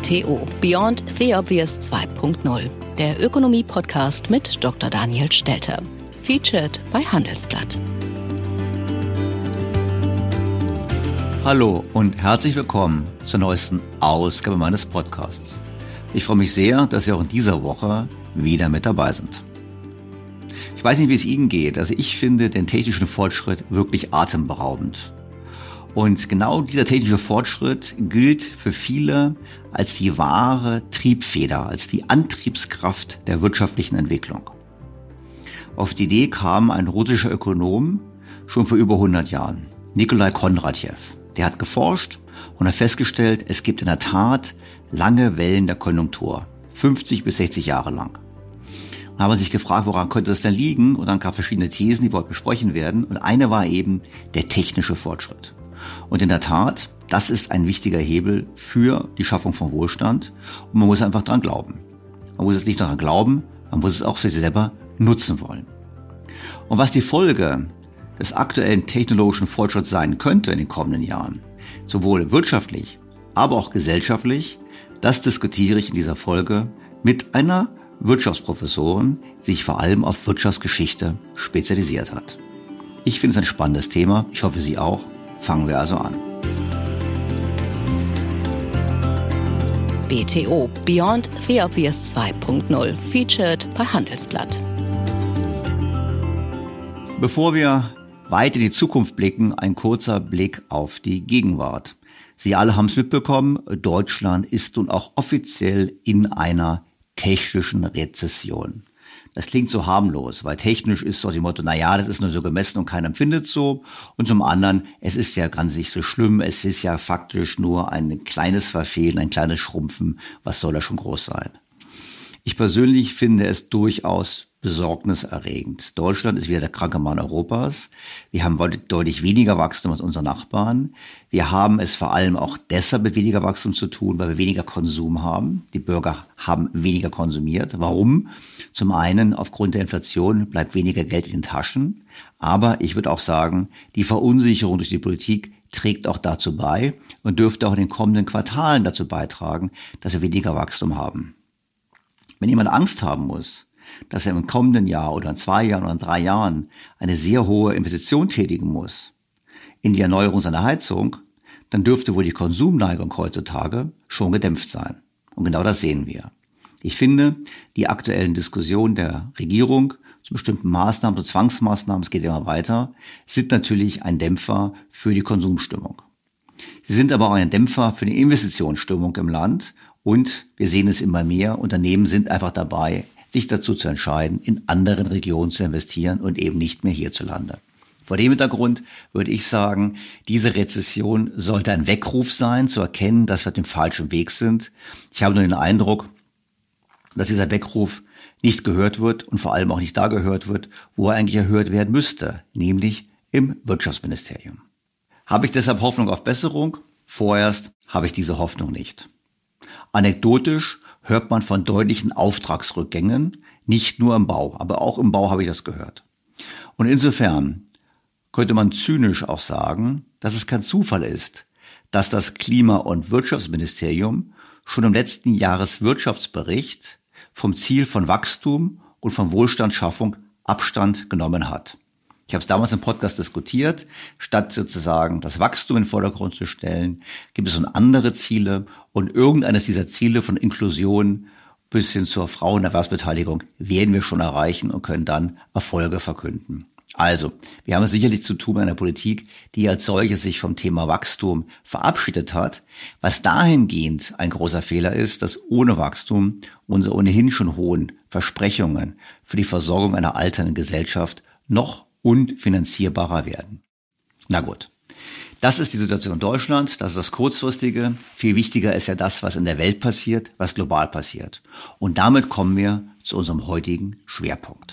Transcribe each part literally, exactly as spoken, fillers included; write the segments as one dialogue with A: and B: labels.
A: T O Beyond the Obvious zwei Punkt null, der Ökonomie-Podcast mit Doktor Daniel Stelter. Featured bei Handelsblatt.
B: Hallo und herzlich willkommen zur neuesten Ausgabe meines Podcasts. Ich freue mich sehr, dass Sie auch in dieser Woche wieder mit dabei sind. Ich weiß nicht, wie es Ihnen geht, also ich finde den technischen Fortschritt wirklich atemberaubend. Und genau dieser technische Fortschritt gilt für viele als die wahre Triebfeder, als die Antriebskraft der wirtschaftlichen Entwicklung. Auf die Idee kam ein russischer Ökonom schon vor über hundert Jahren, Nikolai Kondratjew. Der hat geforscht und hat festgestellt, es gibt in der Tat lange Wellen der Konjunktur, fünfzig bis sechzig Jahre lang. Und da haben wir sich gefragt, woran könnte das denn liegen? Und dann gab es verschiedene Thesen, die wir heute besprechen werden. Und eine war eben der technische Fortschritt. Und in der Tat, das ist ein wichtiger Hebel für die Schaffung von Wohlstand. Und man muss einfach dran glauben. Man muss es nicht nur dran glauben, man muss es auch für sich selber nutzen wollen. Und was die Folge des aktuellen technologischen Fortschritts sein könnte in den kommenden Jahren, sowohl wirtschaftlich, aber auch gesellschaftlich, das diskutiere ich in dieser Folge mit einer Wirtschaftsprofessorin, die sich vor allem auf Wirtschaftsgeschichte spezialisiert hat. Ich finde es ein spannendes Thema, ich hoffe Sie auch. Fangen wir also an.
A: B T O Beyond the Obvious zwei Punkt null, featured bei Handelsblatt.
B: Bevor wir weit in die Zukunft blicken, ein kurzer Blick auf die Gegenwart. Sie alle haben es mitbekommen, Deutschland ist nun auch offiziell in einer technischen Rezession. Das klingt so harmlos, weil technisch ist so die Motto, na ja, das ist nur so gemessen und keiner empfindet so. Und zum anderen, es ist ja ganz nicht so schlimm, es ist ja faktisch nur ein kleines Verfehlen, ein kleines Schrumpfen, was soll da schon groß sein? Ich persönlich finde es durchaus besorgniserregend. Deutschland ist wieder der kranke Mann Europas. Wir haben deutlich weniger Wachstum als unsere Nachbarn. Wir haben es vor allem auch deshalb mit weniger Wachstum zu tun, weil wir weniger Konsum haben. Die Bürger haben weniger konsumiert. Warum? Zum einen, aufgrund der Inflation bleibt weniger Geld in den Taschen. Aber ich würde auch sagen, die Verunsicherung durch die Politik trägt auch dazu bei und dürfte auch in den kommenden Quartalen dazu beitragen, dass wir weniger Wachstum haben. Wenn jemand Angst haben muss, dass er im kommenden Jahr oder in zwei Jahren oder in drei Jahren eine sehr hohe Investition tätigen muss in die Erneuerung seiner Heizung, dann dürfte wohl die Konsumneigung heutzutage schon gedämpft sein. Und genau das sehen wir. Ich finde, die aktuellen Diskussionen der Regierung zu bestimmten Maßnahmen, zu Zwangsmaßnahmen, es geht immer weiter, sind natürlich ein Dämpfer für die Konsumstimmung. Sie sind aber auch ein Dämpfer für die Investitionsstimmung im Land und wir sehen es immer mehr, Unternehmen sind einfach dabei, sich dazu zu entscheiden, in anderen Regionen zu investieren und eben nicht mehr hierzulande. Vor dem Hintergrund würde ich sagen, diese Rezession sollte ein Weckruf sein, zu erkennen, dass wir auf dem falschen Weg sind. Ich habe nur den Eindruck, dass dieser Weckruf nicht gehört wird und vor allem auch nicht da gehört wird, wo er eigentlich erhört werden müsste, nämlich im Wirtschaftsministerium. Habe ich deshalb Hoffnung auf Besserung? Vorerst habe ich diese Hoffnung nicht. Anekdotisch hört man von deutlichen Auftragsrückgängen, nicht nur im Bau, aber auch im Bau habe ich das gehört. Und insofern könnte man zynisch auch sagen, dass es kein Zufall ist, dass das Klima- und Wirtschaftsministerium schon im letzten Jahreswirtschaftsbericht vom Ziel von Wachstum und von Wohlstandsschaffung Abstand genommen hat. Ich habe es damals im Podcast diskutiert, statt sozusagen das Wachstum in den Vordergrund zu stellen, gibt es nun andere Ziele und irgendeines dieser Ziele von Inklusion bis hin zur Frauenerwerbsbeteiligung werden wir schon erreichen und können dann Erfolge verkünden. Also, wir haben es sicherlich zu tun mit einer Politik, die als solche sich vom Thema Wachstum verabschiedet hat, was dahingehend ein großer Fehler ist, dass ohne Wachstum unsere ohnehin schon hohen Versprechungen für die Versorgung einer alternden Gesellschaft noch unfinanzierbarer werden. Na gut, das ist die Situation in Deutschland, das ist das Kurzfristige. Viel wichtiger ist ja das, was in der Welt passiert, was global passiert. Und damit kommen wir zu unserem heutigen Schwerpunkt.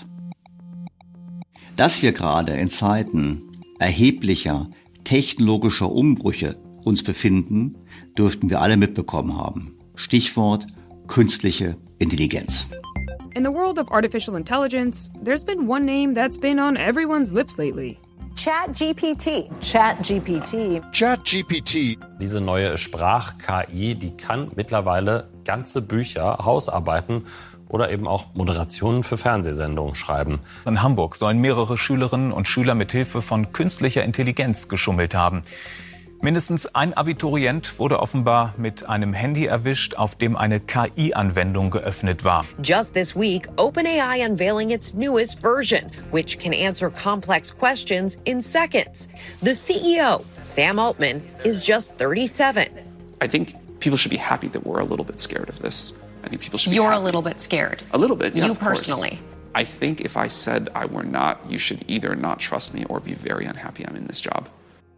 B: Dass wir gerade in Zeiten erheblicher technologischer Umbrüche uns befinden, dürften wir alle mitbekommen haben. Stichwort künstliche Intelligenz.
C: In the world of artificial intelligence, there's been one name that's been on everyone's lips lately. ChatGPT. ChatGPT.
D: ChatGPT.
E: Diese neue Sprach-K I, die kann mittlerweile ganze Bücher, Hausarbeiten oder eben auch Moderationen für Fernsehsendungen schreiben.
F: In Hamburg sollen mehrere Schülerinnen und Schüler mit Hilfe von künstlicher Intelligenz geschummelt haben. Mindestens ein Abiturient wurde offenbar mit einem Handy erwischt, auf dem eine K I-Anwendung geöffnet war.
G: Just this week, OpenAI unveiling its newest version, which can answer complex questions in seconds. The C E O, Sam Altman, is just thirty-seven.
H: I think people should be happy that we're a little bit scared of this. I think people should be
I: You're
H: happy.
I: a little bit scared.
H: A little bit, yeah,
I: You
H: of course.
I: personally.
H: I think if I said I were not, you should either not trust me or be very unhappy I'm in this job.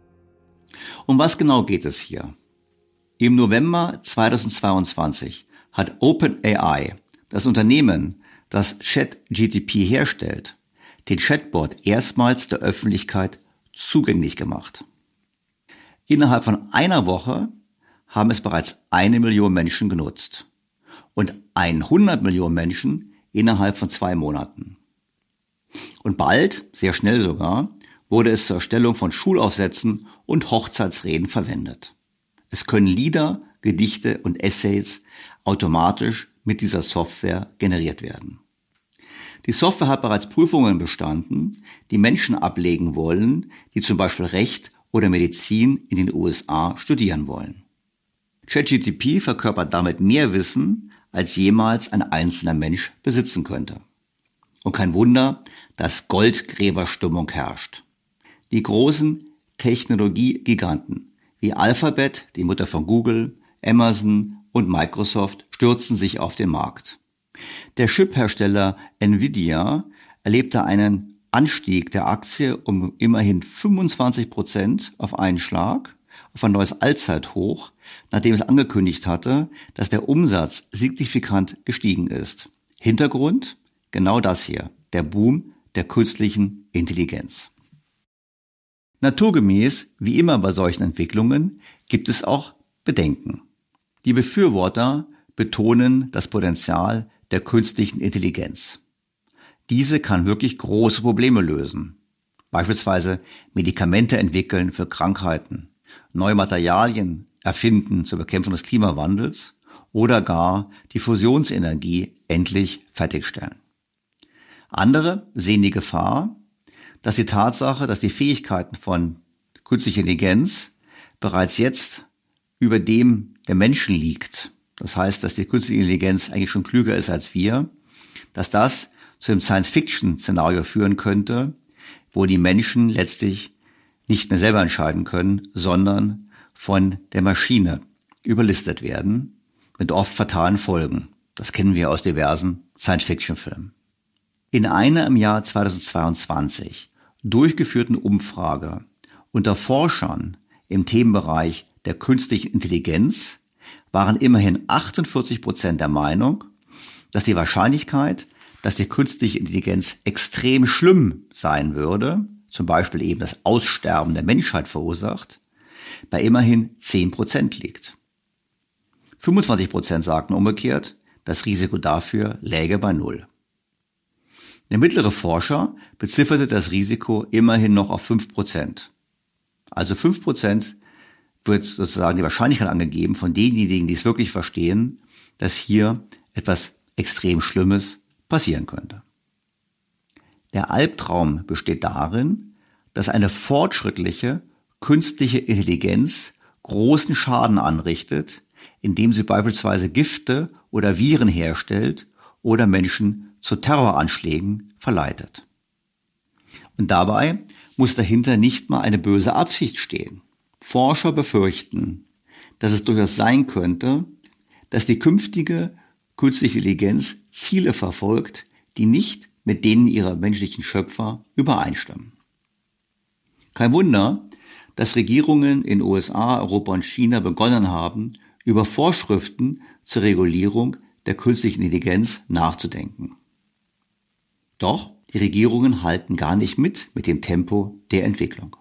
B: Um was genau geht es hier? Im November zweitausendzweiundzwanzig hat OpenAI, das Unternehmen, das ChatGPT herstellt, den Chatbot erstmals der Öffentlichkeit zugänglich gemacht. Innerhalb von einer Woche haben es bereits eine Million Menschen genutzt und hundert Millionen Menschen innerhalb von zwei Monaten. Und bald, sehr schnell sogar, wurde es zur Erstellung von Schulaufsätzen und Hochzeitsreden verwendet. Es können Lieder, Gedichte und Essays automatisch mit dieser Software generiert werden. Die Software hat bereits Prüfungen bestanden, die Menschen ablegen wollen, die zum Beispiel Recht oder Medizin in den U S A studieren wollen. ChatGPT verkörpert damit mehr Wissen, als jemals ein einzelner Mensch besitzen könnte. Und kein Wunder, dass Goldgräberstimmung herrscht. Die großen Technologiegiganten wie Alphabet, die Mutter von Google, Amazon und Microsoft stürzen sich auf den Markt. Der Chiphersteller Nvidia erlebte einen Anstieg der Aktie um immerhin fünfundzwanzig Prozent auf einen Schlag, auf ein neues Allzeithoch, nachdem es angekündigt hatte, dass der Umsatz signifikant gestiegen ist. Hintergrund? Genau das hier, der Boom der künstlichen Intelligenz. Naturgemäß, wie immer bei solchen Entwicklungen, gibt es auch Bedenken. Die Befürworter betonen das Potenzial der künstlichen Intelligenz. Diese kann wirklich große Probleme lösen. Beispielsweise Medikamente entwickeln für Krankheiten, neue Materialien erfinden zur Bekämpfung des Klimawandels oder gar die Fusionsenergie endlich fertigstellen. Andere sehen die Gefahr, dass die Tatsache, dass die Fähigkeiten von künstlicher Intelligenz bereits jetzt über dem der Menschen liegt, das heißt, dass die künstliche Intelligenz eigentlich schon klüger ist als wir, dass das zu einem Science-Fiction-Szenario führen könnte, wo die Menschen letztlich nicht mehr selber entscheiden können, sondern von der Maschine überlistet werden, mit oft fatalen Folgen. Das kennen wir aus diversen Science-Fiction-Filmen. In einer im Jahr zweitausendzweiundzwanzig durchgeführten Umfrage unter Forschern im Themenbereich der künstlichen Intelligenz waren immerhin achtundvierzig Prozent der Meinung, dass die Wahrscheinlichkeit, dass die künstliche Intelligenz extrem schlimm sein würde, zum Beispiel eben das Aussterben der Menschheit verursacht, bei immerhin zehn Prozent liegt. fünfundzwanzig Prozent sagten umgekehrt, das Risiko dafür läge bei null. Der mittlere Forscher bezifferte das Risiko immerhin noch auf fünf Prozent. Also fünf Prozent wird sozusagen die Wahrscheinlichkeit angegeben von denjenigen, die es wirklich verstehen, dass hier etwas extrem Schlimmes passieren könnte. Der Albtraum besteht darin, dass eine fortschrittliche künstliche Intelligenz großen Schaden anrichtet, indem sie beispielsweise Gifte oder Viren herstellt oder Menschen zu Terroranschlägen verleitet. Und dabei muss dahinter nicht mal eine böse Absicht stehen. Forscher befürchten, dass es durchaus sein könnte, dass die künftige künstliche Intelligenz Ziele verfolgt, die nicht mit denen ihrer menschlichen Schöpfer übereinstimmen. Kein Wunder, dass Regierungen in U S A, Europa und China begonnen haben, über Vorschriften zur Regulierung der künstlichen Intelligenz nachzudenken. Doch die Regierungen halten gar nicht mit mit dem Tempo der Entwicklung.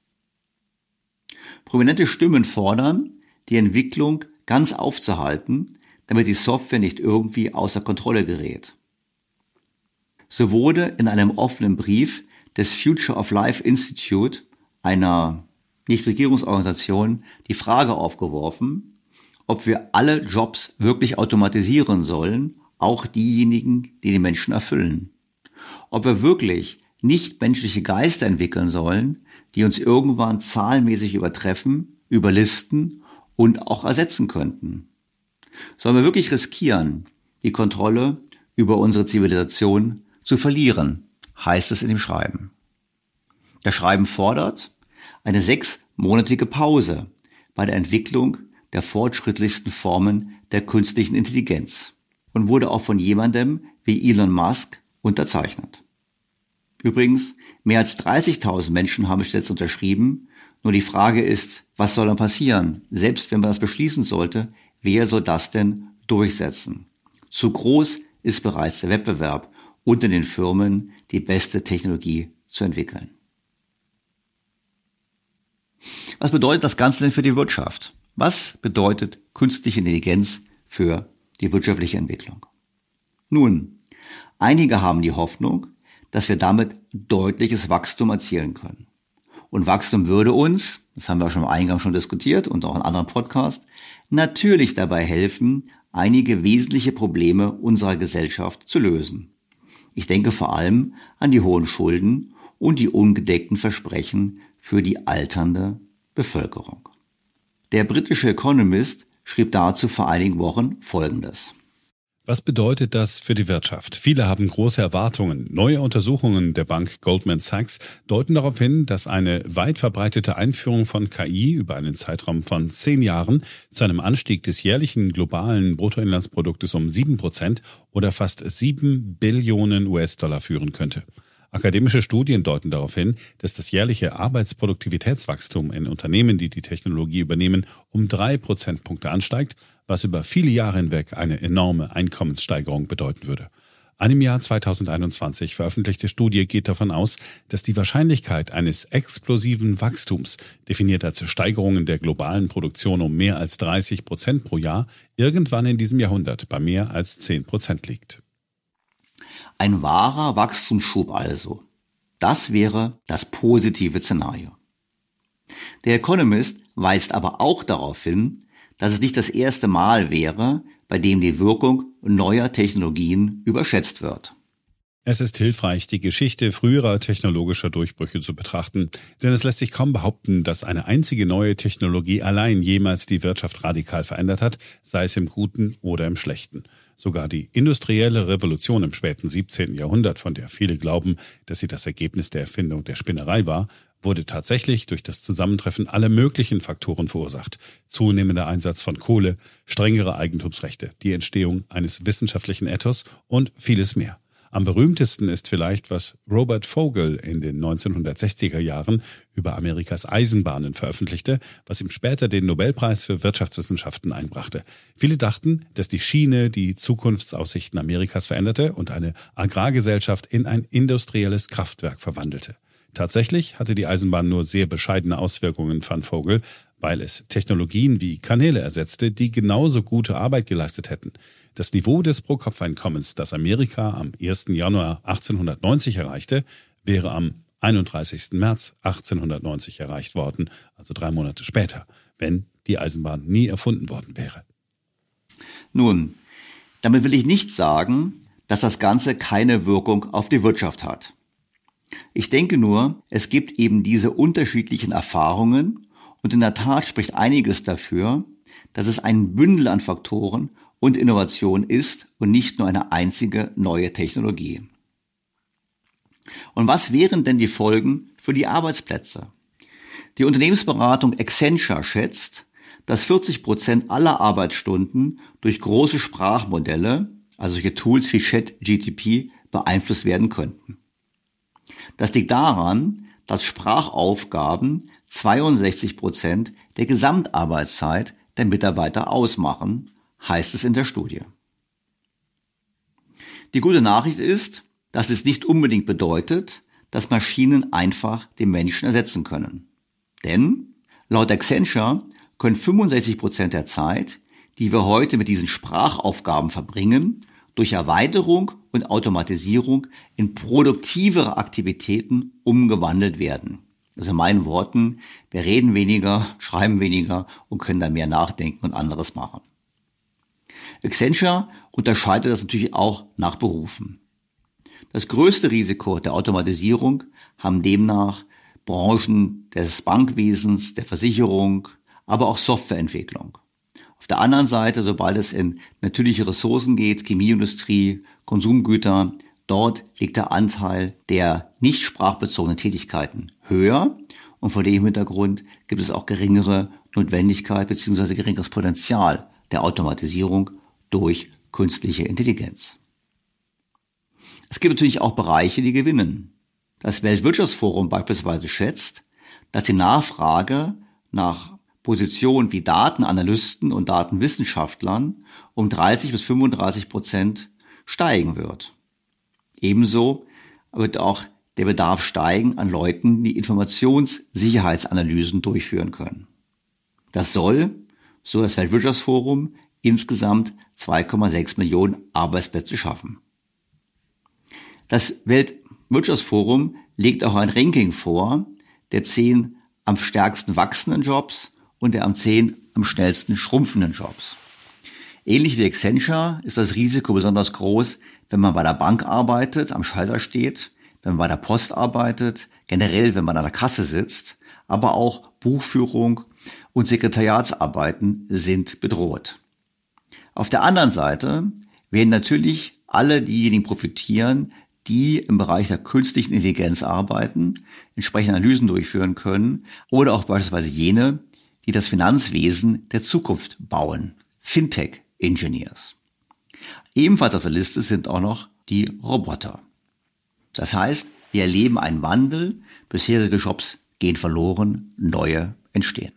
B: Prominente Stimmen fordern, die Entwicklung ganz aufzuhalten, damit die Software nicht irgendwie außer Kontrolle gerät. So wurde in einem offenen Brief des Future of Life Institute, einer Nichtregierungsorganisation, die Frage aufgeworfen, ob wir alle Jobs wirklich automatisieren sollen, auch diejenigen, die die Menschen erfüllen. Ob wir wirklich nichtmenschliche Geister entwickeln sollen, die uns irgendwann zahlenmäßig übertreffen, überlisten und auch ersetzen könnten. Sollen wir wirklich riskieren, die Kontrolle über unsere Zivilisation zu verlieren, heißt es in dem Schreiben. Das Schreiben fordert eine sechsmonatige Pause bei der Entwicklung der fortschrittlichsten Formen der künstlichen Intelligenz und wurde auch von jemandem wie Elon Musk unterzeichnet. Übrigens, mehr als dreißigtausend Menschen haben es jetzt unterschrieben. Nur die Frage ist, was soll dann passieren? Selbst wenn man das beschließen sollte, wer soll das denn durchsetzen? Zu groß ist bereits der Wettbewerb unter den Firmen, die beste Technologie zu entwickeln. Was bedeutet das Ganze denn für die Wirtschaft? Was bedeutet künstliche Intelligenz für die wirtschaftliche Entwicklung? Nun, einige haben die Hoffnung, dass wir damit deutliches Wachstum erzielen können. Und Wachstum würde uns, das haben wir schon im Eingang schon diskutiert und auch in anderen Podcasts, natürlich dabei helfen, einige wesentliche Probleme unserer Gesellschaft zu lösen. Ich denke vor allem an die hohen Schulden und die ungedeckten Versprechen für die alternde Bevölkerung. Der britische Economist schrieb dazu vor einigen Wochen Folgendes.
D: Was bedeutet das für die Wirtschaft? Viele haben große Erwartungen. Neue Untersuchungen der Bank Goldman Sachs deuten darauf hin, dass eine weit verbreitete Einführung von K I über einen Zeitraum von zehn Jahren zu einem Anstieg des jährlichen globalen Bruttoinlandsproduktes um sieben Prozent oder fast sieben Billionen U S-Dollar führen könnte. Akademische Studien deuten darauf hin, dass das jährliche Arbeitsproduktivitätswachstum in Unternehmen, die die Technologie übernehmen, um drei Prozentpunkte ansteigt, was über viele Jahre hinweg eine enorme Einkommenssteigerung bedeuten würde. Eine im Jahr zweitausendeinundzwanzig veröffentlichte Studie geht davon aus, dass die Wahrscheinlichkeit eines explosiven Wachstums, definiert als Steigerungen der globalen Produktion um mehr als dreißig Prozent pro Jahr, irgendwann in diesem Jahrhundert bei mehr als zehn Prozent liegt.
B: Ein wahrer Wachstumsschub also. Das wäre das positive Szenario. Der Economist weist aber auch darauf hin, dass es nicht das erste Mal wäre, bei dem die Wirkung neuer Technologien überschätzt wird.
D: Es ist hilfreich, die Geschichte früherer technologischer Durchbrüche zu betrachten, denn es lässt sich kaum behaupten, dass eine einzige neue Technologie allein jemals die Wirtschaft radikal verändert hat, sei es im Guten oder im Schlechten. Sogar die industrielle Revolution im späten siebzehnten Jahrhundert, von der viele glauben, dass sie das Ergebnis der Erfindung der Spinnerei war, wurde tatsächlich durch das Zusammentreffen aller möglichen Faktoren verursacht. Zunehmender Einsatz von Kohle, strengere Eigentumsrechte, die Entstehung eines wissenschaftlichen Ethos und vieles mehr. Am berühmtesten ist vielleicht, was Robert Vogel in den neunzehnhundertsechziger Jahren über Amerikas Eisenbahnen veröffentlichte, was ihm später den Nobelpreis für Wirtschaftswissenschaften einbrachte. Viele dachten, dass die Schiene die Zukunftsaussichten Amerikas veränderte und eine Agrargesellschaft in ein industrielles Kraftwerk verwandelte. Tatsächlich hatte die Eisenbahn nur sehr bescheidene Auswirkungen, fand Vogel, weil es Technologien wie Kanäle ersetzte, die genauso gute Arbeit geleistet hätten. Das Niveau des Pro-Kopf-Einkommens, das Amerika am ersten Januar achtzehnhundertneunzig erreichte, wäre am einunddreißigsten März achtzehnhundertneunzig erreicht worden, also drei Monate später, wenn die Eisenbahn nie erfunden worden wäre.
B: Nun, damit will ich nicht sagen, dass das Ganze keine Wirkung auf die Wirtschaft hat. Ich denke nur, es gibt eben diese unterschiedlichen Erfahrungen und in der Tat spricht einiges dafür, dass es ein Bündel an Faktoren und Innovation ist und nicht nur eine einzige neue Technologie. Und was wären denn die Folgen für die Arbeitsplätze? Die Unternehmensberatung Accenture schätzt, dass vierzig Prozent aller Arbeitsstunden durch große Sprachmodelle, also solche Tools wie ChatGPT, beeinflusst werden könnten. Das liegt daran, dass Sprachaufgaben zweiundsechzig Prozent der Gesamtarbeitszeit der Mitarbeiter ausmachen, heißt es in der Studie. Die gute Nachricht ist, dass es nicht unbedingt bedeutet, dass Maschinen einfach den Menschen ersetzen können. Denn laut Accenture können fünfundsechzig Prozent der Zeit, die wir heute mit diesen Sprachaufgaben verbringen, durch Erweiterung und Automatisierung in produktivere Aktivitäten umgewandelt werden. Also in meinen Worten, wir reden weniger, schreiben weniger und können da mehr nachdenken und anderes machen. Accenture unterscheidet das natürlich auch nach Berufen. Das größte Risiko der Automatisierung haben demnach Branchen des Bankwesens, der Versicherung, aber auch Softwareentwicklung. Auf der anderen Seite, sobald es in natürliche Ressourcen geht, Chemieindustrie, Konsumgüter, dort liegt der Anteil der nicht sprachbezogenen Tätigkeiten höher und vor dem Hintergrund gibt es auch geringere Notwendigkeit bzw. geringeres Potenzial der Automatisierung durch künstliche Intelligenz. Es gibt natürlich auch Bereiche, die gewinnen. Das Weltwirtschaftsforum beispielsweise schätzt, dass die Nachfrage nach Positionen wie Datenanalysten und Datenwissenschaftlern um dreißig bis fünfunddreißig Prozent steigen wird. Ebenso wird auch der Bedarf steigen an Leuten, die Informationssicherheitsanalysen durchführen können. Das soll, so das Weltwirtschaftsforum, insgesamt zwei Komma sechs Millionen Arbeitsplätze schaffen. Das Weltwirtschaftsforum legt auch ein Ranking vor, der zehn am stärksten wachsenden Jobs und der am zehn am schnellsten schrumpfenden Jobs. Ähnlich wie Accenture ist das Risiko besonders groß, wenn man bei der Bank arbeitet, am Schalter steht, wenn man bei der Post arbeitet, generell, wenn man an der Kasse sitzt, aber auch Buchführung und Sekretariatsarbeiten sind bedroht. Auf der anderen Seite werden natürlich alle diejenigen profitieren, die im Bereich der künstlichen Intelligenz arbeiten, entsprechende Analysen durchführen können oder auch beispielsweise jene, die das Finanzwesen der Zukunft bauen, Fintech-Engineers. Ebenfalls auf der Liste sind auch noch die Roboter. Das heißt, wir erleben einen Wandel, bisherige Jobs gehen verloren, neue entstehen.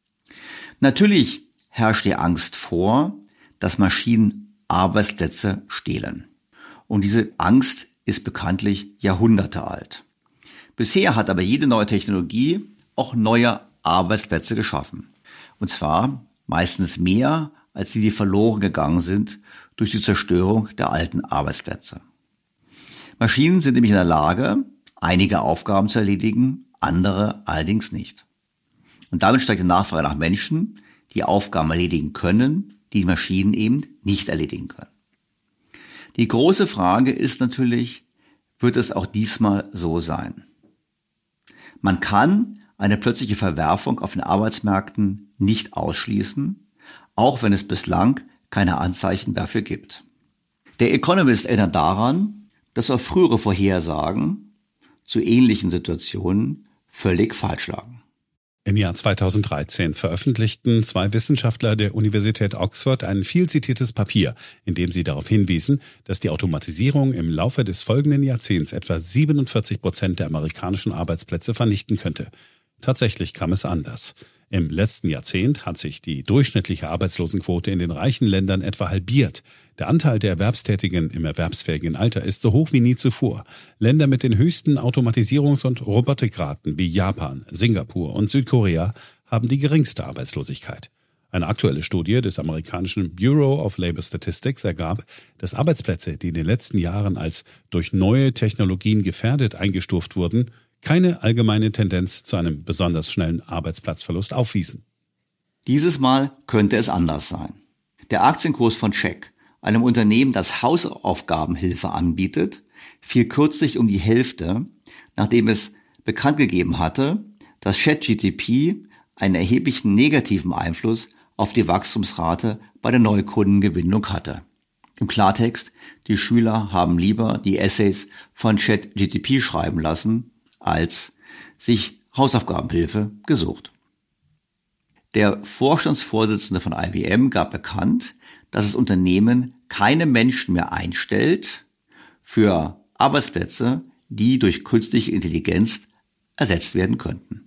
B: Natürlich herrscht die Angst vor, dass Maschinen Arbeitsplätze stehlen. Und diese Angst ist bekanntlich Jahrhunderte alt. Bisher hat aber jede neue Technologie auch neue Arbeitsplätze geschaffen. Und zwar meistens mehr, als die, die verloren gegangen sind durch die Zerstörung der alten Arbeitsplätze. Maschinen sind nämlich in der Lage, einige Aufgaben zu erledigen, andere allerdings nicht. Und damit steigt die Nachfrage nach Menschen, die Aufgaben erledigen können, die die Maschinen eben nicht erledigen können. Die große Frage ist natürlich, wird es auch diesmal so sein? Man kann eine plötzliche Verwerfung auf den Arbeitsmärkten nicht ausschließen, auch wenn es bislang keine Anzeichen dafür gibt. Der Economist erinnert daran, dass auch frühere Vorhersagen zu ähnlichen Situationen völlig falsch lagen.
D: Im Jahr zweitausenddreizehn veröffentlichten zwei Wissenschaftler der Universität Oxford ein viel zitiertes Papier, in dem sie darauf hinwiesen, dass die Automatisierung im Laufe des folgenden Jahrzehnts etwa siebenundvierzig Prozent der amerikanischen Arbeitsplätze vernichten könnte. Tatsächlich kam es anders. Im letzten Jahrzehnt hat sich die durchschnittliche Arbeitslosenquote in den reichen Ländern etwa halbiert. Der Anteil der Erwerbstätigen im erwerbsfähigen Alter ist so hoch wie nie zuvor. Länder mit den höchsten Automatisierungs- und Robotikraten wie Japan, Singapur und Südkorea haben die geringste Arbeitslosigkeit. Eine aktuelle Studie des amerikanischen Bureau of Labor Statistics ergab, dass Arbeitsplätze, die in den letzten Jahren als durch neue Technologien gefährdet eingestuft wurden, keine allgemeine Tendenz zu einem besonders schnellen Arbeitsplatzverlust aufwiesen.
B: Dieses Mal könnte es anders sein. Der Aktienkurs von Check, einem Unternehmen, das Hausaufgabenhilfe anbietet, fiel kürzlich um die Hälfte, nachdem es bekannt gegeben hatte, dass ChatGPT einen erheblichen negativen Einfluss auf die Wachstumsrate bei der Neukundengewinnung hatte. Im Klartext, die Schüler haben lieber die Essays von ChatGPT schreiben lassen, als sich Hausaufgabenhilfe gesucht. Der Vorstandsvorsitzende von I B M gab bekannt, dass das Unternehmen keine Menschen mehr einstellt für Arbeitsplätze, die durch künstliche Intelligenz ersetzt werden könnten.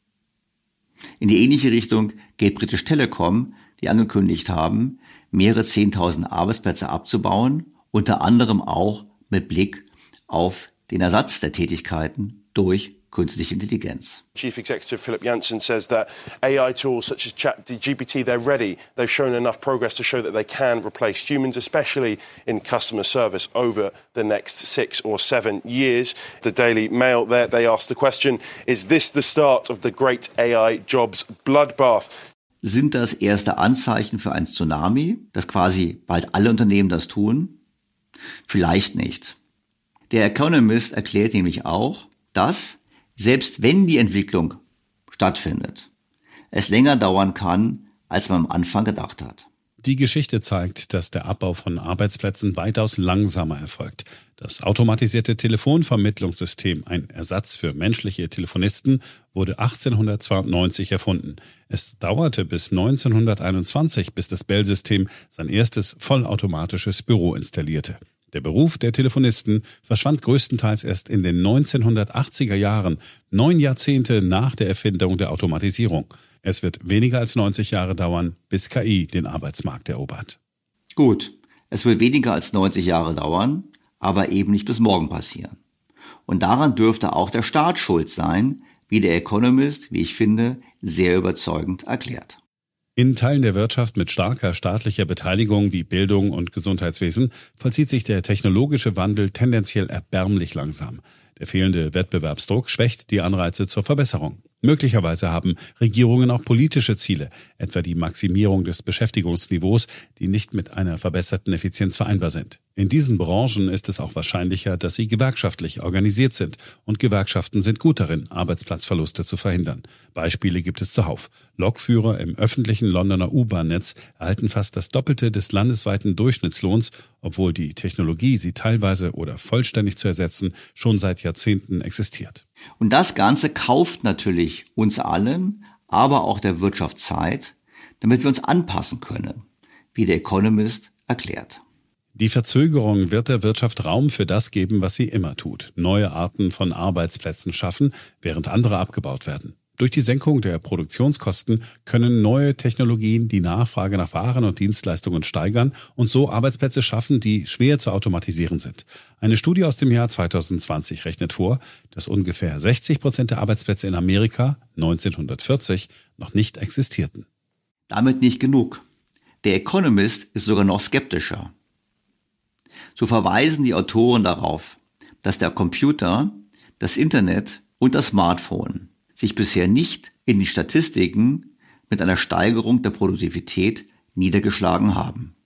B: In die ähnliche Richtung geht British Telecom, die angekündigt haben, mehrere zehntausend Arbeitsplätze abzubauen, unter anderem auch mit Blick auf den Ersatz der Tätigkeiten durch künstliche Intelligenz.
I: Chief Executive Philip Jansen says that A I tools such as ChatGPT, they're ready. They've shown enough progress to show that they can replace humans, especially in customer service over the next six or seven years. The Daily Mail there, they asked the question, is this the start of the great A I jobs bloodbath?
B: Sind das erste Anzeichen für ein Tsunami, dass quasi bald alle Unternehmen das tun? Vielleicht nicht. Der Economist erklärt nämlich auch, dass, selbst wenn die Entwicklung stattfindet, es länger dauern kann, als man am Anfang gedacht hat.
D: Die Geschichte zeigt, dass der Abbau von Arbeitsplätzen weitaus langsamer erfolgt. Das automatisierte Telefonvermittlungssystem, ein Ersatz für menschliche Telefonisten, wurde achtzehnhundertzweiundneunzig erfunden. Es dauerte bis neunzehnhunderteinundzwanzig, bis das Bell-System sein erstes vollautomatisches Büro installierte. Der Beruf der Telefonisten verschwand größtenteils erst in den neunzehnhundertachtziger Jahren, neun Jahrzehnte nach der Erfindung der Automatisierung. Es wird weniger als neunzig Jahre dauern, bis K I den Arbeitsmarkt erobert.
B: Gut, es wird weniger als neunzig Jahre dauern, aber eben nicht bis morgen passieren. Und daran dürfte auch der Staat schuld sein, wie der Economist, wie ich finde, sehr überzeugend erklärt.
D: In Teilen der Wirtschaft mit starker staatlicher Beteiligung wie Bildung und Gesundheitswesen vollzieht sich der technologische Wandel tendenziell erbärmlich langsam. Der fehlende Wettbewerbsdruck schwächt die Anreize zur Verbesserung. Möglicherweise haben Regierungen auch politische Ziele, etwa die Maximierung des Beschäftigungsniveaus, die nicht mit einer verbesserten Effizienz vereinbar sind. In diesen Branchen ist es auch wahrscheinlicher, dass sie gewerkschaftlich organisiert sind. Und Gewerkschaften sind gut darin, Arbeitsplatzverluste zu verhindern. Beispiele gibt es zuhauf. Lokführer im öffentlichen Londoner U-Bahn-Netz erhalten fast das Doppelte des landesweiten Durchschnittslohns, obwohl die Technologie, sie teilweise oder vollständig zu ersetzen, schon seit Jahrzehnten existiert.
B: Und das Ganze kauft natürlich uns allen, aber auch der Wirtschaft Zeit, damit wir uns anpassen können, wie der Economist erklärt.
D: Die Verzögerung wird der Wirtschaft Raum für das geben, was sie immer tut: neue Arten von Arbeitsplätzen schaffen, während andere abgebaut werden. Durch die Senkung der Produktionskosten können neue Technologien die Nachfrage nach Waren und Dienstleistungen steigern und so Arbeitsplätze schaffen, die schwer zu automatisieren sind. Eine Studie aus dem Jahr zweitausendzwanzig rechnet vor, dass ungefähr sechzig Prozent der Arbeitsplätze in Amerika neunzehnhundertvierzig noch nicht existierten.
B: Damit nicht genug. Der Economist ist sogar noch skeptischer. So verweisen die Autoren darauf, dass der Computer, das Internet und das Smartphone sich bisher nicht in die Statistiken mit einer Steigerung der Produktivität niedergeschlagen haben.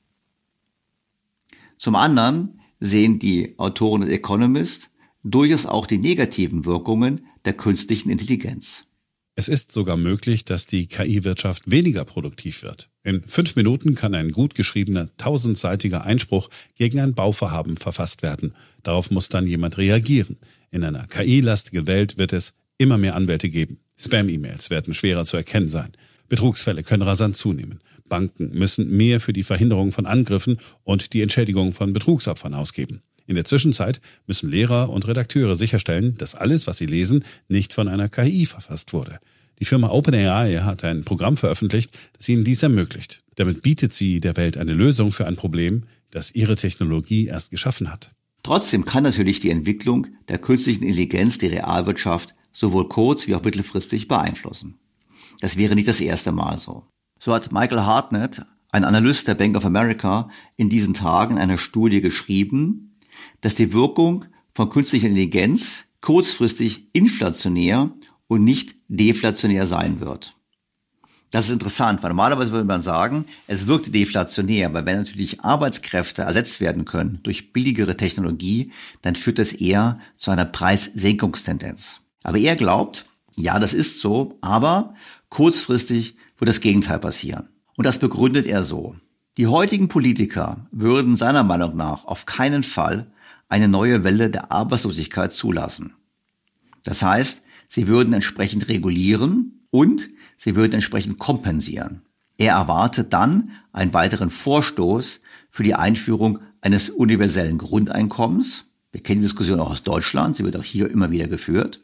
B: Zum anderen sehen die Autoren des Economist durchaus auch die negativen Wirkungen der künstlichen Intelligenz.
D: Es ist sogar möglich, dass die K I-Wirtschaft weniger produktiv wird. In fünf Minuten kann ein gut geschriebener, tausendseitiger Einspruch gegen ein Bauvorhaben verfasst werden. Darauf muss dann jemand reagieren. In einer K I-lastigen Welt wird es immer mehr Anwälte geben. Spam-E-Mails werden schwerer zu erkennen sein. Betrugsfälle können rasant zunehmen. Banken müssen mehr für die Verhinderung von Angriffen und die Entschädigung von Betrugsopfern ausgeben. In der Zwischenzeit müssen Lehrer und Redakteure sicherstellen, dass alles, was sie lesen, nicht von einer K I verfasst wurde. Die Firma OpenAI hat ein Programm veröffentlicht, das ihnen dies ermöglicht. Damit bietet sie der Welt eine Lösung für ein Problem, das ihre Technologie erst geschaffen hat.
B: Trotzdem kann natürlich die Entwicklung der künstlichen Intelligenz die Realwirtschaft sowohl kurz- wie auch mittelfristig beeinflussen. Das wäre nicht das erste Mal so. So hat Michael Hartnett, ein Analyst der Bank of America, in diesen Tagen in einer Studie geschrieben, dass die Wirkung von künstlicher Intelligenz kurzfristig inflationär und nicht deflationär sein wird. Das ist interessant, weil normalerweise würde man sagen, es wirkt deflationär, weil wenn natürlich Arbeitskräfte ersetzt werden können durch billigere Technologie, dann führt das eher zu einer Preissenkungstendenz. Aber er glaubt, ja, das ist so, aber kurzfristig wird das Gegenteil passieren. Und das begründet er so: Die heutigen Politiker würden seiner Meinung nach auf keinen Fall eine neue Welle der Arbeitslosigkeit zulassen. Das heißt, sie würden entsprechend regulieren und sie würden entsprechend kompensieren. Er erwartet dann einen weiteren Vorstoß für die Einführung eines universellen Grundeinkommens. Wir kennen die Diskussion auch aus Deutschland, sie wird auch hier immer wieder geführt.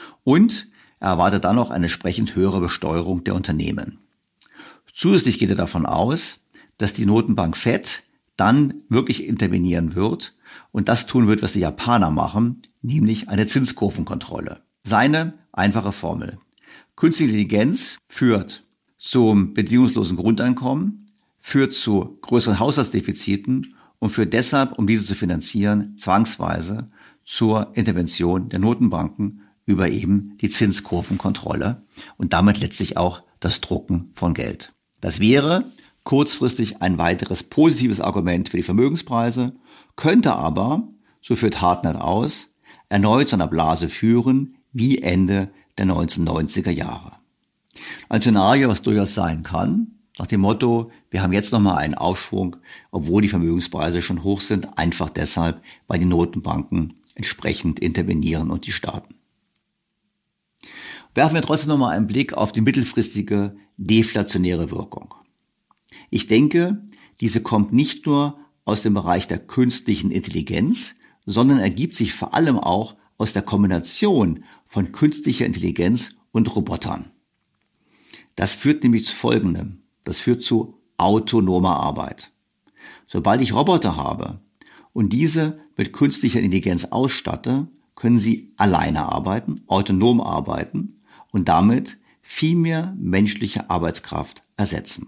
B: Und er erwartet dann noch eine entsprechend höhere Besteuerung der Unternehmen. Zusätzlich geht er davon aus, dass die Notenbank Fed dann wirklich intervenieren wird und das tun wird, was die Japaner machen, nämlich eine Zinskurvenkontrolle. Seine einfache Formel. Künstliche Intelligenz führt zum bedingungslosen Grundeinkommen, führt zu größeren Haushaltsdefiziten und führt deshalb, um diese zu finanzieren, zwangsweise zur Intervention der Notenbanken über eben die Zinskurvenkontrolle und damit letztlich auch das Drucken von Geld. Das wäre kurzfristig ein weiteres positives Argument für die Vermögenspreise, könnte aber, so führt Hartnett aus, erneut zu einer Blase führen wie Ende der neunzehnhundertneunziger Jahre. Ein Szenario, was durchaus sein kann, nach dem Motto, wir haben jetzt nochmal einen Aufschwung, obwohl die Vermögenspreise schon hoch sind, einfach deshalb, weil die Notenbanken entsprechend intervenieren und die Staaten. Werfen wir trotzdem nochmal einen Blick auf die mittelfristige deflationäre Wirkung. Ich denke, diese kommt nicht nur aus dem Bereich der künstlichen Intelligenz, sondern ergibt sich vor allem auch aus der Kombination von künstlicher Intelligenz und Robotern. Das führt nämlich zu Folgendem. Das führt zu autonomer Arbeit. Sobald ich Roboter habe und diese mit künstlicher Intelligenz ausstatte, können sie alleine arbeiten, autonom arbeiten und damit viel mehr menschliche Arbeitskraft ersetzen.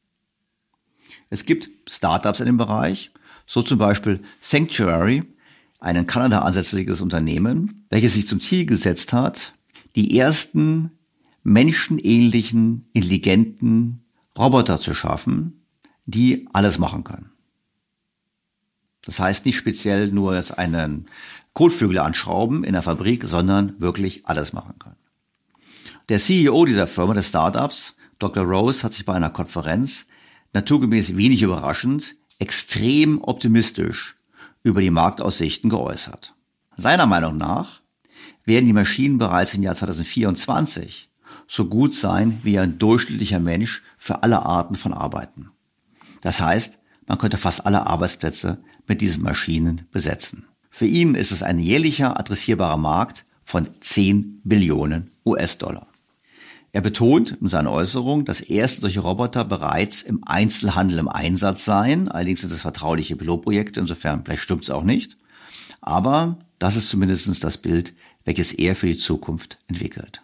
B: Es gibt Startups in dem Bereich, so zum Beispiel Sanctuary, ein in Kanada ansässiges Unternehmen, welches sich zum Ziel gesetzt hat, die ersten menschenähnlichen, intelligenten Roboter zu schaffen, die alles machen können. Das heißt nicht speziell nur jetzt einen Kotflügel anschrauben in der Fabrik, sondern wirklich alles machen können. Der C E O dieser Firma, des Startups, Doktor Rose, hat sich bei einer Konferenz naturgemäß wenig überraschend, extrem optimistisch über die Marktaussichten geäußert. Seiner Meinung nach werden die Maschinen bereits im Jahr zweitausendvierundzwanzig so gut sein wie ein durchschnittlicher Mensch für alle Arten von Arbeiten. Das heißt, man könnte fast alle Arbeitsplätze mit diesen Maschinen besetzen. Für ihn ist es ein jährlicher adressierbarer Markt von zehn Billionen U S-Dollar. Er betont in seiner Äußerung, dass erste solche Roboter bereits im Einzelhandel im Einsatz seien. Allerdings sind es vertrauliche Pilotprojekte, insofern vielleicht stimmt es auch nicht. Aber das ist zumindest das Bild, welches er für die Zukunft entwickelt.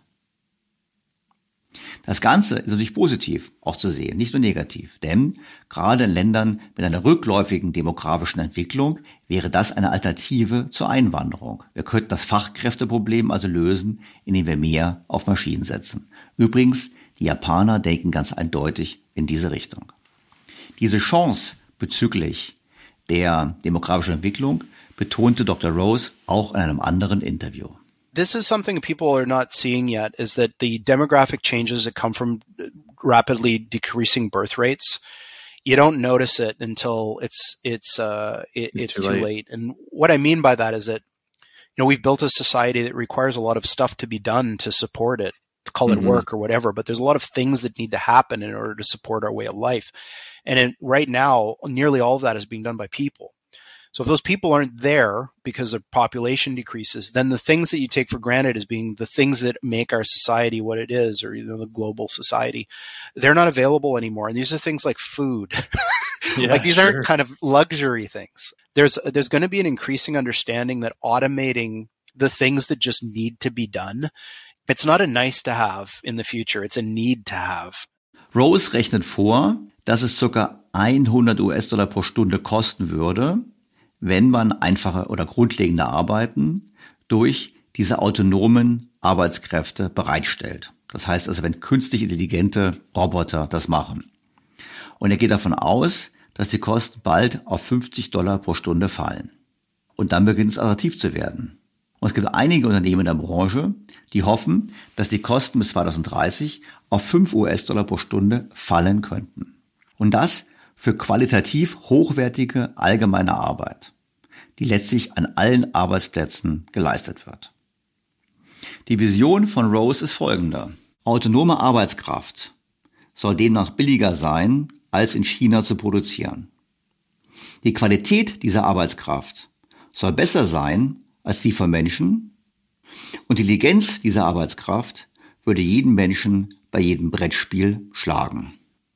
B: Das Ganze ist natürlich positiv auch zu sehen, nicht nur negativ. Denn gerade in Ländern mit einer rückläufigen demografischen Entwicklung wäre das eine Alternative zur Einwanderung. Wir könnten das Fachkräfteproblem also lösen, indem wir mehr auf Maschinen setzen. Übrigens, die Japaner denken ganz eindeutig in diese Richtung. Diese Chance bezüglich der demografischen Entwicklung betonte Doktor Rose auch in einem anderen Interview.
J: This is something people are not seeing yet, is that the demographic changes that come from rapidly decreasing birth rates, you don't notice it until it's it's uh it, it's, it's too, too late. late. And what I mean by that is that, you know, we've built a society that requires a lot of stuff to be done to support it, to call it mm-hmm. work or whatever, but there's a lot of things that need to happen in order to support our way of life. And in, right now, nearly all of that is being done by people. So if those people aren't there because the population decreases, then the things that you take for granted as being the things that make our society what it is, or either the global society, they're not available anymore. And these are things like food. Yeah, like these sure. aren't kind of luxury things. There's there's going to be an increasing understanding that automating the things that just need to be done, it's not a nice to have in the future, it's a need to have.
B: Rose rechnet vor, dass es ca. hundert U S-Dollar pro Stunde kosten würde, wenn man einfache oder grundlegende Arbeiten durch diese autonomen Arbeitskräfte bereitstellt. Das heißt also, wenn künstlich intelligente Roboter das machen. Und er geht davon aus, dass die Kosten bald auf fünfzig Dollar pro Stunde fallen. Und dann beginnt es attraktiv zu werden. Und es gibt einige Unternehmen in der Branche, die hoffen, dass die Kosten bis zweitausenddreißig auf fünf U S-Dollar pro Stunde fallen könnten. Und das für qualitativ hochwertige allgemeine Arbeit, die letztlich an allen Arbeitsplätzen geleistet wird. Die Vision von Rose ist folgende. Autonome Arbeitskraft soll demnach billiger sein, als in China zu produzieren. Die Qualität dieser Arbeitskraft soll besser sein als die von Menschen und die Intelligenz dieser Arbeitskraft würde jeden Menschen bei jedem Brettspiel schlagen.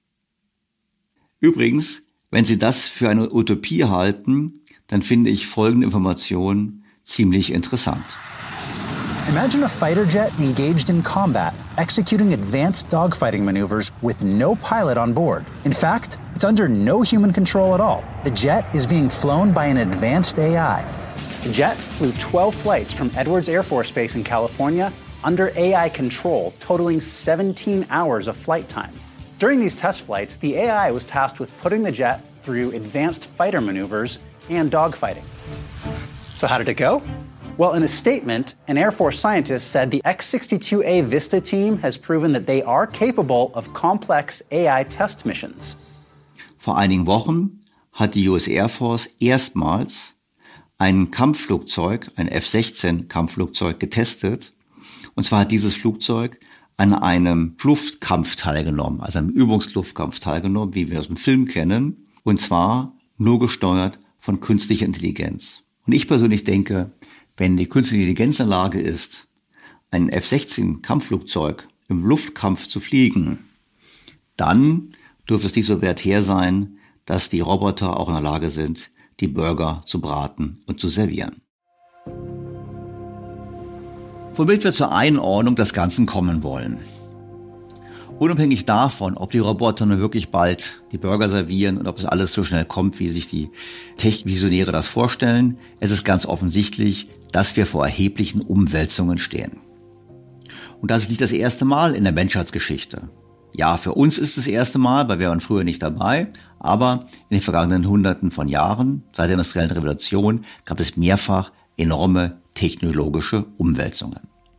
B: Übrigens, wenn Sie das für eine Utopie halten, dann finde ich folgende Information ziemlich interessant.
K: Imagine a fighter jet engaged in combat, executing advanced dogfighting maneuvers with no pilot on board. In fact, it's under no human control at all. The jet is being flown by an advanced A I. The jet flew twelve flights from Edwards Air Force Base in California under A I control, totaling seventeen hours of flight time. During these test flights, the A I was tasked with putting the jet through advanced fighter maneuvers and dogfighting. So how did it go? Well, in a statement, an Air Force scientist said the X sixty-two A Vista team has proven that they are capable of complex A I test missions.
B: Vor einigen Wochen hat die U S Air Force erstmals ein Kampfflugzeug, ein F sechzehn Kampfflugzeug getestet. Und zwar hat dieses Flugzeug an einem Luftkampf teilgenommen, also einem Übungsluftkampf teilgenommen, wie wir aus dem Film kennen. Und zwar nur gesteuert von künstlicher Intelligenz. Und ich persönlich denke, wenn die künstliche Intelligenz in der Lage ist, ein F sechzehn Kampfflugzeug im Luftkampf zu fliegen, dann dürfte es nicht so weit her sein, dass die Roboter auch in der Lage sind, die Burger zu braten und zu servieren. Womit wir zur Einordnung des Ganzen kommen wollen. Unabhängig davon, ob die Roboter nun wirklich bald die Burger servieren und ob es alles so schnell kommt, wie sich die Tech-Visionäre das vorstellen, es ist ganz offensichtlich, dass wir vor erheblichen Umwälzungen stehen. Und das ist nicht das erste Mal in der Menschheitsgeschichte. Ja, für uns ist es das erste Mal, weil wir waren früher nicht dabei, aber in den vergangenen Hunderten von Jahren, seit der industriellen Revolution, gab es mehrfach enorme technologische Umwälzungen.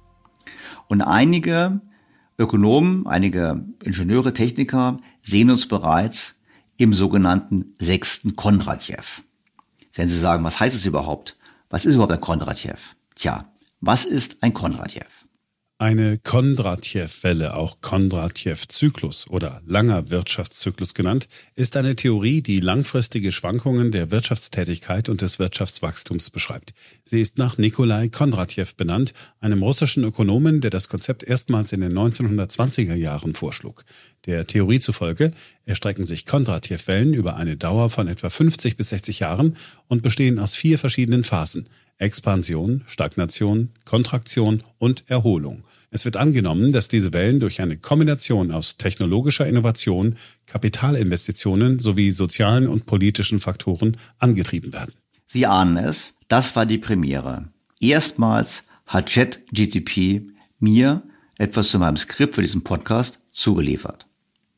B: Und einige Ökonomen, einige Ingenieure, Techniker sehen uns bereits im sogenannten sechsten Kondratjew. Wenn Sie sagen, was heißt es überhaupt? Was ist überhaupt ein Kondratjew? Tja, was ist ein Kondratjew?
D: Eine Kondratjew-Welle, auch Kondratjew-Zyklus oder langer Wirtschaftszyklus genannt, ist eine Theorie, die langfristige Schwankungen der Wirtschaftstätigkeit und des Wirtschaftswachstums beschreibt. Sie ist nach Nikolai Kondratjew benannt, einem russischen Ökonomen, der das Konzept erstmals in den neunzehnhundertzwanziger Jahren vorschlug. Der Theorie zufolge erstrecken sich Kondratjew-Wellen über eine Dauer von etwa fünfzig bis sechzig Jahren und bestehen aus vier verschiedenen Phasen: Expansion, Stagnation, Kontraktion und Erholung. Es wird angenommen, dass diese Wellen durch eine Kombination aus technologischer Innovation, Kapitalinvestitionen sowie sozialen und politischen Faktoren angetrieben werden.
B: Sie ahnen es, das war die Premiere. Erstmals hat ChatGPT mir etwas zu meinem Skript für diesen Podcast zugeliefert.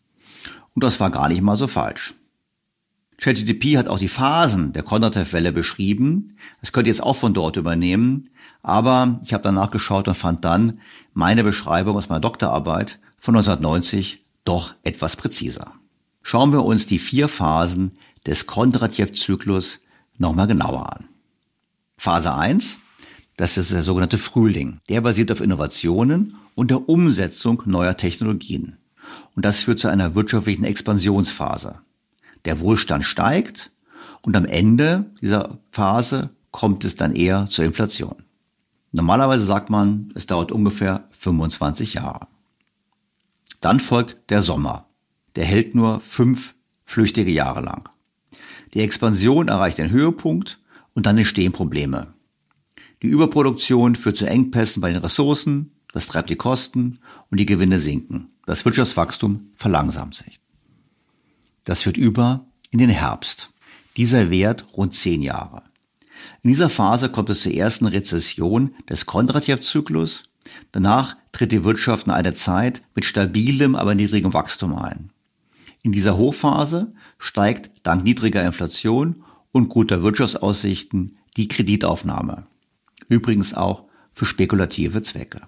B: Und das war gar nicht mal so falsch. ChatGPT hat auch die Phasen der Kondratjew-Welle beschrieben. Das könnt ihr jetzt auch von dort übernehmen. Aber ich habe danach geschaut und fand dann meine Beschreibung aus meiner Doktorarbeit von neunzehnhundertneunzig doch etwas präziser. Schauen wir uns die vier Phasen des Kondratjew-Zyklus nochmal genauer an. Phase eins, das ist der sogenannte Frühling. Der basiert auf Innovationen und der Umsetzung neuer Technologien. Und das führt zu einer wirtschaftlichen Expansionsphase. Der Wohlstand steigt und am Ende dieser Phase kommt es dann eher zur Inflation. Normalerweise sagt man, es dauert ungefähr fünfundzwanzig Jahre. Dann folgt der Sommer. Der hält nur fünf flüchtige Jahre lang. Die Expansion erreicht den Höhepunkt und dann entstehen Probleme. Die Überproduktion führt zu Engpässen bei den Ressourcen, das treibt die Kosten und die Gewinne sinken. Das Wirtschaftswachstum verlangsamt sich. Das führt über in den Herbst. Dieser währt rund zehn Jahre. In dieser Phase kommt es zur ersten Rezession des Kondratjew-Zyklus. Danach tritt die Wirtschaft in eine Zeit mit stabilem, aber niedrigem Wachstum ein. In dieser Hochphase steigt dank niedriger Inflation und guter Wirtschaftsaussichten die Kreditaufnahme. Übrigens auch für spekulative Zwecke.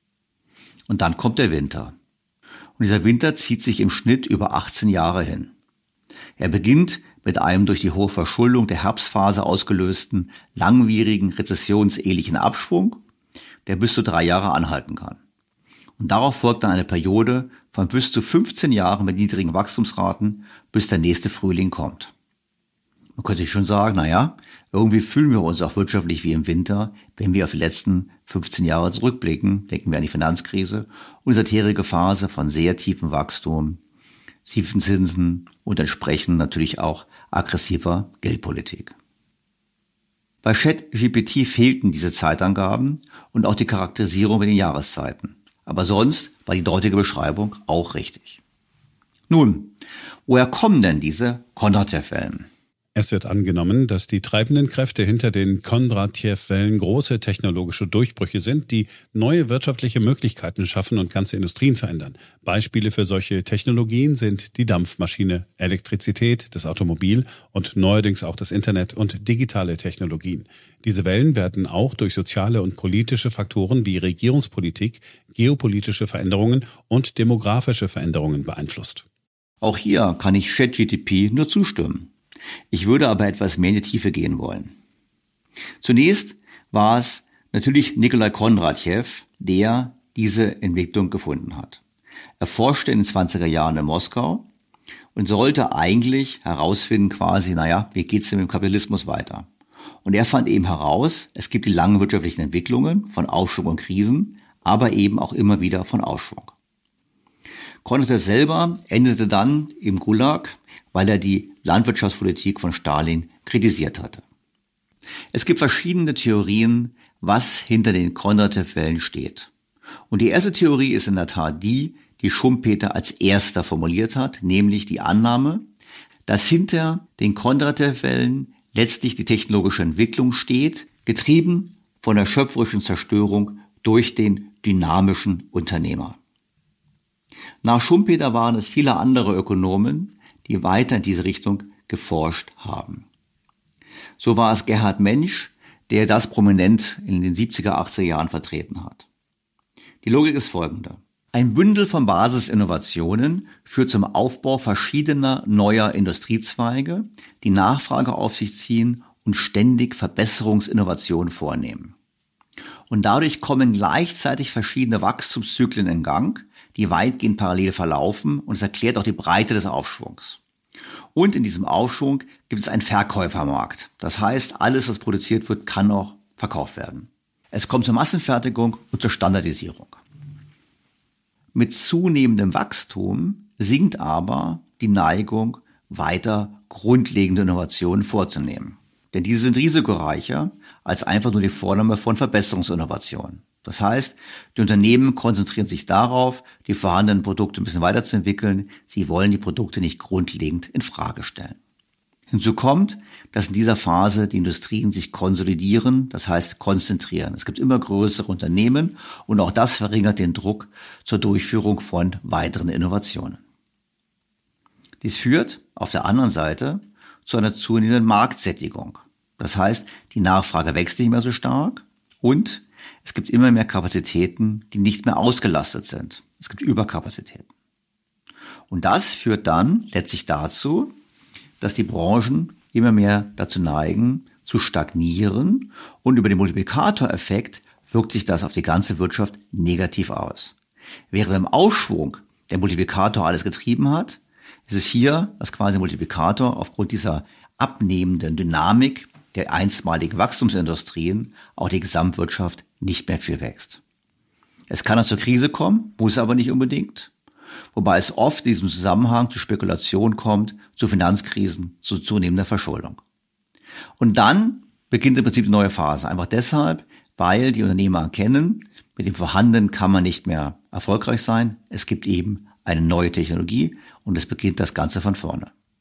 B: Und dann kommt der Winter. Und dieser Winter zieht sich im Schnitt über achtzehn Jahre hin. Er beginnt mit einem durch die hohe Verschuldung der Herbstphase ausgelösten, langwierigen, rezessionsähnlichen Abschwung, der bis zu drei Jahre anhalten kann. Und darauf folgt dann eine Periode von bis zu fünfzehn Jahren mit niedrigen Wachstumsraten, bis der nächste Frühling kommt. Man könnte schon sagen, naja, irgendwie fühlen wir uns auch wirtschaftlich wie im Winter, wenn wir auf die letzten fünfzehn Jahre zurückblicken, denken wir an die Finanzkrise und diese jährige Phase von sehr tiefem Wachstum, tiefen Zinsen und entsprechend natürlich auch aggressiver Geldpolitik. Bei ChatGPT fehlten diese Zeitangaben und auch die Charakterisierung mit den Jahreszeiten. Aber sonst war die dortige Beschreibung auch richtig. Nun, woher kommen denn diese Kondratjew-Wellen?
D: Es wird angenommen, dass die treibenden Kräfte hinter den Kondratjew-Wellen große technologische Durchbrüche sind, die neue wirtschaftliche Möglichkeiten schaffen und ganze Industrien verändern. Beispiele für solche Technologien sind die Dampfmaschine, Elektrizität, das Automobil und neuerdings auch das Internet und digitale Technologien. Diese Wellen werden auch durch soziale und politische Faktoren wie Regierungspolitik, geopolitische Veränderungen und demografische Veränderungen beeinflusst.
B: Auch hier kann ich ChatGPT nur zustimmen. Ich würde aber etwas mehr in die Tiefe gehen wollen. Zunächst war es natürlich Nikolai Kondratjew, der diese Entwicklung gefunden hat. Er forschte in den zwanziger Jahren in Moskau und sollte eigentlich herausfinden quasi, naja, wie geht's denn mit dem Kapitalismus weiter? Und er fand eben heraus, es gibt die langen wirtschaftlichen Entwicklungen von Aufschwung und Krisen, aber eben auch immer wieder von Aufschwung. Kondratjew selber endete dann im Gulag, weil er die Landwirtschaftspolitik von Stalin kritisiert hatte. Es gibt verschiedene Theorien, was hinter den Kondratjew-Wellen steht. Und die erste Theorie ist in der Tat die, die Schumpeter als erster formuliert hat, nämlich die Annahme, dass hinter den Kondratjew-Wellen letztlich die technologische Entwicklung steht, getrieben von der schöpferischen Zerstörung durch den dynamischen Unternehmer. Nach Schumpeter waren es viele andere Ökonomen, die weiter in diese Richtung geforscht haben. So war es Gerhard Mensch, der das prominent in den siebziger, achtziger Jahren vertreten hat. Die Logik ist folgende. Ein Bündel von Basisinnovationen führt zum Aufbau verschiedener neuer Industriezweige, die Nachfrage auf sich ziehen und ständig Verbesserungsinnovationen vornehmen. Und dadurch kommen gleichzeitig verschiedene Wachstumszyklen in Gang, die weitgehend parallel verlaufen, und es erklärt auch die Breite des Aufschwungs. Und in diesem Aufschwung gibt es einen Verkäufermarkt. Das heißt, alles, was produziert wird, kann auch verkauft werden. Es kommt zur Massenfertigung und zur Standardisierung. Mit zunehmendem Wachstum sinkt aber die Neigung, weiter grundlegende Innovationen vorzunehmen. Denn diese sind risikoreicher als einfach nur die Vornahme von Verbesserungsinnovationen. Das heißt, die Unternehmen konzentrieren sich darauf, die vorhandenen Produkte ein bisschen weiterzuentwickeln. Sie wollen die Produkte nicht grundlegend in Frage stellen. Hinzu kommt, dass in dieser Phase die Industrien sich konsolidieren, das heißt konzentrieren. Es gibt immer größere Unternehmen und auch das verringert den Druck zur Durchführung von weiteren Innovationen. Dies führt auf der anderen Seite zu einer zunehmenden Marktsättigung. Das heißt, die Nachfrage wächst nicht mehr so stark und es gibt immer mehr Kapazitäten, die nicht mehr ausgelastet sind. Es gibt Überkapazitäten. Und das führt dann letztlich dazu, dass die Branchen immer mehr dazu neigen, zu stagnieren. Und über den Multiplikatoreffekt wirkt sich das auf die ganze Wirtschaft negativ aus. Während im Aufschwung der Multiplikator alles getrieben hat, ist es hier, dass quasi der Multiplikator aufgrund dieser abnehmenden Dynamik der einstmaligen Wachstumsindustrien auch die Gesamtwirtschaft nicht mehr viel wächst. Es kann auch zur Krise kommen, muss aber nicht unbedingt, wobei es oft in diesem Zusammenhang zu Spekulationen kommt, zu Finanzkrisen, zu zunehmender Verschuldung. Und dann beginnt im Prinzip eine neue Phase, einfach deshalb, weil die Unternehmer erkennen, mit dem Vorhandenen kann man nicht mehr erfolgreich sein, es gibt eben eine neue Technologie und es beginnt das Ganze von vorne.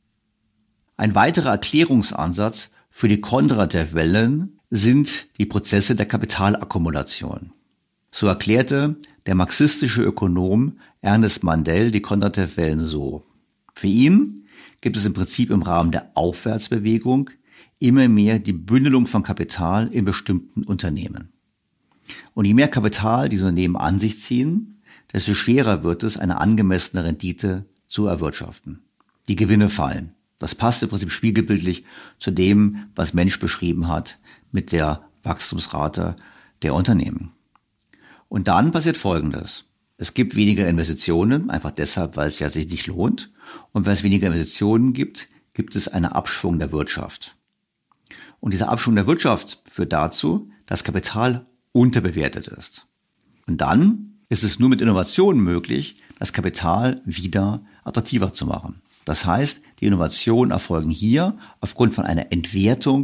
B: Ein weiterer Erklärungsansatz für die Kondratjew-Wellen sind die Prozesse der Kapitalakkumulation. So erklärte der marxistische Ökonom Ernest Mandel die Kondratjew-Wellen so. Für ihn gibt es im Prinzip im Rahmen der Aufwärtsbewegung immer mehr die Bündelung von Kapital in bestimmten Unternehmen. Und je mehr Kapital diese Unternehmen an sich ziehen, desto schwerer wird es, eine angemessene Rendite zu erwirtschaften. Die Gewinne fallen. Das passt im Prinzip spiegelbildlich zu dem, was Mensch beschrieben hat mit der Wachstumsrate der Unternehmen. Und dann passiert Folgendes. Es gibt weniger Investitionen, einfach deshalb, weil es ja sich nicht lohnt. Und weil es weniger Investitionen gibt, gibt es einen Abschwung der Wirtschaft. Und dieser Abschwung der Wirtschaft führt dazu, dass Kapital unterbewertet ist. Und dann ist es nur mit Innovationen möglich, das Kapital wieder attraktiver zu machen. Das heißt, die Innovationen erfolgen hier aufgrund von einer Entwertung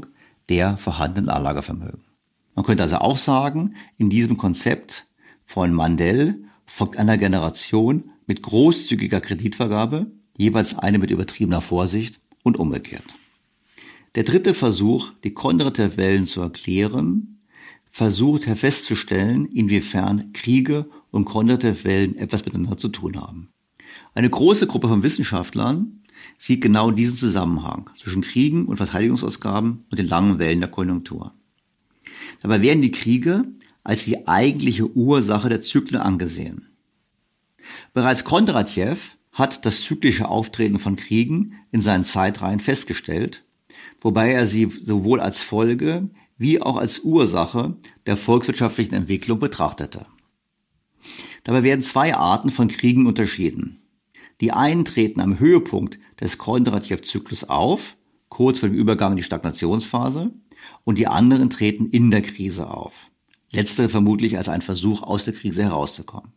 B: der vorhandenen Anlagevermögen. Man könnte also auch sagen, in diesem Konzept von Mandel folgt einer Generation mit großzügiger Kreditvergabe, jeweils eine mit übertriebener Vorsicht und umgekehrt. Der dritte Versuch, die Kondratev-Wellen zu erklären, versucht festzustellen, inwiefern Kriege und Kondratev-Wellen etwas miteinander zu tun haben. Eine große Gruppe von Wissenschaftlern sieht genau diesen Zusammenhang zwischen Kriegen und Verteidigungsausgaben und den langen Wellen der Konjunktur. Dabei werden die Kriege als die eigentliche Ursache der Zyklen angesehen. Bereits Kondratjew hat das zyklische Auftreten von Kriegen in seinen Zeitreihen festgestellt, wobei er sie sowohl als Folge wie auch als Ursache der volkswirtschaftlichen Entwicklung betrachtete. Dabei werden zwei Arten von Kriegen unterschieden. Die einen treten am Höhepunkt des Kondratjew-Zyklus auf, kurz vor dem Übergang in die Stagnationsphase, und die anderen treten in der Krise auf. Letztere vermutlich als ein Versuch, aus der Krise herauszukommen.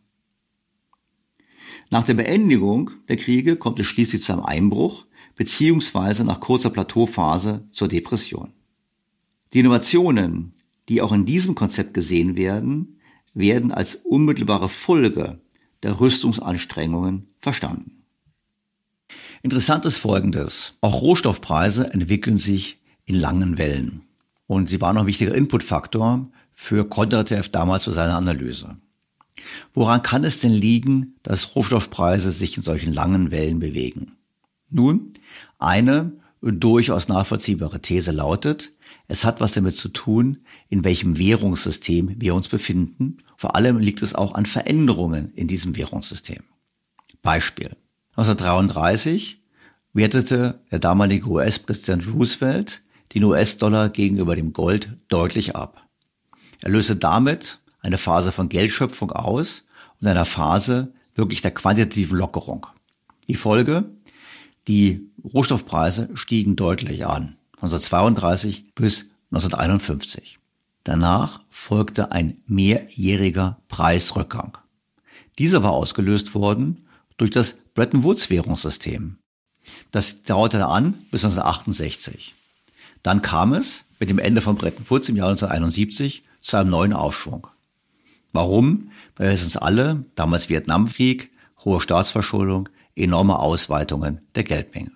B: Nach der Beendigung der Kriege kommt es schließlich zu einem Einbruch, beziehungsweise nach kurzer Plateauphase zur Depression. Die Innovationen, die auch in diesem Konzept gesehen werden, werden als unmittelbare Folge der Rüstungsanstrengungen verstanden. Interessant ist Folgendes. Auch Rohstoffpreise entwickeln sich in langen Wellen. Und sie waren noch ein wichtiger Inputfaktor für Kondratjew damals für seine Analyse. Woran kann es denn liegen, dass Rohstoffpreise sich in solchen langen Wellen bewegen? Nun, eine durchaus nachvollziehbare These lautet, es hat was damit zu tun, in welchem Währungssystem wir uns befinden. Vor allem liegt es auch an Veränderungen in diesem Währungssystem. Beispiel. neunzehnhundertdreiunddreißig wertete der damalige U S-Präsident Roosevelt den U S-Dollar gegenüber dem Gold deutlich ab. Er löste damit eine Phase von Geldschöpfung aus und einer Phase wirklich der quantitativen Lockerung. Die Folge? Die Rohstoffpreise stiegen deutlich an, von neunzehnhundertzweiunddreißig bis neunzehnhunderteinundfünfzig. Danach folgte ein mehrjähriger Preisrückgang. Dieser war ausgelöst worden durch das Bretton-Woods-Währungssystem. Das dauerte an bis neunzehnhundertachtundsechzig. Dann kam es mit dem Ende von Bretton Woods im Jahr neunzehnhunderteinundsiebzig zu einem neuen Aufschwung. Warum? Weil wir wissen es alle, damals Vietnamkrieg, hohe Staatsverschuldung, enorme Ausweitungen der Geldmenge.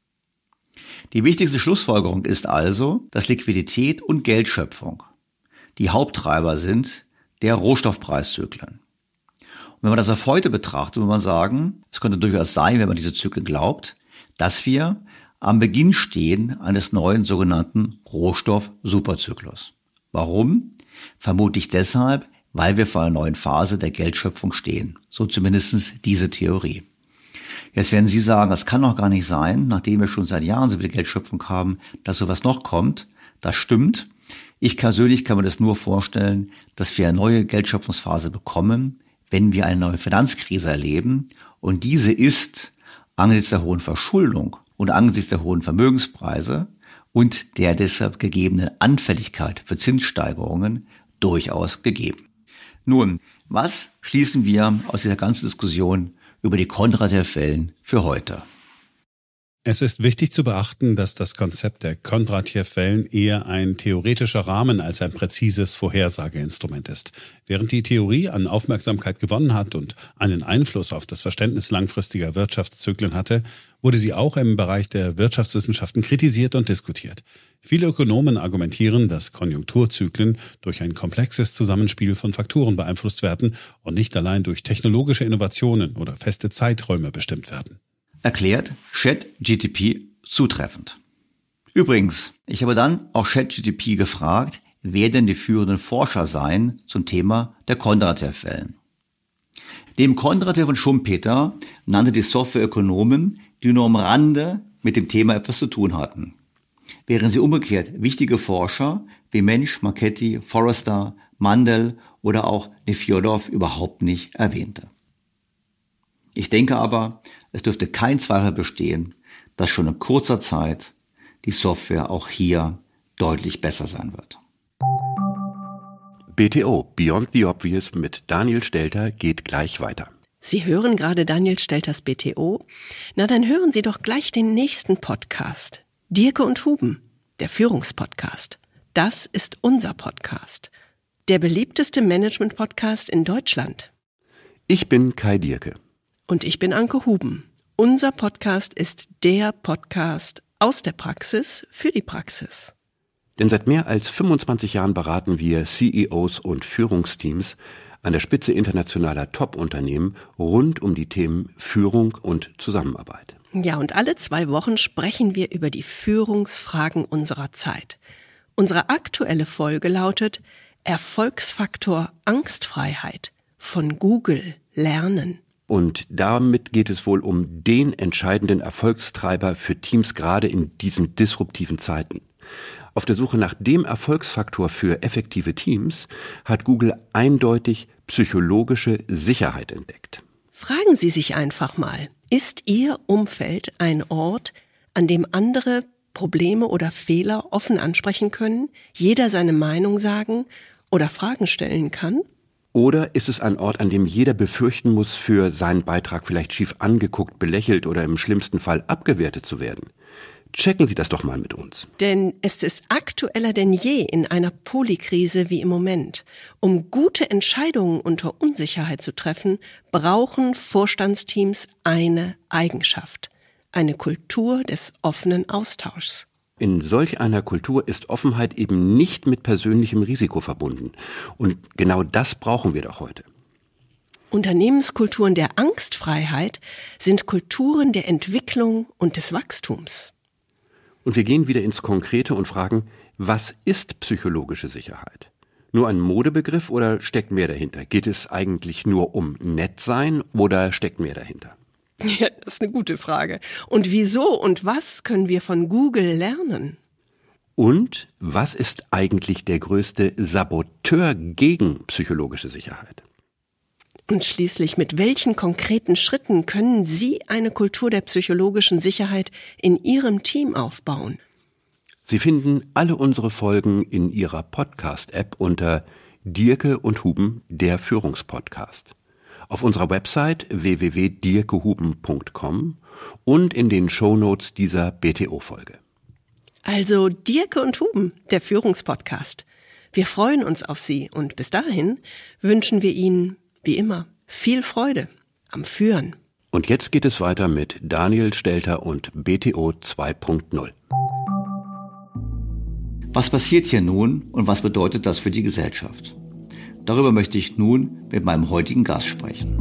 B: Die wichtigste Schlussfolgerung ist also, dass Liquidität und Geldschöpfung die Haupttreiber sind der Rohstoffpreiszyklen. Und wenn man das auf heute betrachtet, muss man sagen, es könnte durchaus sein, wenn man diese Zyklen glaubt, dass wir am Beginn stehen eines neuen sogenannten Rohstoff-Superzyklus. Warum? Vermutlich deshalb, weil wir vor einer neuen Phase der Geldschöpfung stehen. So zumindest diese Theorie. Jetzt werden Sie sagen, das kann doch gar nicht sein, nachdem wir schon seit Jahren so viel Geldschöpfung haben, dass sowas noch kommt. Das stimmt. Ich persönlich kann mir das nur vorstellen, dass wir eine neue Geldschöpfungsphase bekommen, wenn wir eine neue Finanzkrise erleben. Und diese ist angesichts der hohen Verschuldung und angesichts der hohen Vermögenspreise und der deshalb gegebenen Anfälligkeit für Zinssteigerungen durchaus gegeben. Nun, was schließen wir aus dieser ganzen Diskussion über die Kondratjew-Wellen für heute?
D: Es ist wichtig zu beachten, dass das Konzept der Kondratjew-Wellen eher ein theoretischer Rahmen als ein präzises Vorhersageinstrument ist. Während die Theorie an Aufmerksamkeit gewonnen hat und einen Einfluss auf das Verständnis langfristiger Wirtschaftszyklen hatte, wurde sie auch im Bereich der Wirtschaftswissenschaften kritisiert und diskutiert. Viele Ökonomen argumentieren, dass Konjunkturzyklen durch ein komplexes Zusammenspiel von Faktoren beeinflusst werden und nicht allein durch technologische Innovationen oder feste Zeiträume bestimmt werden.
B: Erklärt ChatGPT zutreffend. Übrigens, ich habe dann auch ChatGPT gefragt, wer denn die führenden Forscher seien zum Thema der Kondratjew-Wellen. Neben Kondratjew und Schumpeter nannte die Softwareökonomen, die nur am Rande mit dem Thema etwas zu tun hatten, während sie umgekehrt wichtige Forscher wie Mensch, Marchetti, Forrester, Mandel oder auch Nefjodov überhaupt nicht erwähnte. Ich denke aber, es dürfte kein Zweifel bestehen, dass schon in kurzer Zeit die Software auch hier deutlich besser sein wird.
L: B T O, Beyond the Obvious mit Daniel Stelter geht gleich weiter.
M: Sie hören gerade Daniel Stelters B T O? Na, dann hören Sie doch gleich den nächsten Podcast. Dierke und Huben, der Führungspodcast. Das ist unser Podcast. Der beliebteste Management-Podcast in Deutschland.
L: Ich bin Kai Dierke.
M: Und ich bin Anke Huben. Unser Podcast ist der Podcast aus der Praxis für die Praxis.
L: Denn seit mehr als fünfundzwanzig Jahren beraten wir C E Os und Führungsteams an der Spitze internationaler Top-Unternehmen rund um die Themen Führung und Zusammenarbeit.
M: Ja, und alle zwei Wochen sprechen wir über die Führungsfragen unserer Zeit. Unsere aktuelle Folge lautet Erfolgsfaktor Angstfreiheit von Google lernen.
L: Und damit geht es wohl um den entscheidenden Erfolgstreiber für Teams gerade in diesen disruptiven Zeiten. Auf der Suche nach dem Erfolgsfaktor für effektive Teams hat Google eindeutig psychologische Sicherheit entdeckt.
M: Fragen Sie sich einfach mal, ist Ihr Umfeld ein Ort, an dem andere Probleme oder Fehler offen ansprechen können, jeder seine Meinung sagen oder Fragen stellen kann?
L: Oder ist es ein Ort, an dem jeder befürchten muss, für seinen Beitrag vielleicht schief angeguckt, belächelt oder im schlimmsten Fall abgewertet zu werden? Checken Sie das doch mal mit uns.
M: Denn es ist aktueller denn je in einer Polykrise wie im Moment. Um gute Entscheidungen unter Unsicherheit zu treffen, brauchen Vorstandsteams eine Eigenschaft: eine Kultur des offenen Austauschs.
L: In solch einer Kultur ist Offenheit eben nicht mit persönlichem Risiko verbunden. Und genau das brauchen wir doch heute.
M: Unternehmenskulturen der Angstfreiheit sind Kulturen der Entwicklung und des Wachstums.
L: Und wir gehen wieder ins Konkrete und fragen, was ist psychologische Sicherheit? Nur ein Modebegriff oder steckt mehr dahinter? Geht es eigentlich nur um nett sein oder steckt mehr dahinter?
M: Ja, das ist eine gute Frage. Und wieso und was können wir von Google lernen?
L: Und was ist eigentlich der größte Saboteur gegen psychologische Sicherheit?
M: Und schließlich, mit welchen konkreten Schritten können Sie eine Kultur der psychologischen Sicherheit in Ihrem Team aufbauen?
L: Sie finden alle unsere Folgen in Ihrer Podcast-App unter Dierke und Huben, der Führungspodcast. Auf unserer Website w w w punkt dierkehuben punkt com und in den Shownotes dieser B T O-Folge.
M: Also Dierke und Huben, der Führungspodcast. Wir freuen uns auf Sie und bis dahin wünschen wir Ihnen wie immer viel Freude am Führen.
L: Und jetzt geht es weiter mit Daniel Stelter und B T O zwei Punkt null.
B: Was passiert hier nun und was bedeutet das für die Gesellschaft? Darüber möchte ich nun mit meinem heutigen Gast sprechen.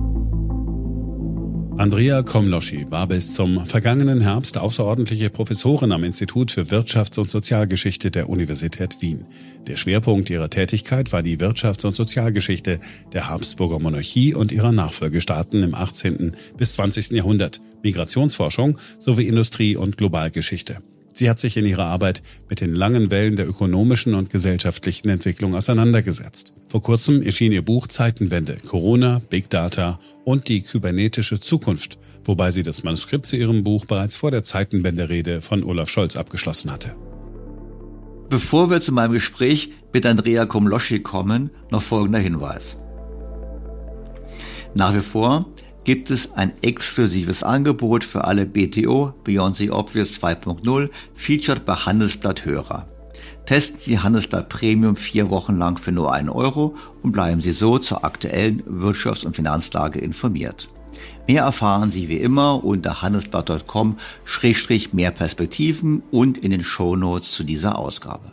D: Andrea Komloschi war bis zum vergangenen Herbst außerordentliche Professorin am Institut für Wirtschafts- und Sozialgeschichte der Universität Wien. Der Schwerpunkt ihrer Tätigkeit war die Wirtschafts- und Sozialgeschichte der Habsburger Monarchie und ihrer Nachfolgestaaten im achtzehnten bis zwanzigsten Jahrhundert, Migrationsforschung sowie Industrie- und Globalgeschichte. Sie hat sich in ihrer Arbeit mit den langen Wellen der ökonomischen und gesellschaftlichen Entwicklung auseinandergesetzt. Vor kurzem erschien ihr Buch Zeitenwende, Corona, Big Data und die kybernetische Zukunft, wobei sie das Manuskript zu ihrem Buch bereits vor der Zeitenwende-Rede von Olaf Scholz abgeschlossen hatte.
B: Bevor wir zu meinem Gespräch mit Andrea Komloschi kommen, noch folgender Hinweis. Nach wie vor gibt es ein exklusives Angebot für alle B T O Beyond the Obvious zwei Punkt null Featured bei Handelsblatt Hörer. Testen Sie Handelsblatt Premium vier Wochen lang für nur einen Euro und bleiben Sie so zur aktuellen Wirtschafts- und Finanzlage informiert. Mehr erfahren Sie wie immer unter handelsblatt punkt com Schrägstrich mehr Perspektiven und in den Shownotes zu dieser Ausgabe.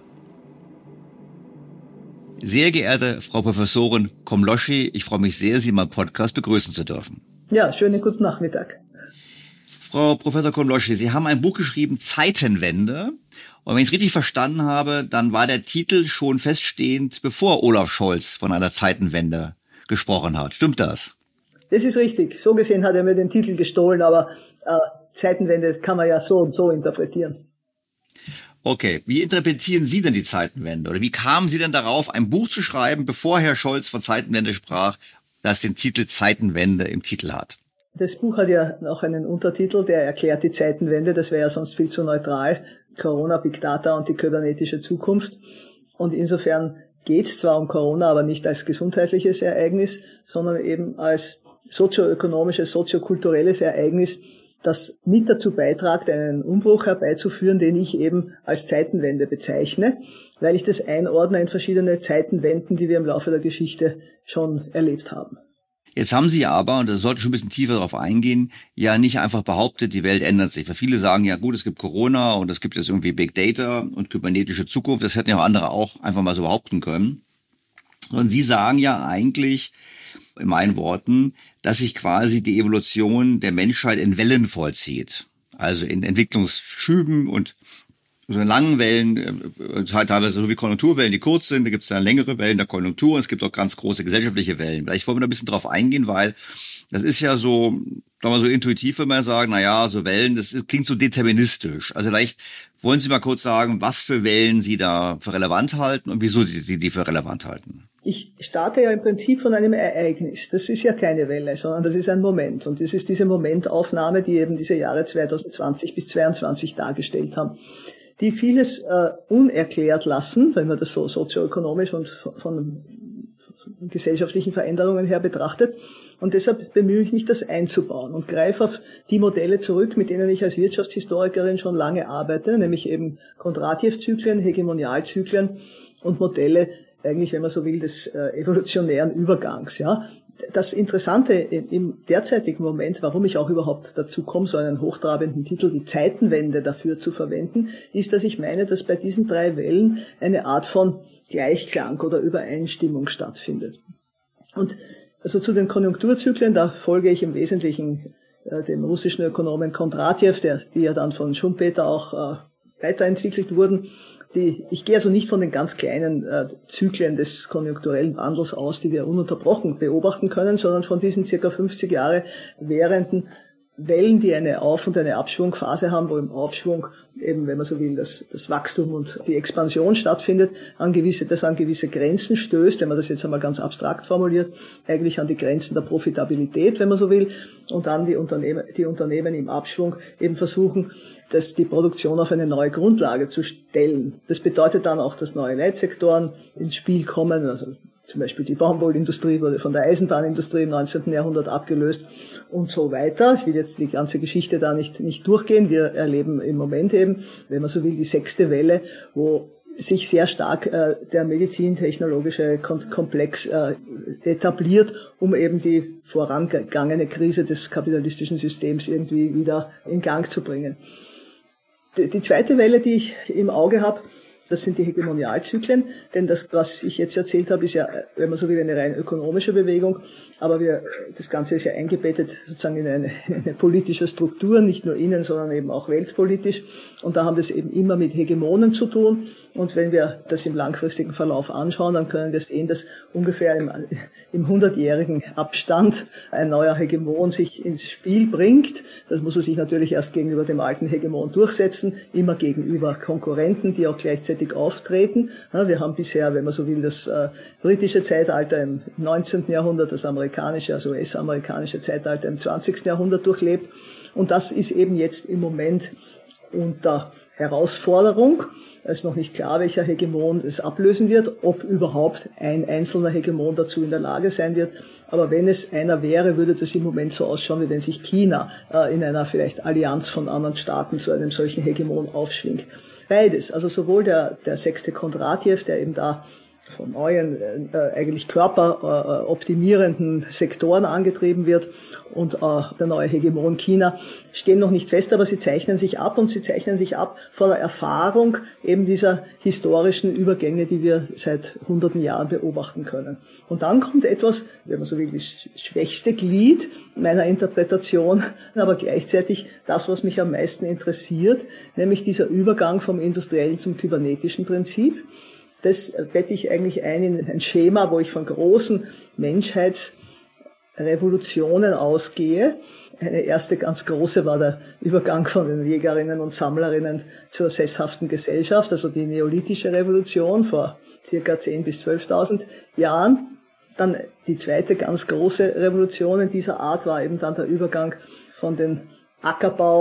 B: Sehr geehrte Frau Professorin Komloschi, ich freue mich sehr, Sie in meinem Podcast begrüßen zu dürfen.
N: Ja, schönen guten Nachmittag.
B: Frau Professor Komloschi, Sie haben ein Buch geschrieben, Zeitenwende. Und wenn ich es richtig verstanden habe, dann war der Titel schon feststehend, bevor Olaf Scholz von einer Zeitenwende gesprochen hat. Stimmt das?
N: Das ist richtig. So gesehen hat er mir den Titel gestohlen, aber äh, Zeitenwende kann man ja so und so interpretieren.
B: Okay, wie interpretieren Sie denn die Zeitenwende? Oder wie kamen Sie denn darauf, ein Buch zu schreiben, bevor Herr Scholz von Zeitenwende sprach, das den Titel Zeitenwende im Titel hat?
N: Das Buch hat ja noch einen Untertitel, der erklärt die Zeitenwende. Das wäre ja sonst viel zu neutral. Corona, Big Data und die kybernetische Zukunft. Und insofern geht es zwar um Corona, aber nicht als gesundheitliches Ereignis, sondern eben als sozioökonomisches, soziokulturelles Ereignis, das mit dazu beitragt, einen Umbruch herbeizuführen, den ich eben als Zeitenwende bezeichne, weil ich das einordne in verschiedene Zeitenwenden, die wir im Laufe der Geschichte schon erlebt haben.
B: Jetzt haben Sie aber, und das sollte schon ein bisschen tiefer darauf eingehen, ja nicht einfach behauptet, die Welt ändert sich. Weil viele sagen, ja gut, es gibt Corona und es gibt jetzt irgendwie Big Data und kybernetische Zukunft. Das hätten ja auch andere auch einfach mal so behaupten können. Und Sie sagen ja eigentlich, in meinen Worten, dass sich quasi die Evolution der Menschheit in Wellen vollzieht. Also in Entwicklungsschüben und so langen Wellen, teilweise so wie Konjunkturwellen, die kurz sind, da gibt es dann längere Wellen der Konjunktur und es gibt auch ganz große gesellschaftliche Wellen. Vielleicht wollen wir da ein bisschen drauf eingehen, weil das ist ja so, sagen wir so intuitiv, wenn man sagt, na ja, so Wellen, das ist, klingt so deterministisch. Also vielleicht wollen Sie mal kurz sagen, was für Wellen Sie da für relevant halten und wieso Sie die für relevant halten.
N: Ich starte ja im Prinzip von einem Ereignis. Das ist ja keine Welle, sondern das ist ein Moment. Und das ist diese Momentaufnahme, die eben diese Jahre zwanzig zwanzig bis zweiundzwanzig dargestellt haben, die vieles äh, unerklärt lassen, wenn man das so sozioökonomisch und von, von gesellschaftlichen Veränderungen her betrachtet. Und deshalb bemühe ich mich, das einzubauen und greife auf die Modelle zurück, mit denen ich als Wirtschaftshistorikerin schon lange arbeite, nämlich eben Kondratjew-Zyklen, Hegemonialzyklen und Modelle, eigentlich, wenn man so will, des äh, evolutionären Übergangs. Ja, das Interessante im derzeitigen Moment, warum ich auch überhaupt dazu komme, so einen hochtrabenden Titel wie Zeitenwende dafür zu verwenden, ist, dass ich meine, dass bei diesen drei Wellen eine Art von Gleichklang oder Übereinstimmung stattfindet. Und also zu den Konjunkturzyklen, da folge ich im Wesentlichen äh, dem russischen Ökonomen Kondratjew, der, die ja dann von Schumpeter auch äh, weiterentwickelt wurden. Die, ich gehe also nicht von den ganz kleinen äh, Zyklen des konjunkturellen Wandels aus, die wir ununterbrochen beobachten können, sondern von diesen circa fünfzig Jahre währenden Wellen, die eine Auf- und eine Abschwungphase haben, wo im Aufschwung eben, wenn man so will, das, das Wachstum und die Expansion stattfindet, an gewisse, das an gewisse Grenzen stößt, wenn man das jetzt einmal ganz abstrakt formuliert, eigentlich an die Grenzen der Profitabilität, wenn man so will, und dann die Unternehmen, die Unternehmen im Abschwung eben versuchen, dass die Produktion auf eine neue Grundlage zu stellen. Das bedeutet dann auch, dass neue Leitsektoren ins Spiel kommen, also zum Beispiel die Baumwollindustrie wurde von der Eisenbahnindustrie im neunzehnten Jahrhundert abgelöst und so weiter. Ich will jetzt die ganze Geschichte da nicht, nicht durchgehen. Wir erleben im Moment eben, wenn man so will, die sechste Welle, wo sich sehr stark äh, der medizintechnologische Komplex äh, etabliert, um eben die vorangegangene Krise des kapitalistischen Systems irgendwie wieder in Gang zu bringen. Die, die zweite Welle, die ich im Auge habe, das sind die Hegemonialzyklen, denn das, was ich jetzt erzählt habe, ist ja, wenn man so will, eine rein ökonomische Bewegung, aber wir, das Ganze ist ja eingebettet sozusagen in eine, eine politische Struktur, nicht nur innen, sondern eben auch weltpolitisch, und da haben wir es eben immer mit Hegemonen zu tun, und wenn wir das im langfristigen Verlauf anschauen, dann können wir sehen, dass ungefähr im, im hundertjährigen Abstand ein neuer Hegemon sich ins Spiel bringt. Das muss er sich natürlich erst gegenüber dem alten Hegemon durchsetzen, immer gegenüber Konkurrenten, die auch gleichzeitig auftreten. Wir haben bisher, wenn man so will, das äh, britische Zeitalter im neunzehnten Jahrhundert, das amerikanische, also U S-amerikanische Zeitalter im zwanzigsten Jahrhundert durchlebt. Und das ist eben jetzt im Moment unter Herausforderung. Es ist noch nicht klar, welcher Hegemon es ablösen wird, ob überhaupt ein einzelner Hegemon dazu in der Lage sein wird. Aber wenn es einer wäre, würde das im Moment so ausschauen, wie wenn sich China äh, in einer vielleicht Allianz von anderen Staaten zu einem solchen Hegemon aufschwingt. Beides, also sowohl der, der sechste Kondratjew, der eben da von neuen, äh, eigentlich körperoptimierenden äh, Sektoren angetrieben wird, und äh, der neue Hegemon China, stehen noch nicht fest, aber sie zeichnen sich ab, und sie zeichnen sich ab vor der Erfahrung eben dieser historischen Übergänge, die wir seit hunderten Jahren beobachten können. Und dann kommt etwas, wenn man so will, das schwächste Glied meiner Interpretation, aber gleichzeitig das, was mich am meisten interessiert, nämlich dieser Übergang vom industriellen zum kybernetischen Prinzip. Das bette ich eigentlich ein in ein Schema, wo ich von großen Menschheitsrevolutionen ausgehe. Eine erste ganz große war der Übergang von den Jägerinnen und Sammlerinnen zur sesshaften Gesellschaft, also die neolithische Revolution vor circa zehntausend bis zwölftausend Jahren. Dann die zweite ganz große Revolution in dieser Art war eben dann der Übergang von den Ackerbau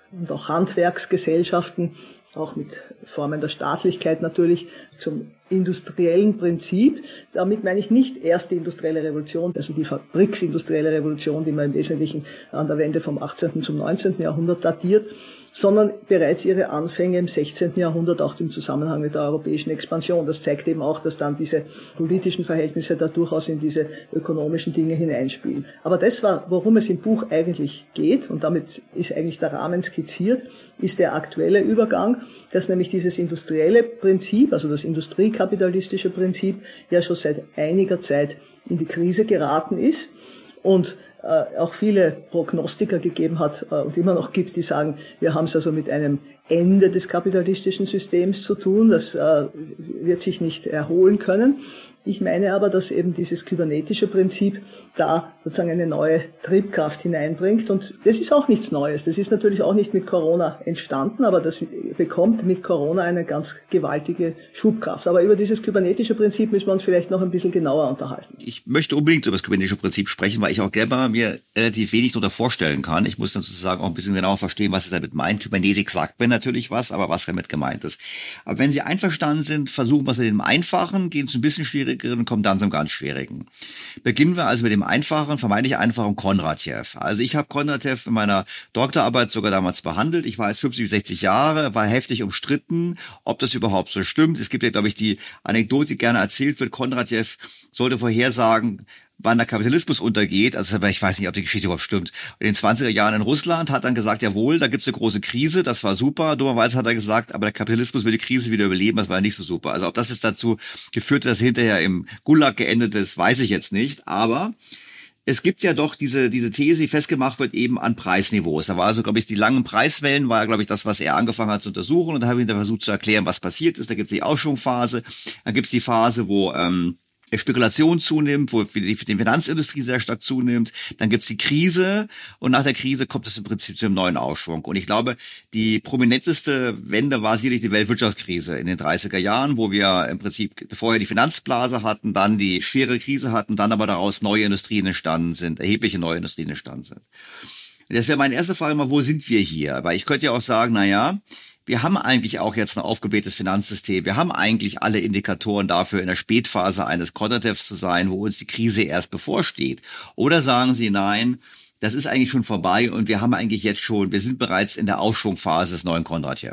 N: und auch Handwerksgesellschaften, auch mit Formen der Staatlichkeit natürlich, zum industriellen Prinzip. Damit meine ich nicht erst die industrielle Revolution, also die fabriksindustrielle Revolution, die man im Wesentlichen an der Wende vom achtzehnten zum neunzehnten Jahrhundert datiert, sondern bereits ihre Anfänge im sechzehnten Jahrhundert auch im Zusammenhang mit der europäischen Expansion. Das zeigt eben auch, dass dann diese politischen Verhältnisse da durchaus in diese ökonomischen Dinge hineinspielen. Aber das war, worum es im Buch eigentlich geht, und damit ist eigentlich der Rahmen skizziert, ist der aktuelle Übergang, dass nämlich dieses industrielle Prinzip, also das industriekapitalistische Prinzip, ja schon seit einiger Zeit in die Krise geraten ist und äh, auch viele Prognostiker gegeben hat äh, und immer noch gibt, die sagen, wir haben es also mit einem Ende des kapitalistischen Systems zu tun, das äh, wird sich nicht erholen können. Ich meine aber, dass eben dieses kybernetische Prinzip da sozusagen eine neue Triebkraft hineinbringt. Und das ist auch nichts Neues. Das ist natürlich auch nicht mit Corona entstanden, aber das bekommt mit Corona eine ganz gewaltige Schubkraft. Aber über dieses kybernetische Prinzip müssen wir uns vielleicht noch ein bisschen genauer unterhalten.
B: Ich möchte unbedingt über das kybernetische Prinzip sprechen, weil ich auch selber mir relativ wenig darunter vorstellen kann. Ich muss dann sozusagen auch ein bisschen genauer verstehen, was es damit meint. Kybernetik sagt mir natürlich was, aber was damit gemeint ist. Aber wenn Sie einverstanden sind, versuchen wir es mit dem Einfachen, gehen zu ein bisschen schwierigeren und kommen dann zum ganz Schwierigen. Beginnen wir also mit dem Einfachen, vermeintlich Einfachen Kondratjew. Also ich habe Kondratjew in meiner Doktorarbeit sogar damals behandelt. Ich war jetzt fünfzig bis sechzig Jahre, war heftig umstritten, ob das überhaupt so stimmt. Es gibt ja, glaube ich, die Anekdote, die gerne erzählt wird. Kondratjew sollte vorhersagen, wann der Kapitalismus untergeht, also ich weiß nicht, ob die Geschichte überhaupt stimmt. In den zwanziger Jahren in Russland hat dann gesagt, jawohl, da gibt's eine große Krise, das war super. Dummerweise hat er gesagt, aber der Kapitalismus will die Krise wieder überleben, das war nicht so super. Also ob das jetzt dazu geführt hat, dass hinterher im Gulag geendet ist, weiß ich jetzt nicht. Aber es gibt ja doch diese diese These, die festgemacht wird eben an Preisniveaus. Da war also, glaube ich, die langen Preiswellen, war, glaube ich, das, was er angefangen hat zu untersuchen. Und da habe ich dann versucht zu erklären, was passiert ist. Da gibt's die Aufschwungphase, dann gibt's die Phase, wo ähm, Spekulation zunimmt, wo die Finanzindustrie sehr stark zunimmt, dann gibt's die Krise und nach der Krise kommt es im Prinzip zu einem neuen Aufschwung. Und ich glaube, die prominenteste Wende war sicherlich die Weltwirtschaftskrise in den dreißiger Jahren, wo wir im Prinzip vorher die Finanzblase hatten, dann die schwere Krise hatten, dann aber daraus neue Industrien entstanden sind, erhebliche neue Industrien entstanden sind. Das wäre meine erste Frage mal, wo sind wir hier? Weil ich könnte ja auch sagen, na ja, wir haben eigentlich auch jetzt ein aufgeblähtes Finanzsystem. Wir haben eigentlich alle Indikatoren dafür, in der Spätphase eines Kondratjews zu sein, wo uns die Krise erst bevorsteht. Oder sagen Sie, nein, das ist eigentlich schon vorbei und wir haben eigentlich jetzt schon, wir sind bereits in der Aufschwungphase des neuen Kondratjew.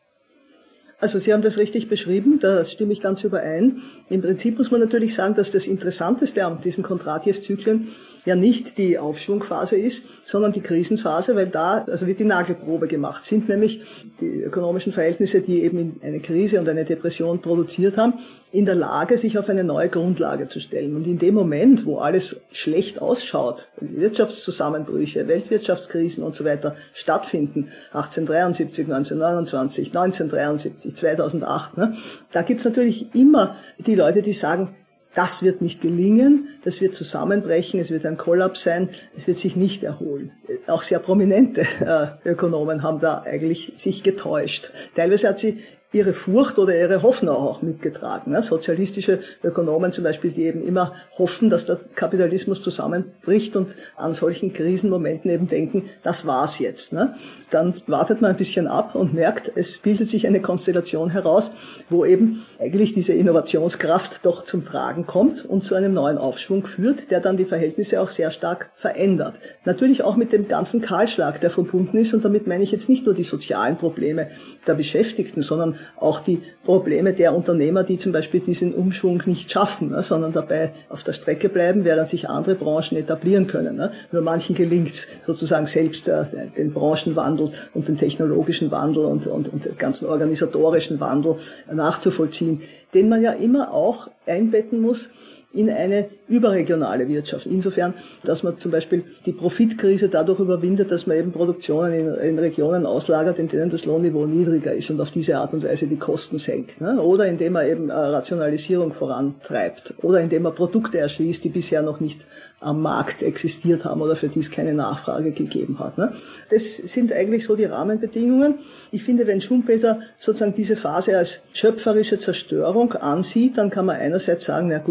N: Also Sie haben das richtig beschrieben, da stimme ich ganz überein. Im Prinzip muss man natürlich sagen, dass das Interessanteste an diesen Kondratjew-Zyklen ja nicht die Aufschwungphase ist, sondern die Krisenphase, weil da also wird die Nagelprobe gemacht. Sind nämlich die ökonomischen Verhältnisse, die eben eine Krise und eine Depression produziert haben, in der Lage, sich auf eine neue Grundlage zu stellen. Und in dem Moment, wo alles schlecht ausschaut, Wirtschaftszusammenbrüche, Weltwirtschaftskrisen und so weiter stattfinden, achtzehnhundertdreiundsiebzig, neunzehnhundertneunundzwanzig, neunzehnhundertdreiundsiebzig, zweitausendacht, ne, da gibt's natürlich immer die Leute, die sagen, das wird nicht gelingen, das wird zusammenbrechen, es wird ein Kollaps sein, es wird sich nicht erholen. Auch sehr prominente äh, Ökonomen haben da eigentlich sich getäuscht. Teilweise hat sie ihre Furcht oder ihre Hoffnung auch mitgetragen. Ne? Sozialistische Ökonomen zum Beispiel, die eben immer hoffen, dass der Kapitalismus zusammenbricht und an solchen Krisenmomenten eben denken, das war's jetzt. Ne? Dann wartet man ein bisschen ab und merkt, es bildet sich eine Konstellation heraus, wo eben eigentlich diese Innovationskraft doch zum Tragen kommt und zu einem neuen Aufschwung führt, der dann die Verhältnisse auch sehr stark verändert. Natürlich auch mit dem ganzen Kahlschlag, der verbunden ist, und damit meine ich jetzt nicht nur die sozialen Probleme der Beschäftigten, sondern auch die Probleme der Unternehmer, die zum Beispiel diesen Umschwung nicht schaffen, ne, sondern dabei auf der Strecke bleiben, während sich andere Branchen etablieren können. Ne. Nur manchen gelingt es sozusagen selbst äh, den Branchenwandel und den technologischen Wandel und, und, und den ganzen organisatorischen Wandel nachzuvollziehen, den man ja immer auch einbetten muss in eine überregionale Wirtschaft. Insofern, dass man zum Beispiel die Profitkrise dadurch überwindet, dass man eben Produktionen in, in Regionen auslagert, in denen das Lohnniveau niedriger ist und auf diese Art und Weise die Kosten senkt. Ne? Oder indem man eben äh, Rationalisierung vorantreibt. Oder indem man Produkte erschließt, die bisher noch nicht am Markt existiert haben oder für die es keine Nachfrage gegeben hat. Ne? Das sind eigentlich so die Rahmenbedingungen. Ich finde, wenn Schumpeter sozusagen diese Phase als schöpferische Zerstörung ansieht, dann kann man einerseits sagen, na gut, das ist ein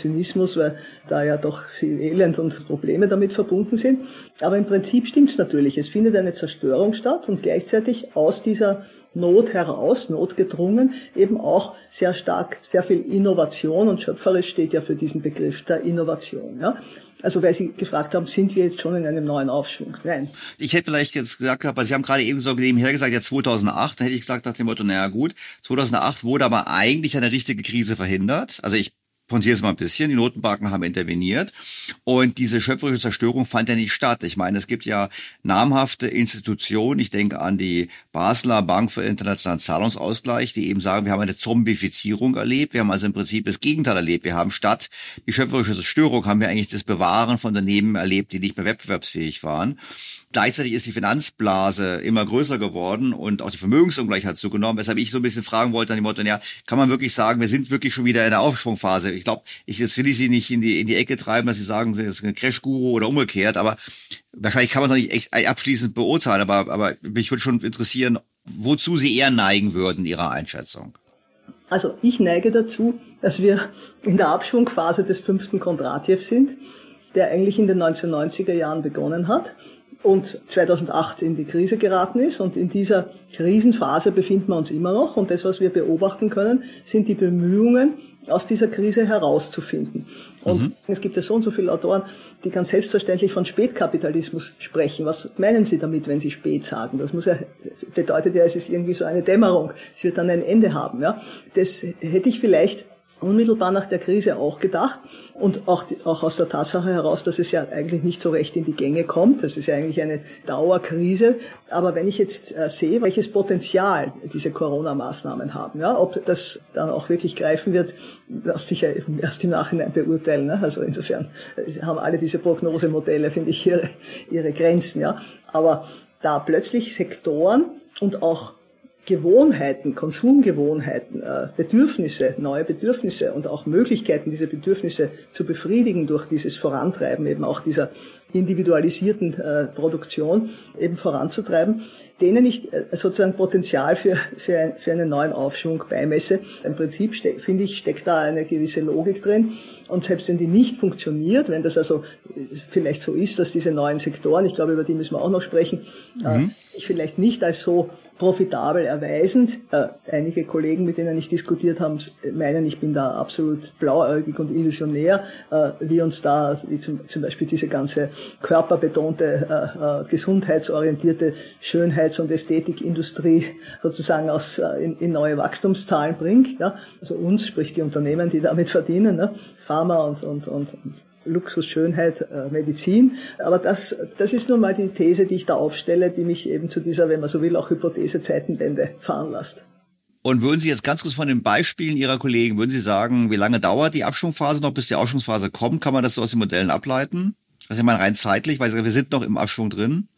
N: Zynismus, weil da ja doch viel Elend und Probleme damit verbunden sind. Aber im Prinzip stimmt es natürlich. Es findet eine Zerstörung statt und gleichzeitig aus dieser Not heraus, notgedrungen, eben auch sehr stark, sehr viel Innovation, und schöpferisch steht ja für diesen Begriff der Innovation. Ja? Also weil Sie gefragt haben, sind wir jetzt schon in einem neuen Aufschwung? Nein.
B: Ich hätte vielleicht jetzt gesagt, aber Sie haben gerade eben so nebenher gesagt, ja zweitausendacht, dann hätte ich gesagt nach dem Motto, naja gut, zweitausendacht wurde aber eigentlich eine richtige Krise verhindert. Also ich pontiere es mal ein bisschen, die Notenbanken haben interveniert und diese schöpferische Zerstörung fand ja nicht statt. Ich meine, es gibt ja namhafte Institutionen, ich denke an die Basler Bank für internationalen Zahlungsausgleich, die eben sagen, wir haben eine Zombifizierung erlebt, wir haben also im Prinzip das Gegenteil erlebt. Wir haben statt die schöpferische Zerstörung, haben wir eigentlich das Bewahren von Unternehmen erlebt, die nicht mehr wettbewerbsfähig waren. Gleichzeitig ist die Finanzblase immer größer geworden und auch die Vermögensungleichheit zugenommen, weshalb ich so ein bisschen fragen wollte an die Motto, ja, kann man wirklich sagen, wir sind wirklich schon wieder in der Aufschwungphase? Ich glaube, ich, jetzt will ich Sie nicht in die in die Ecke treiben, dass Sie sagen, Sie sind ein Crash-Guru oder umgekehrt, aber wahrscheinlich kann man es noch nicht echt abschließend beurteilen, aber, aber mich würde schon interessieren, wozu Sie eher neigen würden, Ihrer Einschätzung.
N: Also ich neige dazu, dass wir in der Abschwungphase des fünften Kondratjew sind, der eigentlich in den neunzehnhundertneunziger Jahren begonnen hat und zweitausendacht in die Krise geraten ist. Und in dieser Krisenphase befinden wir uns immer noch. Und das, was wir beobachten können, sind die Bemühungen, aus dieser Krise herauszufinden. Und mhm. es gibt ja so und so viele Autoren, die ganz selbstverständlich von Spätkapitalismus sprechen. Was meinen Sie damit, wenn Sie spät sagen? Das muss ja, bedeutet ja, es ist irgendwie so eine Dämmerung. Es wird dann ein Ende haben, ja. Das hätte ich vielleicht unmittelbar nach der Krise auch gedacht und auch, die, auch aus der Tatsache heraus, dass es ja eigentlich nicht so recht in die Gänge kommt. Das ist ja eigentlich eine Dauerkrise. Aber wenn ich jetzt äh, sehe, welches Potenzial diese Corona-Maßnahmen haben, ja, ob das dann auch wirklich greifen wird, lässt sich ja erst im Nachhinein beurteilen. Ne? Also insofern äh, haben alle diese Prognosemodelle, finde ich, ihre, ihre Grenzen. Ja. Aber da plötzlich Sektoren und auch Gewohnheiten, Konsumgewohnheiten, äh, Bedürfnisse, neue Bedürfnisse und auch Möglichkeiten, diese Bedürfnisse zu befriedigen durch dieses Vorantreiben eben auch dieser individualisierten äh, Produktion eben voranzutreiben, denen ich äh, sozusagen Potenzial für, für, ein, für einen neuen Aufschwung beimesse. Im Prinzip, ste- finde ich, steckt da eine gewisse Logik drin. Und selbst wenn die nicht funktioniert, wenn das also vielleicht so ist, dass diese neuen Sektoren, ich glaube, über die müssen wir auch noch sprechen, mhm. äh, sich vielleicht nicht als so profitabel erweisend. Äh, einige Kollegen, mit denen ich diskutiert habe, meinen, ich bin da absolut blauäugig und illusionär, äh, wie uns da, wie zum, zum Beispiel diese ganze körperbetonte, äh, äh, gesundheitsorientierte Schönheits- und Ästhetikindustrie sozusagen aus, äh, in, in neue Wachstumszahlen bringt. Ja? Also uns, sprich die Unternehmen, die damit verdienen, ne? Pharma und, und, und, und Luxus, Schönheit, äh, Medizin. Aber das, das ist nun mal die These, die ich da aufstelle, die mich eben zu dieser, wenn man so will, auch Hypothese Zeitenwende fahren lässt.
B: Und würden Sie jetzt ganz kurz von den Beispielen Ihrer Kollegen, würden Sie sagen, wie lange dauert die Abschwungphase noch, bis die Aufschwungphase kommt? Kann man das so aus den Modellen ableiten? Das ist ja mal rein zeitlich, weil wir sind noch im Abschwung drin.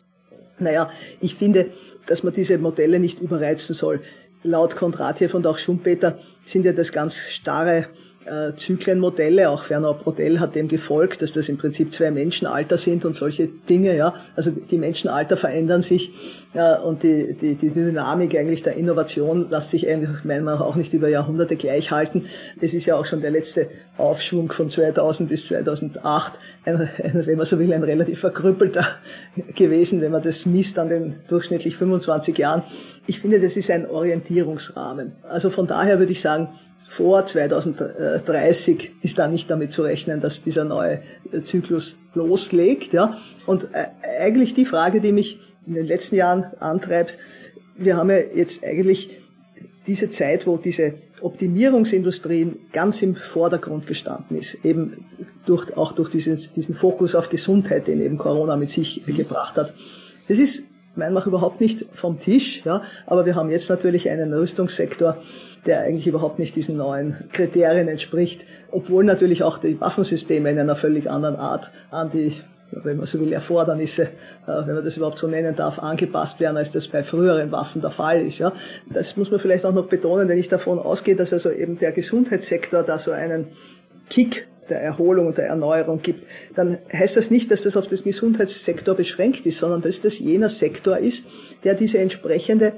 N: Naja, ich finde, dass man diese Modelle nicht überreizen soll. Laut Kondratjew und auch Schumpeter sind ja das ganz starre äh, Zyklenmodelle, auch Fernand Braudel hat dem gefolgt, dass das im Prinzip zwei Menschenalter sind und solche Dinge, ja. Also die Menschenalter verändern sich äh, und die, die, die Dynamik eigentlich der Innovation lässt sich eigentlich, meiner Meinung nach, auch nicht über Jahrhunderte gleich halten. Es ist ja auch schon der letzte Aufschwung von zweitausend bis zweitausendacht, ein, ein, wenn man so will, ein relativ verkrüppelter gewesen, wenn man das misst an den durchschnittlich fünfundzwanzig Jahren. Ich finde, das ist ein Orientierungsrahmen. Also von daher würde ich sagen, vor zweitausenddreißig ist da nicht damit zu rechnen, dass dieser neue Zyklus loslegt, ja. Und eigentlich die Frage, die mich in den letzten Jahren antreibt, wir haben ja jetzt eigentlich diese Zeit, wo diese Optimierungsindustrien ganz im Vordergrund gestanden ist, eben durch, auch durch diesen, diesen Fokus auf Gesundheit, den eben Corona mit sich mhm. gebracht hat. Das ist meiner Meinung nach überhaupt nicht vom Tisch, ja, aber wir haben jetzt natürlich einen Rüstungssektor, der eigentlich überhaupt nicht diesen neuen Kriterien entspricht, obwohl natürlich auch die Waffensysteme in einer völlig anderen Art an die, wenn man so will, Erfordernisse, wenn man das überhaupt so nennen darf, angepasst werden, als das bei früheren Waffen der Fall ist. Ja. Das muss man vielleicht auch noch betonen, wenn ich davon ausgehe, dass also eben der Gesundheitssektor da so einen Kick der Erholung und der Erneuerung gibt, dann heißt das nicht, dass das auf den Gesundheitssektor beschränkt ist, sondern dass das jener Sektor ist, der diese entsprechende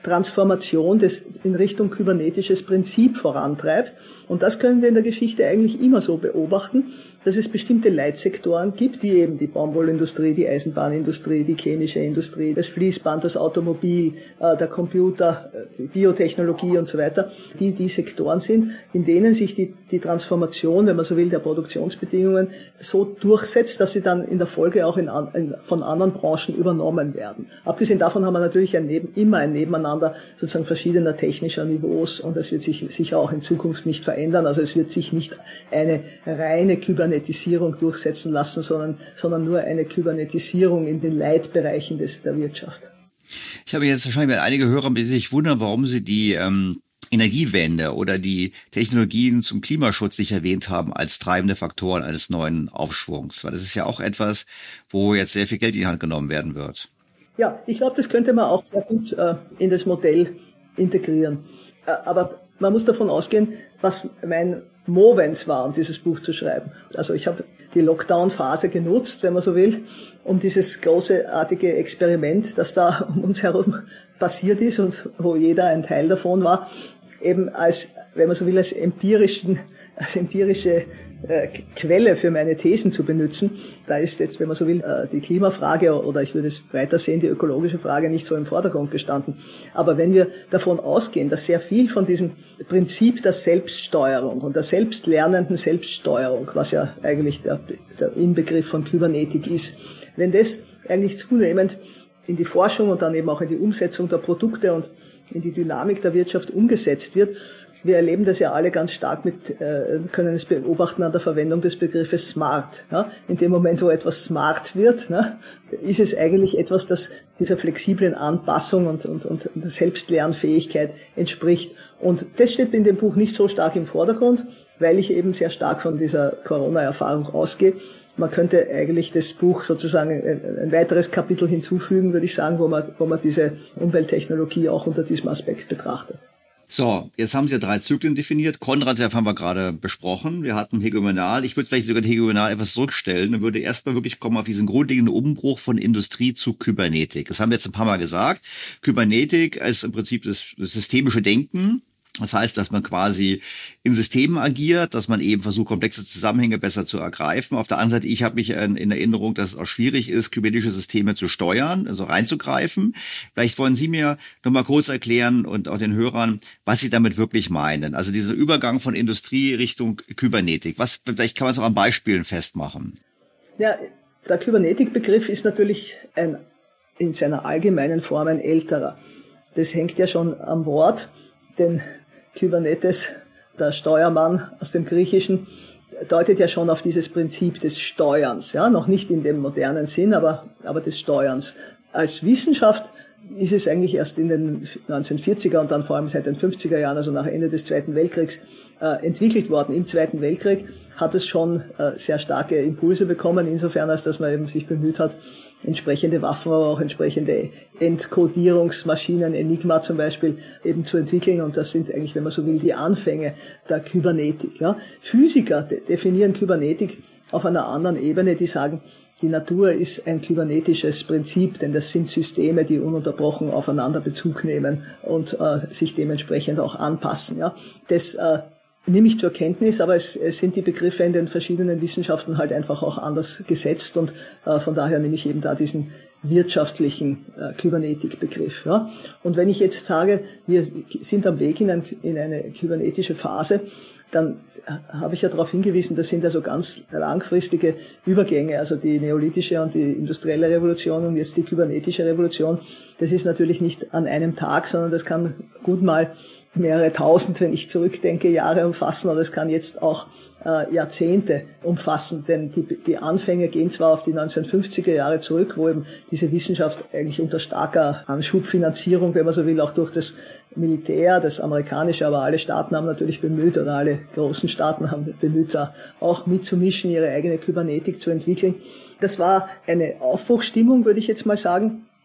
N: Transformation des, in Richtung kybernetisches Prinzip vorantreibt. Und das können wir in der Geschichte eigentlich immer so beobachten, dass es bestimmte Leitsektoren gibt, wie eben die Baumwollindustrie, die Eisenbahnindustrie, die chemische Industrie, das Fließband, das Automobil, äh, der Computer, die Biotechnologie und so weiter, die die Sektoren sind, in denen sich die, die Transformation, wenn man so will, der Produktionsbedingungen so durchsetzt, dass sie dann in der Folge auch in, in, von anderen Branchen übernommen werden. Abgesehen davon haben wir natürlich ein Neben, immer ein Nebeneinander sozusagen verschiedener technischer Niveaus, und das wird sich sicher auch in Zukunft nicht verändern. Also es wird sich nicht eine reine Kybernetisierung durchsetzen lassen, sondern, sondern nur eine Kybernetisierung in den Leitbereichen des, der Wirtschaft.
B: Ich habe jetzt wahrscheinlich einige Hörer, die sich wundern, warum sie die ähm, Energiewende oder die Technologien zum Klimaschutz nicht erwähnt haben als treibende Faktoren eines neuen Aufschwungs. Weil das ist ja auch etwas, wo jetzt sehr viel Geld in die Hand genommen werden wird. Ja, ich glaube, das könnte man auch sehr gut äh, in das Modell integrieren. Äh, aber man muss davon ausgehen, was mein Movens war, um dieses Buch zu schreiben. Also ich habe die Lockdown-Phase genutzt, wenn man so will, um dieses großartige Experiment, das da um uns herum passiert ist und wo jeder ein Teil davon war, eben als, wenn man so will, als empirischen, als empirische äh, Quelle für meine Thesen zu benutzen. Da ist jetzt, wenn man so will, äh, die Klimafrage oder ich würde es weiter sehen, die ökologische Frage nicht so im Vordergrund gestanden. Aber wenn wir davon ausgehen, dass sehr viel von diesem Prinzip der Selbststeuerung und der selbstlernenden Selbststeuerung, was ja eigentlich der, der Inbegriff von Kybernetik ist, wenn das eigentlich zunehmend in die Forschung und dann eben auch in die Umsetzung der Produkte und in die Dynamik der Wirtschaft umgesetzt wird. Wir erleben das ja alle ganz stark mit, äh, können es beobachten an der Verwendung des Begriffes smart. Ja? In dem Moment, wo etwas smart wird, ne, ist es eigentlich etwas, das dieser flexiblen Anpassung und, und, und Selbstlernfähigkeit entspricht. Und das steht in dem Buch nicht so stark im Vordergrund, weil ich eben sehr stark von dieser Corona-Erfahrung ausgehe. Man könnte eigentlich das Buch sozusagen ein weiteres Kapitel hinzufügen, würde ich sagen, wo man, wo man diese Umwelttechnologie auch unter diesem Aspekt betrachtet. So, jetzt haben Sie ja drei Zyklen definiert. Konrad haben wir gerade besprochen. Wir hatten hegemonal. Ich würde vielleicht sogar hegemonal etwas zurückstellen und würde erstmal wirklich kommen auf diesen grundlegenden Umbruch von Industrie zu Kybernetik. Das haben wir jetzt ein paar Mal gesagt. Kybernetik ist im Prinzip das, das systemische Denken. Das heißt, dass man quasi in Systemen agiert, dass man eben versucht, komplexe Zusammenhänge besser zu ergreifen. Auf der anderen Seite, ich habe mich in Erinnerung, dass es auch schwierig ist, kybernetische Systeme zu steuern, also reinzugreifen. Vielleicht wollen Sie mir noch mal kurz erklären und auch den Hörern, was Sie damit wirklich meinen. Also dieser Übergang von Industrie Richtung Kybernetik. Was, vielleicht kann man es auch an Beispielen festmachen.
N: Ja, der Kybernetikbegriff ist natürlich ein, in seiner allgemeinen Form ein älterer. Das hängt ja schon am Wort, denn Kybernetes, der Steuermann aus dem Griechischen, deutet ja schon auf dieses Prinzip des Steuerns, ja, noch nicht in dem modernen Sinn, aber, aber des Steuerns. Als Wissenschaft ist es eigentlich erst in den neunzehnhundertvierziger und dann vor allem seit den fünfziger Jahren, also nach Ende des Zweiten Weltkriegs, äh, entwickelt worden. Im Zweiten Weltkrieg hat es schon äh, sehr starke Impulse bekommen, insofern als dass man eben sich bemüht hat, entsprechende Waffen, aber auch entsprechende Entkodierungsmaschinen, Enigma zum Beispiel, eben zu entwickeln. Und das sind eigentlich, wenn man so will, die Anfänge der Kybernetik. Ja. Physiker de- definieren Kybernetik auf einer anderen Ebene, die sagen, die Natur ist ein kybernetisches Prinzip, denn das sind Systeme, die ununterbrochen aufeinander Bezug nehmen und äh, sich dementsprechend auch anpassen. Ja. Das äh, nehme ich zur Kenntnis, aber es, es sind die Begriffe in den verschiedenen Wissenschaften halt einfach auch anders gesetzt und äh, von daher nehme ich eben da diesen wirtschaftlichen äh, Kybernetik-Begriff. Ja. Und wenn ich jetzt sage, wir sind am Weg in, ein, in eine kybernetische Phase, dann habe ich ja darauf hingewiesen, das sind also ganz langfristige Übergänge, also die neolithische und die industrielle Revolution und jetzt die kybernetische Revolution. Das ist natürlich nicht an einem Tag, sondern das kann gut mal mehrere tausend, wenn ich zurückdenke, Jahre umfassen, oder es kann jetzt auch äh, Jahrzehnte umfassen, denn die, die Anfänge gehen zwar auf die neunzehnhundertfünfziger Jahre zurück, wo eben diese Wissenschaft eigentlich unter starker Anschubfinanzierung, wenn man so will, auch durch das Militär, das amerikanische, aber alle Staaten haben natürlich bemüht, oder alle großen Staaten haben bemüht, da auch mitzumischen, ihre eigene Kybernetik zu entwickeln. Das war eine Aufbruchsstimmung, würde ich jetzt mal sagen.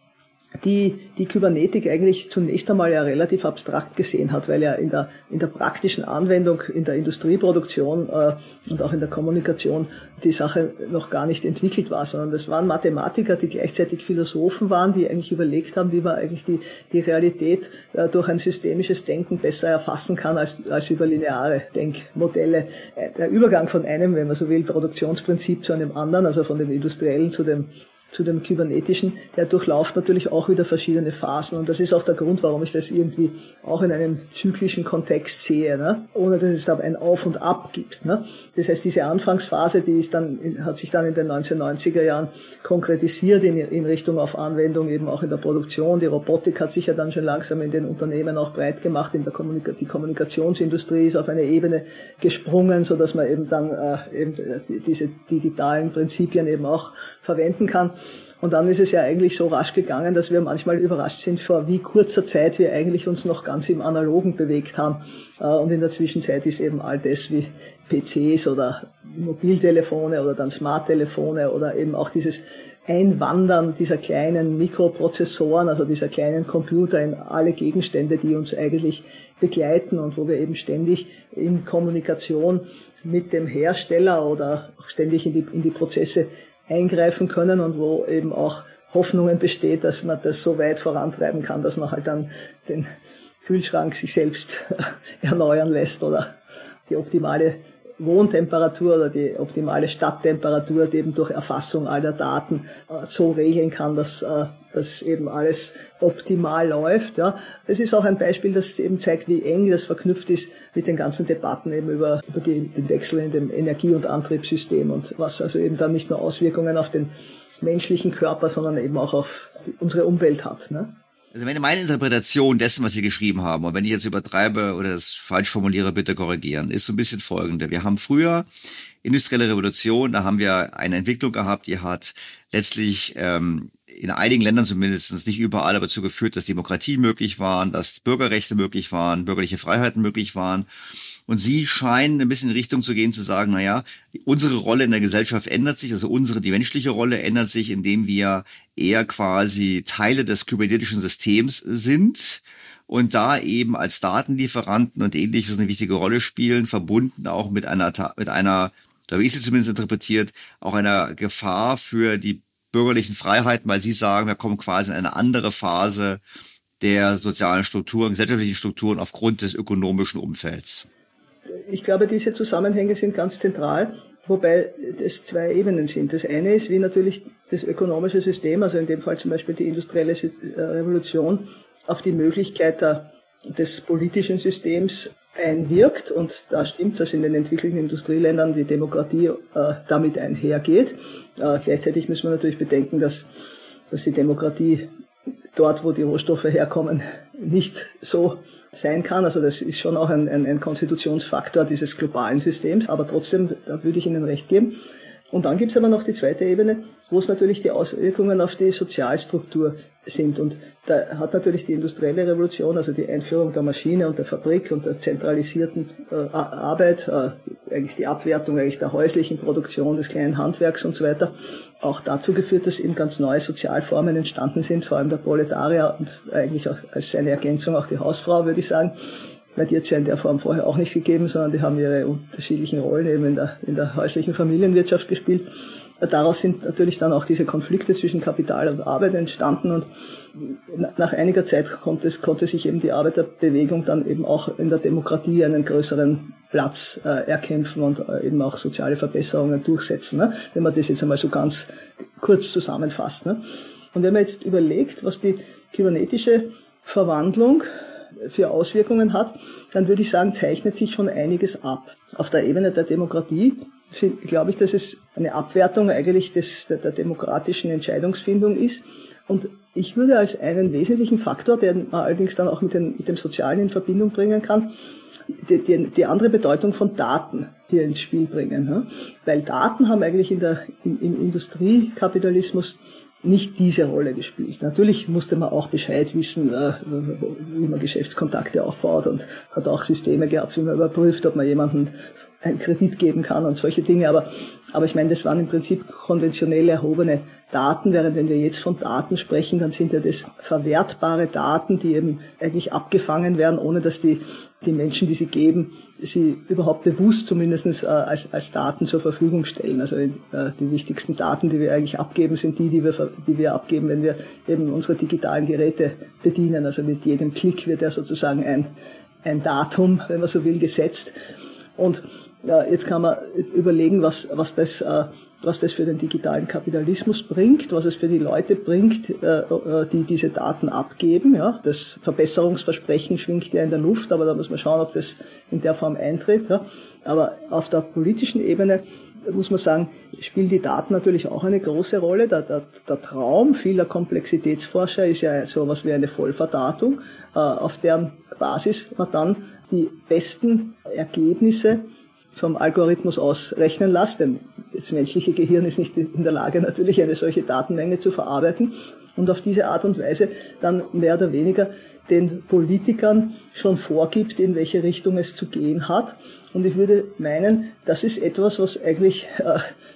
N: die die Kybernetik eigentlich zunächst einmal ja relativ abstrakt gesehen hat, weil ja in der in der praktischen Anwendung, in der Industrieproduktion äh, und auch in der Kommunikation die Sache noch gar nicht entwickelt war, sondern das waren Mathematiker, die gleichzeitig Philosophen waren, die eigentlich überlegt haben, wie man eigentlich die die Realität äh, durch ein systemisches Denken besser erfassen kann als als über lineare Denkmodelle. Äh, der Übergang von einem, wenn man so will, Produktionsprinzip zu einem anderen, also von dem industriellen zu dem zu dem Kybernetischen, der durchläuft natürlich auch wieder verschiedene Phasen. Und das ist auch der Grund, warum ich das irgendwie auch in einem zyklischen Kontext sehe, ne? Ohne dass es da ein Auf und Ab gibt. Ne? Das heißt, diese Anfangsphase, die ist dann, hat sich dann in den neunzehnhundertneunziger Jahren konkretisiert in, in Richtung auf Anwendung, eben auch in der Produktion. Die Robotik hat sich ja dann schon langsam in den Unternehmen auch breit gemacht. In der Kommunika- die Kommunikationsindustrie ist auf eine Ebene gesprungen, so dass man eben dann äh, eben diese digitalen Prinzipien eben auch verwenden kann. Und dann ist es ja eigentlich so rasch gegangen, dass wir manchmal überrascht sind, vor wie kurzer Zeit wir eigentlich uns noch ganz im Analogen bewegt haben. Und in der Zwischenzeit ist eben all das wie P Cs oder Mobiltelefone oder dann Smarttelefone oder eben auch dieses Einwandern dieser kleinen Mikroprozessoren, also dieser kleinen Computer in alle Gegenstände, die uns eigentlich begleiten und wo wir eben ständig in Kommunikation mit dem Hersteller oder auch ständig in die, in die Prozesse eingreifen können und wo eben auch Hoffnungen besteht, dass man das so weit vorantreiben kann, dass man halt dann den Kühlschrank sich selbst erneuern lässt oder die optimale Wohntemperatur oder die optimale Stadttemperatur, die eben durch Erfassung aller Daten äh, so regeln kann, dass äh, dass eben alles optimal läuft. Ja, das ist auch ein Beispiel, das eben zeigt, wie eng das verknüpft ist mit den ganzen Debatten eben über über die, den Wechsel in dem Energie- und Antriebssystem und was also eben dann nicht nur Auswirkungen auf den menschlichen Körper, sondern eben auch auf die, unsere Umwelt hat. Ne?
B: Also wenn meine Interpretation dessen, was Sie geschrieben haben, und wenn ich jetzt übertreibe oder das falsch formuliere, bitte korrigieren, ist so ein bisschen folgende. Wir haben früher industrielle Revolution, da haben wir eine Entwicklung gehabt, die hat letztlich ähm, in einigen Ländern zumindest, nicht überall, aber dazu geführt, dass Demokratie möglich waren, dass Bürgerrechte möglich waren, bürgerliche Freiheiten möglich waren. Und Sie scheinen ein bisschen in Richtung zu gehen, zu sagen, na ja, unsere Rolle in der Gesellschaft ändert sich, also unsere, die menschliche Rolle ändert sich, indem wir eher quasi Teile des kybernetischen Systems sind und da eben als Datenlieferanten und Ähnliches eine wichtige Rolle spielen, verbunden auch mit einer, mit einer, da habe ich sie zumindest interpretiert, auch einer Gefahr für die bürgerlichen Freiheiten, weil Sie sagen, wir kommen quasi in eine andere Phase der sozialen Strukturen, gesellschaftlichen Strukturen aufgrund des ökonomischen Umfelds.
N: Ich glaube, diese Zusammenhänge sind ganz zentral, wobei es zwei Ebenen sind. Das eine ist, wie natürlich das ökonomische System, also in dem Fall zum Beispiel die industrielle Revolution, auf die Möglichkeit der, des politischen Systems einwirkt. Und da stimmt, dass in den entwickelten Industrieländern die Demokratie äh, damit einhergeht. Äh, gleichzeitig müssen wir natürlich bedenken, dass, dass die Demokratie dort, wo die Rohstoffe herkommen, nicht so sein kann. Also das ist schon auch ein, ein, ein Konstitutionsfaktor dieses globalen Systems. Aber trotzdem, da würde ich Ihnen recht geben. Und dann gibt es aber noch die zweite Ebene, wo es natürlich die Auswirkungen auf die Sozialstruktur sind. Und da hat natürlich die industrielle Revolution, also die Einführung der Maschine und der Fabrik und der zentralisierten äh, Arbeit, äh, eigentlich die Abwertung eigentlich der häuslichen Produktion, des kleinen Handwerks und so weiter, auch dazu geführt, dass eben ganz neue Sozialformen entstanden sind, vor allem der Proletarier und eigentlich auch als eine Ergänzung auch die Hausfrau, würde ich sagen. Weil die hat es ja in der Form vorher auch nicht gegeben, sondern die haben ihre unterschiedlichen Rollen eben in der, in der häuslichen Familienwirtschaft gespielt. Daraus sind natürlich dann auch diese Konflikte zwischen Kapital und Arbeit entstanden und nach einiger Zeit konnte, es, konnte sich eben die Arbeiterbewegung dann eben auch in der Demokratie einen größeren Platz äh, erkämpfen und äh, eben auch soziale Verbesserungen durchsetzen, ne? Wenn man das jetzt einmal so ganz kurz zusammenfasst. Ne? Und wenn man jetzt überlegt, was die kybernetische Verwandlung für Auswirkungen hat, dann würde ich sagen, zeichnet sich schon einiges ab. Auf der Ebene der Demokratie glaube ich, dass es eine Abwertung eigentlich des, der, der demokratischen Entscheidungsfindung ist. Und ich würde als einen wesentlichen Faktor, den man allerdings dann auch mit, den, mit dem Sozialen in Verbindung bringen kann, die, die, die andere Bedeutung von Daten hier ins Spiel bringen. Ne? Weil Daten haben eigentlich in der, in, im Industriekapitalismus nicht diese Rolle gespielt. Natürlich musste man auch Bescheid wissen, äh, wie man Geschäftskontakte aufbaut und hat auch Systeme gehabt, wie man überprüft, ob man jemanden einen Kredit geben kann und solche Dinge. Aber, aber ich meine, das waren im Prinzip konventionell erhobene Daten, während wenn wir jetzt von Daten sprechen, dann sind ja das verwertbare Daten, die eben eigentlich abgefangen werden, ohne dass die, die Menschen, die sie geben, sie überhaupt bewusst zumindest äh, als, als Daten zur Verfügung stellen. Also äh, die wichtigsten Daten, die wir eigentlich abgeben, sind die, die wir, die wir abgeben, wenn wir eben unsere digitalen Geräte bedienen. Also mit jedem Klick wird ja sozusagen ein, ein Datum, wenn man so will, gesetzt. Und äh, jetzt kann man überlegen, was, was das, äh, was das für den digitalen Kapitalismus bringt, was es für die Leute bringt, äh, die diese Daten abgeben. Ja, das Verbesserungsversprechen schwingt ja in der Luft, aber da muss man schauen, ob das in der Form eintritt. Ja. Aber auf der politischen Ebene muss man sagen, spielen die Daten natürlich auch eine große Rolle. Der, der, der Traum vieler Komplexitätsforscher ist ja so etwas wie eine Vollverdatung, äh, auf deren Basis man dann die besten Ergebnisse vom Algorithmus ausrechnen lässt, denn das menschliche Gehirn ist nicht in der Lage, natürlich eine solche Datenmenge zu verarbeiten und auf diese Art und Weise dann mehr oder weniger den Politikern schon vorgibt, in welche Richtung es zu gehen hat. Und ich würde meinen, das ist etwas, was eigentlich äh,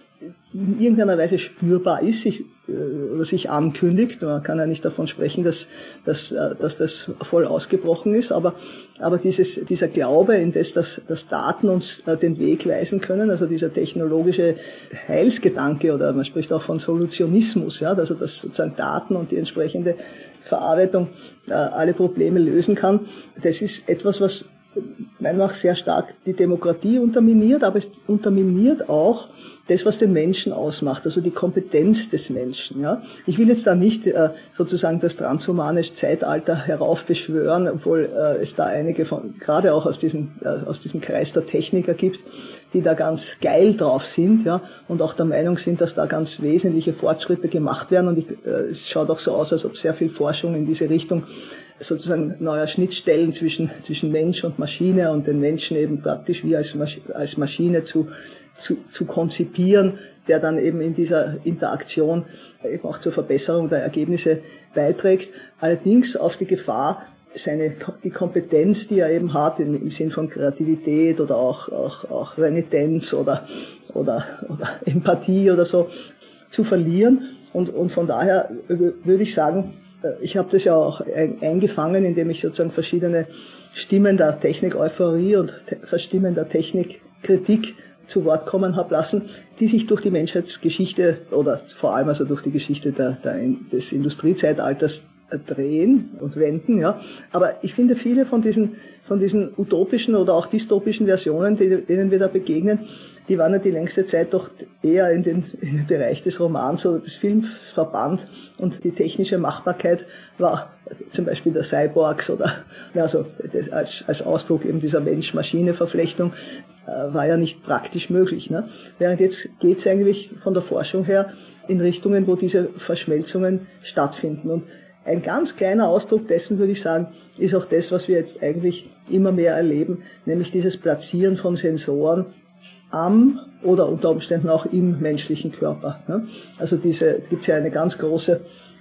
N: in irgendeiner Weise spürbar ist, sich, äh, oder sich ankündigt. Man kann ja nicht davon sprechen, dass, dass, äh, dass das voll ausgebrochen ist, aber, aber dieses, dieser Glaube in das, dass, dass Daten uns äh, den Weg weisen können, also dieser technologische Heilsgedanke, oder man spricht auch von Solutionismus, ja, also dass sozusagen Daten und die entsprechende Verarbeitung äh, alle Probleme lösen kann, das ist etwas, was meiner Meinung nach sehr stark die Demokratie unterminiert, aber es unterminiert auch das, was den Menschen ausmacht, also die Kompetenz des Menschen. Ja. Ich will jetzt da nicht äh, sozusagen das transhumanische Zeitalter heraufbeschwören, obwohl äh, es da einige von, gerade auch aus diesem äh, aus diesem Kreis der Techniker gibt, die da ganz geil drauf sind, ja, und auch der Meinung sind, dass da ganz wesentliche Fortschritte gemacht werden. Und ich, äh, es schaut auch so aus, als ob sehr viel Forschung in diese Richtung sozusagen neuer Schnittstellen zwischen zwischen Mensch und Maschine und den Menschen eben praktisch wie als Masch- als Maschine zu zu zu konzipieren, der dann eben in dieser Interaktion eben auch zur Verbesserung der Ergebnisse beiträgt. Allerdings auf die Gefahr, seine die Kompetenz, die er eben hat im, im Sinn von Kreativität oder auch auch auch Renitenz oder oder oder Empathie oder so zu verlieren. Und und von daher würde ich sagen, ich habe das ja auch eingefangen, indem ich sozusagen verschiedene Stimmen der Technik-Euphorie und te- Stimmen der Technikkritik zu Wort kommen habe lassen, die sich durch die Menschheitsgeschichte oder vor allem also durch die Geschichte der, der, des Industriezeitalters drehen und wenden, ja. Aber ich finde, viele von diesen, von diesen utopischen oder auch dystopischen Versionen, die, denen wir da begegnen, die waren ja die längste Zeit doch eher in den, in den Bereich des Romans oder des Films verbannt, und die technische Machbarkeit war zum Beispiel der Cyborgs oder, also das als, als Ausdruck eben dieser Mensch-Maschine-Verflechtung äh, war ja nicht praktisch möglich, ne? Während jetzt geht's eigentlich von der Forschung her in Richtungen, wo diese Verschmelzungen stattfinden. Und ein ganz kleiner Ausdruck dessen, würde ich sagen, ist auch das, was wir jetzt eigentlich immer mehr erleben, nämlich dieses Platzieren von Sensoren am oder unter Umständen auch im menschlichen Körper. Also diese, da gibt es ja eine ganz große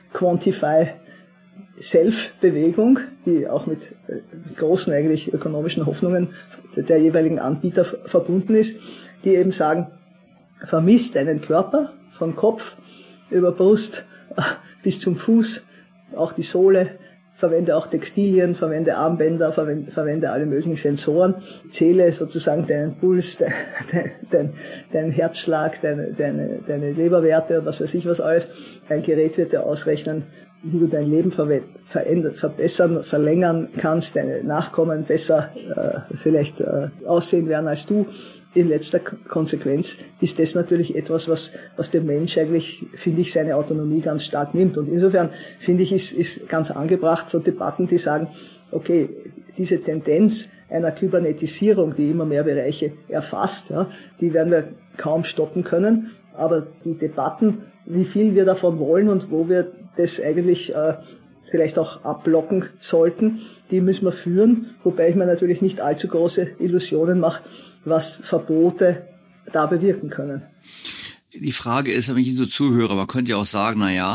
N: Quantify-Self-Bewegung, die auch mit großen eigentlich ökonomischen Hoffnungen der jeweiligen Anbieter verbunden ist, die eben sagen, vermisst einen Körper von Kopf über Brust bis zum Fuß, auch die Sohle, verwende auch Textilien, verwende Armbänder, verwende, verwende alle möglichen Sensoren, zähle sozusagen deinen Puls, dein, dein, dein Herzschlag, deine, deine, deine Leberwerte und was weiß ich was alles. Ein Gerät wird dir ausrechnen, wie du dein Leben verändern, verbessern, verlängern kannst, deine Nachkommen besser äh, vielleicht äh, aussehen werden als du. In letzter Konsequenz ist das natürlich etwas, was, was dem Mensch eigentlich, finde ich, seine Autonomie ganz stark nimmt. Und insofern, finde ich, ist, ist ganz angebracht, so Debatten, die sagen, okay, diese Tendenz einer Kybernetisierung, die immer mehr Bereiche erfasst, ja, die werden wir kaum stoppen können. Aber die Debatten, wie viel wir davon wollen und wo wir das eigentlich äh, vielleicht auch abblocken sollten, die müssen wir führen, wobei ich mir natürlich nicht allzu große Illusionen mache, was Verbote da bewirken können.
B: Die Frage ist, wenn ich Ihnen so zuhöre, man könnte ja auch sagen, na ja,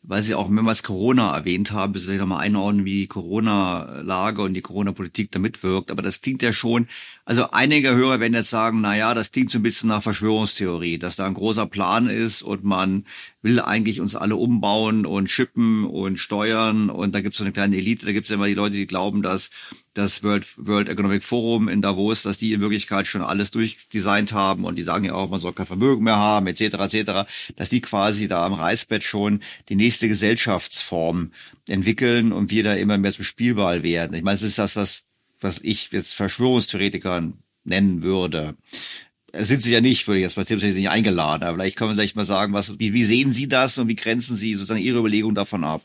B: weil Sie auch mehrmals Corona erwähnt haben, bis Sie nochmal einordnen, wie die Corona-Lage und die Corona-Politik da mitwirkt. Aber das klingt ja schon, also einige Hörer werden jetzt sagen, na ja, das klingt so ein bisschen nach Verschwörungstheorie, dass da ein großer Plan ist und man will eigentlich uns alle umbauen und chippen und steuern und da gibt es so eine kleine Elite, da gibt es ja immer die Leute, die glauben, dass das World, World Economic Forum in Davos, dass die in Wirklichkeit schon alles durchdesignt haben und die sagen ja auch, man soll kein Vermögen mehr haben, et cetera, et cetera, dass die quasi da am Reißbrett schon die nächste Gesellschaftsform entwickeln und wir da immer mehr zum Spielball werden. Ich meine, es ist das, was, was ich jetzt Verschwörungstheoretikern nennen würde. Sind Sie ja nicht, würde ich jetzt mal Tim, Sie sind nicht eingeladen, aber vielleicht können wir vielleicht mal sagen, was, wie, wie sehen Sie das und wie grenzen Sie sozusagen Ihre Überlegung davon ab?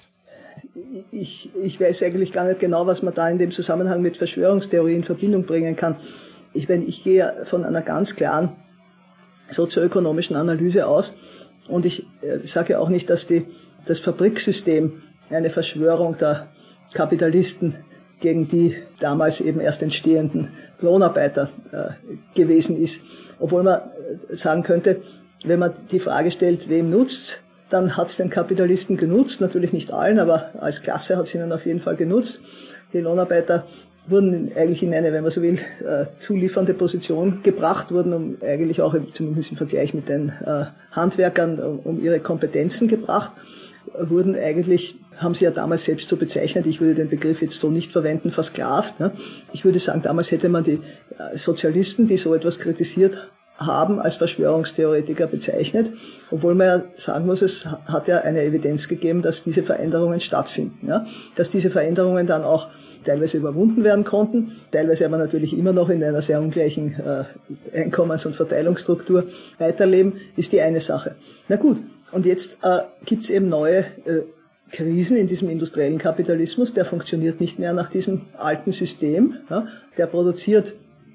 N: Ich, ich weiß eigentlich gar nicht genau, was man da in dem Zusammenhang mit Verschwörungstheorie in Verbindung bringen kann. Ich meine, ich gehe von einer ganz klaren sozioökonomischen Analyse aus und ich äh, sage ja auch nicht, dass die, das Fabriksystem eine Verschwörung der Kapitalisten gegen die damals eben erst entstehenden Lohnarbeiter äh, gewesen ist. Obwohl man äh, sagen könnte, wenn man die Frage stellt, wem nutzt's, dann hat's den Kapitalisten genutzt, natürlich nicht allen, aber als Klasse hat's ihnen auf jeden Fall genutzt. Die Lohnarbeiter wurden eigentlich in eine, wenn man so will, äh, zuliefernde Position gebracht, wurden um eigentlich auch im, zumindest im Vergleich mit den äh, Handwerkern um, um ihre Kompetenzen gebracht, wurden eigentlich, haben sie ja damals selbst so bezeichnet, ich würde den Begriff jetzt so nicht verwenden, versklavt. Ne? Ich würde sagen, damals hätte man die äh, Sozialisten, die so etwas kritisiert haben, als Verschwörungstheoretiker bezeichnet, obwohl man ja sagen muss, es hat ja eine Evidenz gegeben, dass diese Veränderungen stattfinden, ja? Dass diese Veränderungen dann auch teilweise überwunden werden konnten, teilweise aber natürlich immer noch in einer sehr ungleichen äh, Einkommens- und Verteilungsstruktur weiterleben, ist die eine Sache. Na gut, und jetzt äh, gibt's eben neue äh, Krisen in diesem industriellen Kapitalismus, der funktioniert nicht mehr nach diesem alten System, ja? Der produziert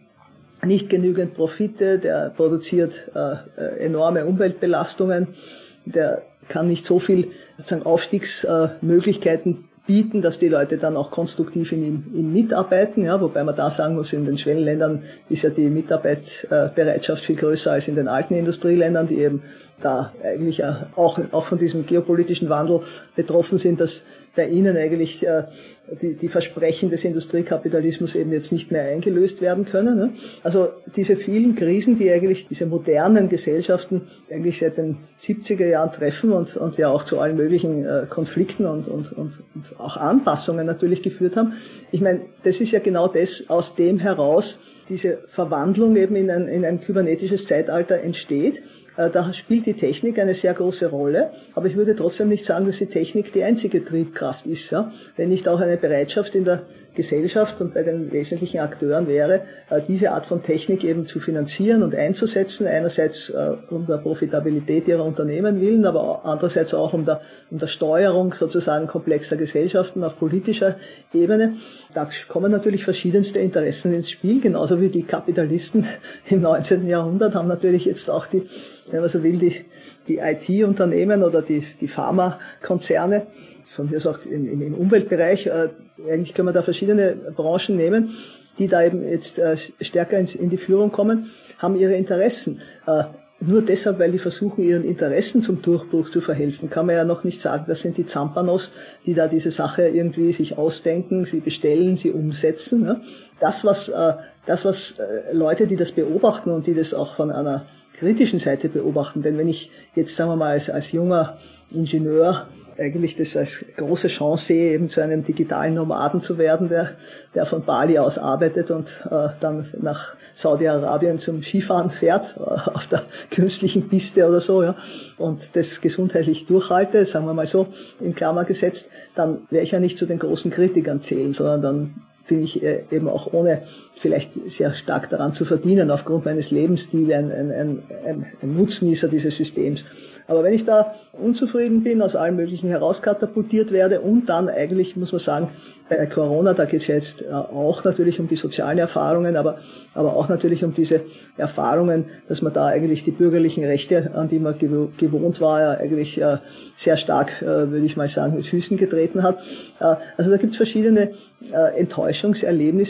N: nicht genügend Profite, der produziert äh, enorme Umweltbelastungen, der kann nicht so viel sozusagen Aufstiegsmöglichkeiten äh, bieten, dass die Leute dann auch konstruktiv in ihm, ihm mitarbeiten, ja, wobei man da sagen muss, in den Schwellenländern ist ja die Mitarbeitsbereitschaft viel größer als in den alten Industrieländern, die eben da eigentlich auch, auch von diesem geopolitischen Wandel betroffen sind, dass bei ihnen eigentlich äh, die, die Versprechen des Industriekapitalismus eben jetzt nicht mehr eingelöst werden können. Ne? Also diese vielen Krisen, die eigentlich diese modernen Gesellschaften eigentlich seit den siebziger Jahren treffen und, und ja auch zu allen möglichen äh, Konflikten und, und, und, und auch Anpassungen natürlich geführt haben. Ich meine, das ist ja genau das, aus dem heraus diese Verwandlung eben in ein, in ein kybernetisches Zeitalter entsteht. Da spielt die Technik eine sehr große Rolle, aber ich würde trotzdem nicht sagen, dass die Technik die einzige Triebkraft ist, ja? Wenn nicht auch eine Bereitschaft in der Gesellschaft und bei den wesentlichen Akteuren wäre, diese Art von Technik eben zu finanzieren und einzusetzen, einerseits um der Profitabilität ihrer Unternehmen willen, aber andererseits auch um der, um der Steuerung sozusagen komplexer Gesellschaften auf politischer Ebene. Da kommen natürlich verschiedenste Interessen ins Spiel, genauso wie die Kapitalisten im neunzehnten Jahrhundert haben natürlich jetzt auch die, wenn man so will, die, die I T-Unternehmen oder die, die Pharmakonzerne, von mir aus auch im, im Umweltbereich, äh, eigentlich können wir da verschiedene Branchen nehmen, die da eben jetzt äh, stärker in, in die Führung kommen, haben ihre Interessen. Äh, Nur deshalb, weil die versuchen, ihren Interessen zum Durchbruch zu verhelfen, kann man ja noch nicht sagen, das sind die Zampanos, die da diese Sache irgendwie sich ausdenken, sie bestellen, sie umsetzen. Ne? Das, was, äh, das, was äh, Leute, die das beobachten und die das auch von einer kritischen Seite beobachten, denn wenn ich jetzt, sagen wir mal, als, als junger Ingenieur eigentlich das als große Chance sehe, eben zu einem digitalen Nomaden zu werden, der, der von Bali aus arbeitet und äh, dann nach Saudi-Arabien zum Skifahren fährt, äh, auf der künstlichen Piste oder so, ja, und das gesundheitlich durchhalte, sagen wir mal so, in Klammer gesetzt, dann werde ich ja nicht zu den großen Kritikern zählen, sondern dann bin ich äh, eben auch ohne vielleicht sehr stark daran zu verdienen, aufgrund meines Lebensstils ein, ein, ein, ein Nutznießer dieses Systems. Aber wenn ich da unzufrieden bin, aus allen möglichen herauskatapultiert werde und dann eigentlich, muss man sagen, bei Corona, da geht es ja jetzt auch natürlich um die sozialen Erfahrungen, aber, aber auch natürlich um diese Erfahrungen, dass man da eigentlich die bürgerlichen Rechte, an die man gewohnt war, ja eigentlich sehr stark, würde ich mal sagen, mit Füßen getreten hat. Also da gibt es verschiedene Enttäuschungserlebnisse.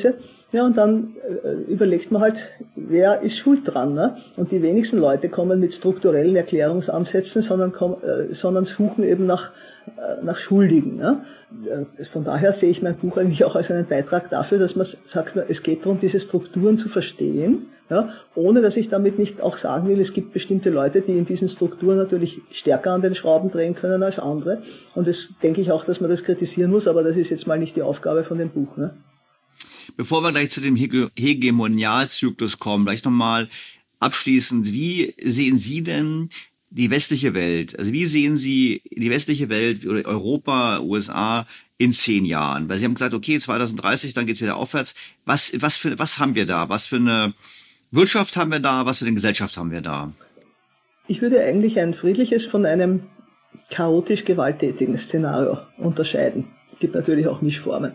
N: Ja, und dann äh, überlegt man halt, wer ist schuld dran, ne? Und die wenigsten Leute kommen mit strukturellen Erklärungsansätzen, sondern, kommen, äh, sondern suchen eben nach, äh, nach Schuldigen, ne? Äh, von daher sehe ich mein Buch eigentlich auch als einen Beitrag dafür, dass man sagt, es geht darum, diese Strukturen zu verstehen, ja, ohne dass ich damit nicht auch sagen will, es gibt bestimmte Leute, die in diesen Strukturen natürlich stärker an den Schrauben drehen können als andere. Und das denke ich auch, dass man das kritisieren muss, aber das ist jetzt mal nicht die Aufgabe von dem Buch, ne?
B: Bevor wir gleich zu dem Hege- Hegemonialzyklus kommen, vielleicht nochmal abschließend, wie sehen Sie denn die westliche Welt? Also wie sehen Sie die westliche Welt oder Europa, U S A in zehn Jahren? Weil Sie haben gesagt, okay, zwanzig dreißig, dann geht's wieder aufwärts. Was, was für, was haben wir da? Was für eine Wirtschaft haben wir da? Was für eine Gesellschaft haben wir da?
N: Ich würde eigentlich ein friedliches von einem chaotisch gewalttätigen Szenario unterscheiden. Es gibt natürlich auch Mischformen.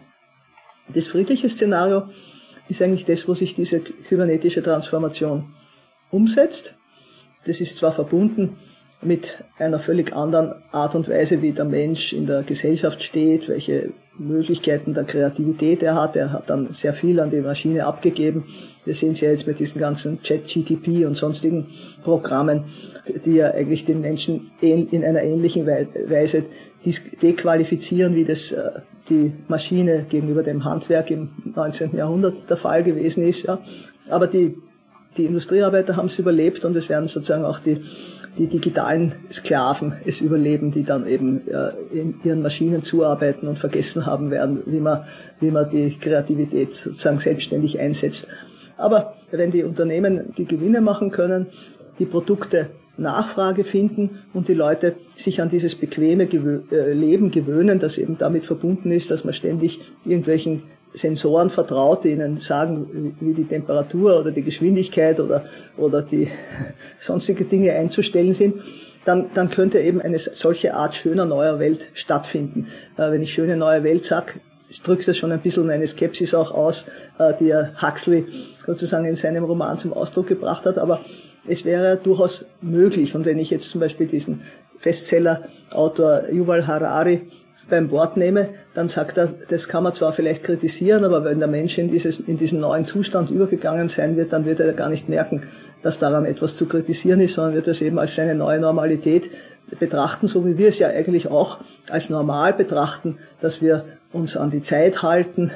N: Das friedliche Szenario ist eigentlich das, wo sich diese kybernetische Transformation umsetzt. Das ist zwar verbunden mit einer völlig anderen Art und Weise, wie der Mensch in der Gesellschaft steht, welche Möglichkeiten der Kreativität er hat. Er hat dann sehr viel an die Maschine abgegeben. Wir sehen es ja jetzt mit diesen ganzen Chat-G T P und sonstigen Programmen, die ja eigentlich den Menschen in einer ähnlichen Weise dequalifizieren, wie das die Maschine gegenüber dem Handwerk im neunzehnten Jahrhundert der Fall gewesen ist. Ja. Aber die, die Industriearbeiter haben es überlebt und es werden sozusagen auch die, die digitalen Sklaven es überleben, die dann eben äh, in ihren Maschinen zuarbeiten und vergessen haben werden, wie man, wie man die Kreativität sozusagen selbstständig einsetzt. Aber wenn die Unternehmen die Gewinne machen können, die Produkte Nachfrage finden und die Leute sich an dieses bequeme Gewö- äh, Leben gewöhnen, das eben damit verbunden ist, dass man ständig irgendwelchen Sensoren vertraut, die ihnen sagen, wie die Temperatur oder die Geschwindigkeit oder, oder die sonstige Dinge einzustellen sind, dann, dann könnte eben eine solche Art schöner neuer Welt stattfinden. Äh, wenn ich schöne neue Welt sage, drückt das schon ein bisschen meine Skepsis auch aus, äh, die ja Huxley sozusagen in seinem Roman zum Ausdruck gebracht hat, aber es wäre durchaus möglich. Und wenn ich jetzt zum Beispiel diesen Bestseller-Autor Yuval Harari beim Wort nehme, dann sagt er, das kann man zwar vielleicht kritisieren, aber wenn der Mensch in, dieses, in diesen neuen Zustand übergegangen sein wird, dann wird er gar nicht merken, dass daran etwas zu kritisieren ist, sondern wird das eben als seine neue Normalität betrachten, so wie wir es ja eigentlich auch als normal betrachten, dass wir uns an die Zeit halten,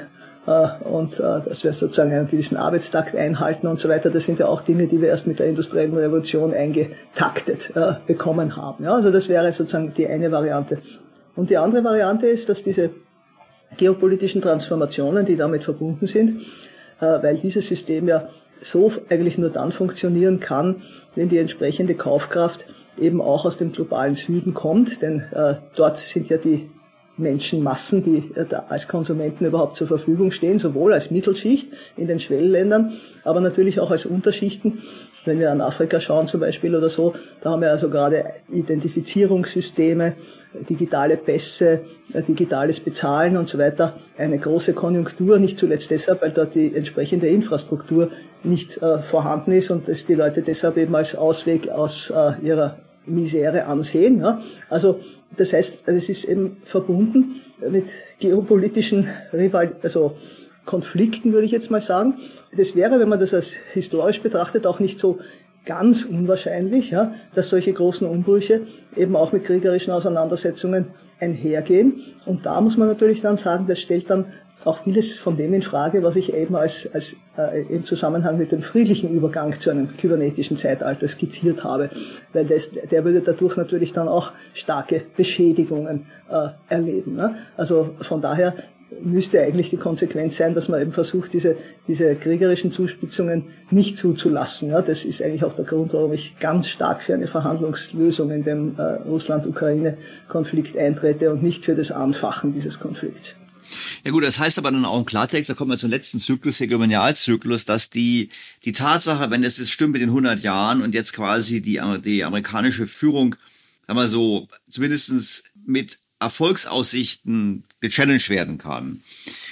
N: und äh, dass wir sozusagen einen gewissen Arbeitstakt einhalten und so weiter. Das sind ja auch Dinge, die wir erst mit der industriellen Revolution eingetaktet äh, bekommen haben. Ja, also das wäre sozusagen die eine Variante. Und die andere Variante ist, dass diese geopolitischen Transformationen, die damit verbunden sind, äh, weil dieses System ja so eigentlich nur dann funktionieren kann, wenn die entsprechende Kaufkraft eben auch aus dem globalen Süden kommt, denn äh, dort sind ja die Menschenmassen, die als Konsumenten überhaupt zur Verfügung stehen, sowohl als Mittelschicht in den Schwellenländern, aber natürlich auch als Unterschichten. Wenn wir an Afrika schauen zum Beispiel oder so, da haben wir also gerade Identifizierungssysteme, digitale Pässe, digitales Bezahlen und so weiter, eine große Konjunktur, nicht zuletzt deshalb, weil dort die entsprechende Infrastruktur nicht äh, vorhanden ist und es die Leute deshalb eben als Ausweg aus äh, ihrer Misere ansehen. Ja. Also das heißt, es ist eben verbunden mit geopolitischen Rival, also Konflikten, würde ich jetzt mal sagen. Das wäre, wenn man das als historisch betrachtet, auch nicht so ganz unwahrscheinlich, ja, dass solche großen Umbrüche eben auch mit kriegerischen Auseinandersetzungen einhergehen. Und da muss man natürlich dann sagen, das stellt dann auch vieles von dem in Frage, was ich eben als, als äh, im Zusammenhang mit dem friedlichen Übergang zu einem kybernetischen Zeitalter skizziert habe, weil das, der würde dadurch natürlich dann auch starke Beschädigungen äh, erleben. Ne? Also von daher müsste eigentlich die Konsequenz sein, dass man eben versucht, diese, diese kriegerischen Zuspitzungen nicht zuzulassen. Ja, das ist eigentlich auch der Grund, warum ich ganz stark für eine Verhandlungslösung in dem äh, Russland-Ukraine-Konflikt eintrete und nicht für das Anfachen dieses Konflikts.
B: Ja gut, das heißt aber dann auch im Klartext, da kommen wir zum letzten Zyklus, Hegemonialzyklus, dass die die Tatsache, wenn es jetzt stimmt mit den hundert Jahren und jetzt quasi die, die amerikanische Führung, sagen wir so, zumindestens mit Erfolgsaussichten gechallenged werden kann,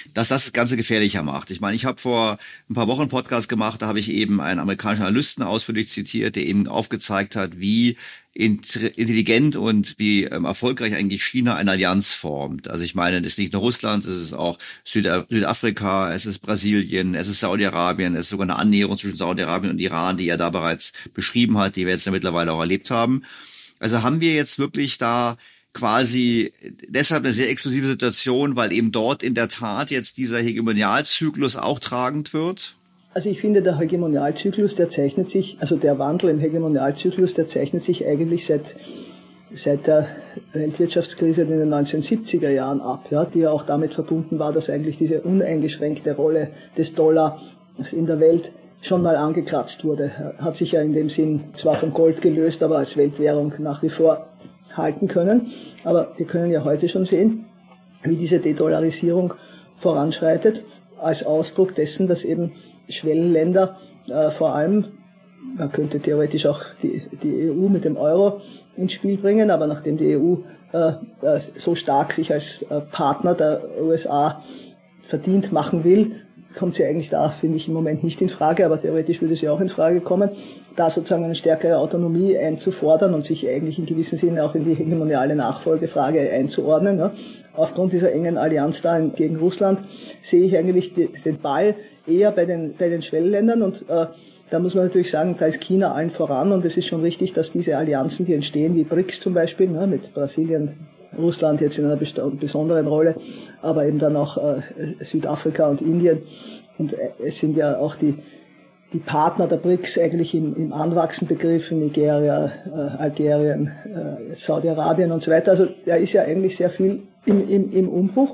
B: dass das das Ganze gefährlicher macht. Ich meine, ich habe vor ein paar Wochen einen Podcast gemacht, da habe ich eben einen amerikanischen Analysten ausführlich zitiert, der eben aufgezeigt hat, wie intelligent und wie ähm, erfolgreich eigentlich China eine Allianz formt. Also ich meine, das ist nicht nur Russland, es ist auch Süda- Südafrika, es ist Brasilien, es ist Saudi-Arabien, es ist sogar eine Annäherung zwischen Saudi-Arabien und Iran, die er da bereits beschrieben hat, die wir jetzt ja mittlerweile auch erlebt haben. Also haben wir jetzt wirklich da quasi deshalb eine sehr exklusive Situation, weil eben dort in der Tat jetzt dieser Hegemonialzyklus auch tragend wird?
N: Also ich finde, der Hegemonialzyklus, der zeichnet sich, also der Wandel im Hegemonialzyklus, der zeichnet sich eigentlich seit, seit der Weltwirtschaftskrise in den neunzehnhundertsiebziger Jahren ab, ja, die ja auch damit verbunden war, dass eigentlich diese uneingeschränkte Rolle des Dollar in der Welt schon mal angekratzt wurde. Hat sich ja in dem Sinn zwar vom Gold gelöst, aber als Weltwährung nach wie vor halten können. Aber wir können ja heute schon sehen, wie diese De-Dollarisierung voranschreitet, als Ausdruck dessen, dass eben Schwellenländer äh, vor allem, man könnte theoretisch auch die, die E U mit dem Euro ins Spiel bringen, aber nachdem die E U äh, äh, so stark sich als äh, Partner der U S A verdient machen will, kommt sie eigentlich da, finde ich, im Moment nicht in Frage, aber theoretisch würde sie auch in Frage kommen, da sozusagen eine stärkere Autonomie einzufordern und sich eigentlich in gewissem Sinne auch in die hegemoniale Nachfolgefrage einzuordnen. Ja. Aufgrund dieser engen Allianz da gegen Russland sehe ich eigentlich die, den Ball eher bei den, bei den Schwellenländern und äh, da muss man natürlich sagen, da ist China allen voran und es ist schon richtig, dass diese Allianzen, die entstehen, wie BRICS zum Beispiel, ne, mit Brasilien, Russland jetzt in einer besonderen Rolle, aber eben dann auch äh, Südafrika und Indien. Und äh, es sind ja auch die, die Partner der BRICS eigentlich im, im Anwachsen begriffen, Nigeria, äh, Algerien, äh, Saudi-Arabien und so weiter. Also da ist ja eigentlich sehr viel im, im, im Umbruch.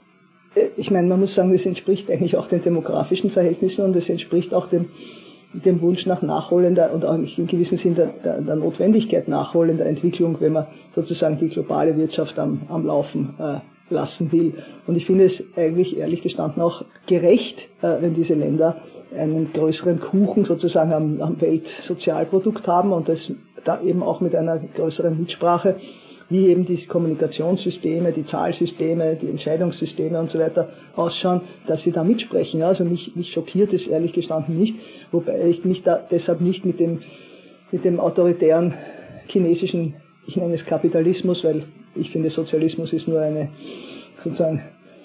N: Äh, ich meine, man muss sagen, das entspricht eigentlich auch den demografischen Verhältnissen und es entspricht auch dem dem Wunsch nach nachholender und auch in gewissem Sinn der, der, der Notwendigkeit nachholender Entwicklung, wenn man sozusagen die globale Wirtschaft am, am Laufen äh, lassen will. Und ich finde es eigentlich ehrlich gestanden auch gerecht, äh, wenn diese Länder einen größeren Kuchen sozusagen am, am Weltsozialprodukt haben und das da eben auch mit einer größeren Mitsprache, wie eben die Kommunikationssysteme, die Zahlsysteme, die Entscheidungssysteme und so weiter ausschauen, dass sie da mitsprechen. Also mich, mich schockiert es ehrlich gestanden nicht, wobei ich mich da deshalb nicht mit dem, mit dem autoritären chinesischen, ich nenne es Kapitalismus, weil ich finde, Sozialismus ist nur eine, sozusagen,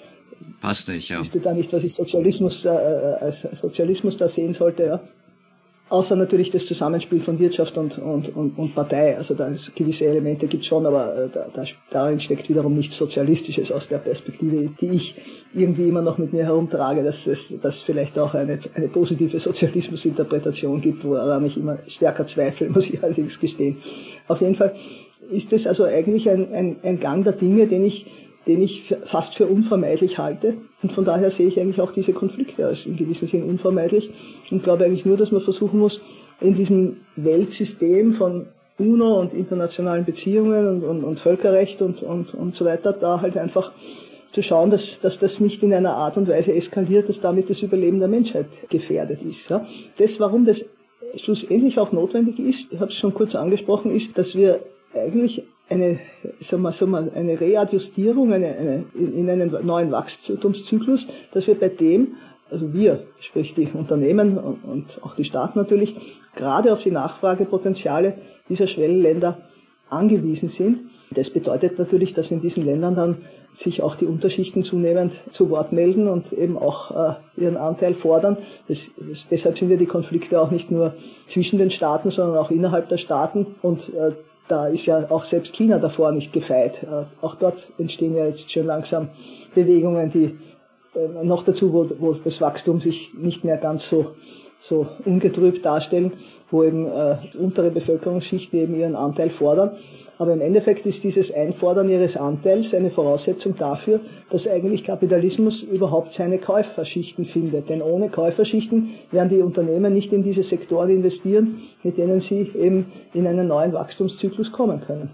B: passt nicht, ja.
N: Ich wüsste da nicht, was ich Sozialismus, äh, als Sozialismus da sehen sollte, ja. Außer natürlich das Zusammenspiel von Wirtschaft und, und, und, und Partei. Also da ist, gewisse Elemente gibt es schon, aber da, da, darin steckt wiederum nichts Sozialistisches aus der Perspektive, die ich irgendwie immer noch mit mir herumtrage, dass es dass vielleicht auch eine, eine positive Sozialismusinterpretation gibt, woran ich immer stärker zweifle, muss ich allerdings gestehen. Auf jeden Fall ist das also eigentlich ein, ein, ein Gang der Dinge, den ich den ich fast für unvermeidlich halte. Und von daher sehe ich eigentlich auch diese Konflikte als in gewissem Sinn unvermeidlich und glaube eigentlich nur, dass man versuchen muss, in diesem Weltsystem von UNO und internationalen Beziehungen und, und, und Völkerrecht und, und, und so weiter, da halt einfach zu schauen, dass, dass das nicht in einer Art und Weise eskaliert, dass damit das Überleben der Menschheit gefährdet ist. Ja. Das, warum das schlussendlich auch notwendig ist, ich habe es schon kurz angesprochen, ist, dass wir eigentlich eine, sagen wir, sagen wir, eine Readjustierung eine, eine, in, in einen neuen Wachstumszyklus, dass wir bei dem, also wir, sprich die Unternehmen und, und auch die Staaten natürlich, gerade auf die Nachfragepotenziale dieser Schwellenländer angewiesen sind. Das bedeutet natürlich, dass in diesen Ländern dann sich auch die Unterschichten zunehmend zu Wort melden und eben auch äh, ihren Anteil fordern. Das, das, deshalb sind ja die Konflikte auch nicht nur zwischen den Staaten, sondern auch innerhalb der Staaten und äh, da ist ja auch selbst China davor nicht gefeit. Äh, auch dort entstehen ja jetzt schon langsam Bewegungen, die äh, noch dazu, wo, wo das Wachstum sich nicht mehr ganz so so ungetrübt darstellen, wo eben äh, untere Bevölkerungsschichten eben ihren Anteil fordern. Aber im Endeffekt ist dieses Einfordern ihres Anteils eine Voraussetzung dafür, dass eigentlich Kapitalismus überhaupt seine Käuferschichten findet. Denn ohne Käuferschichten werden die Unternehmen nicht in diese Sektoren investieren, mit denen sie eben in einen neuen Wachstumszyklus kommen können.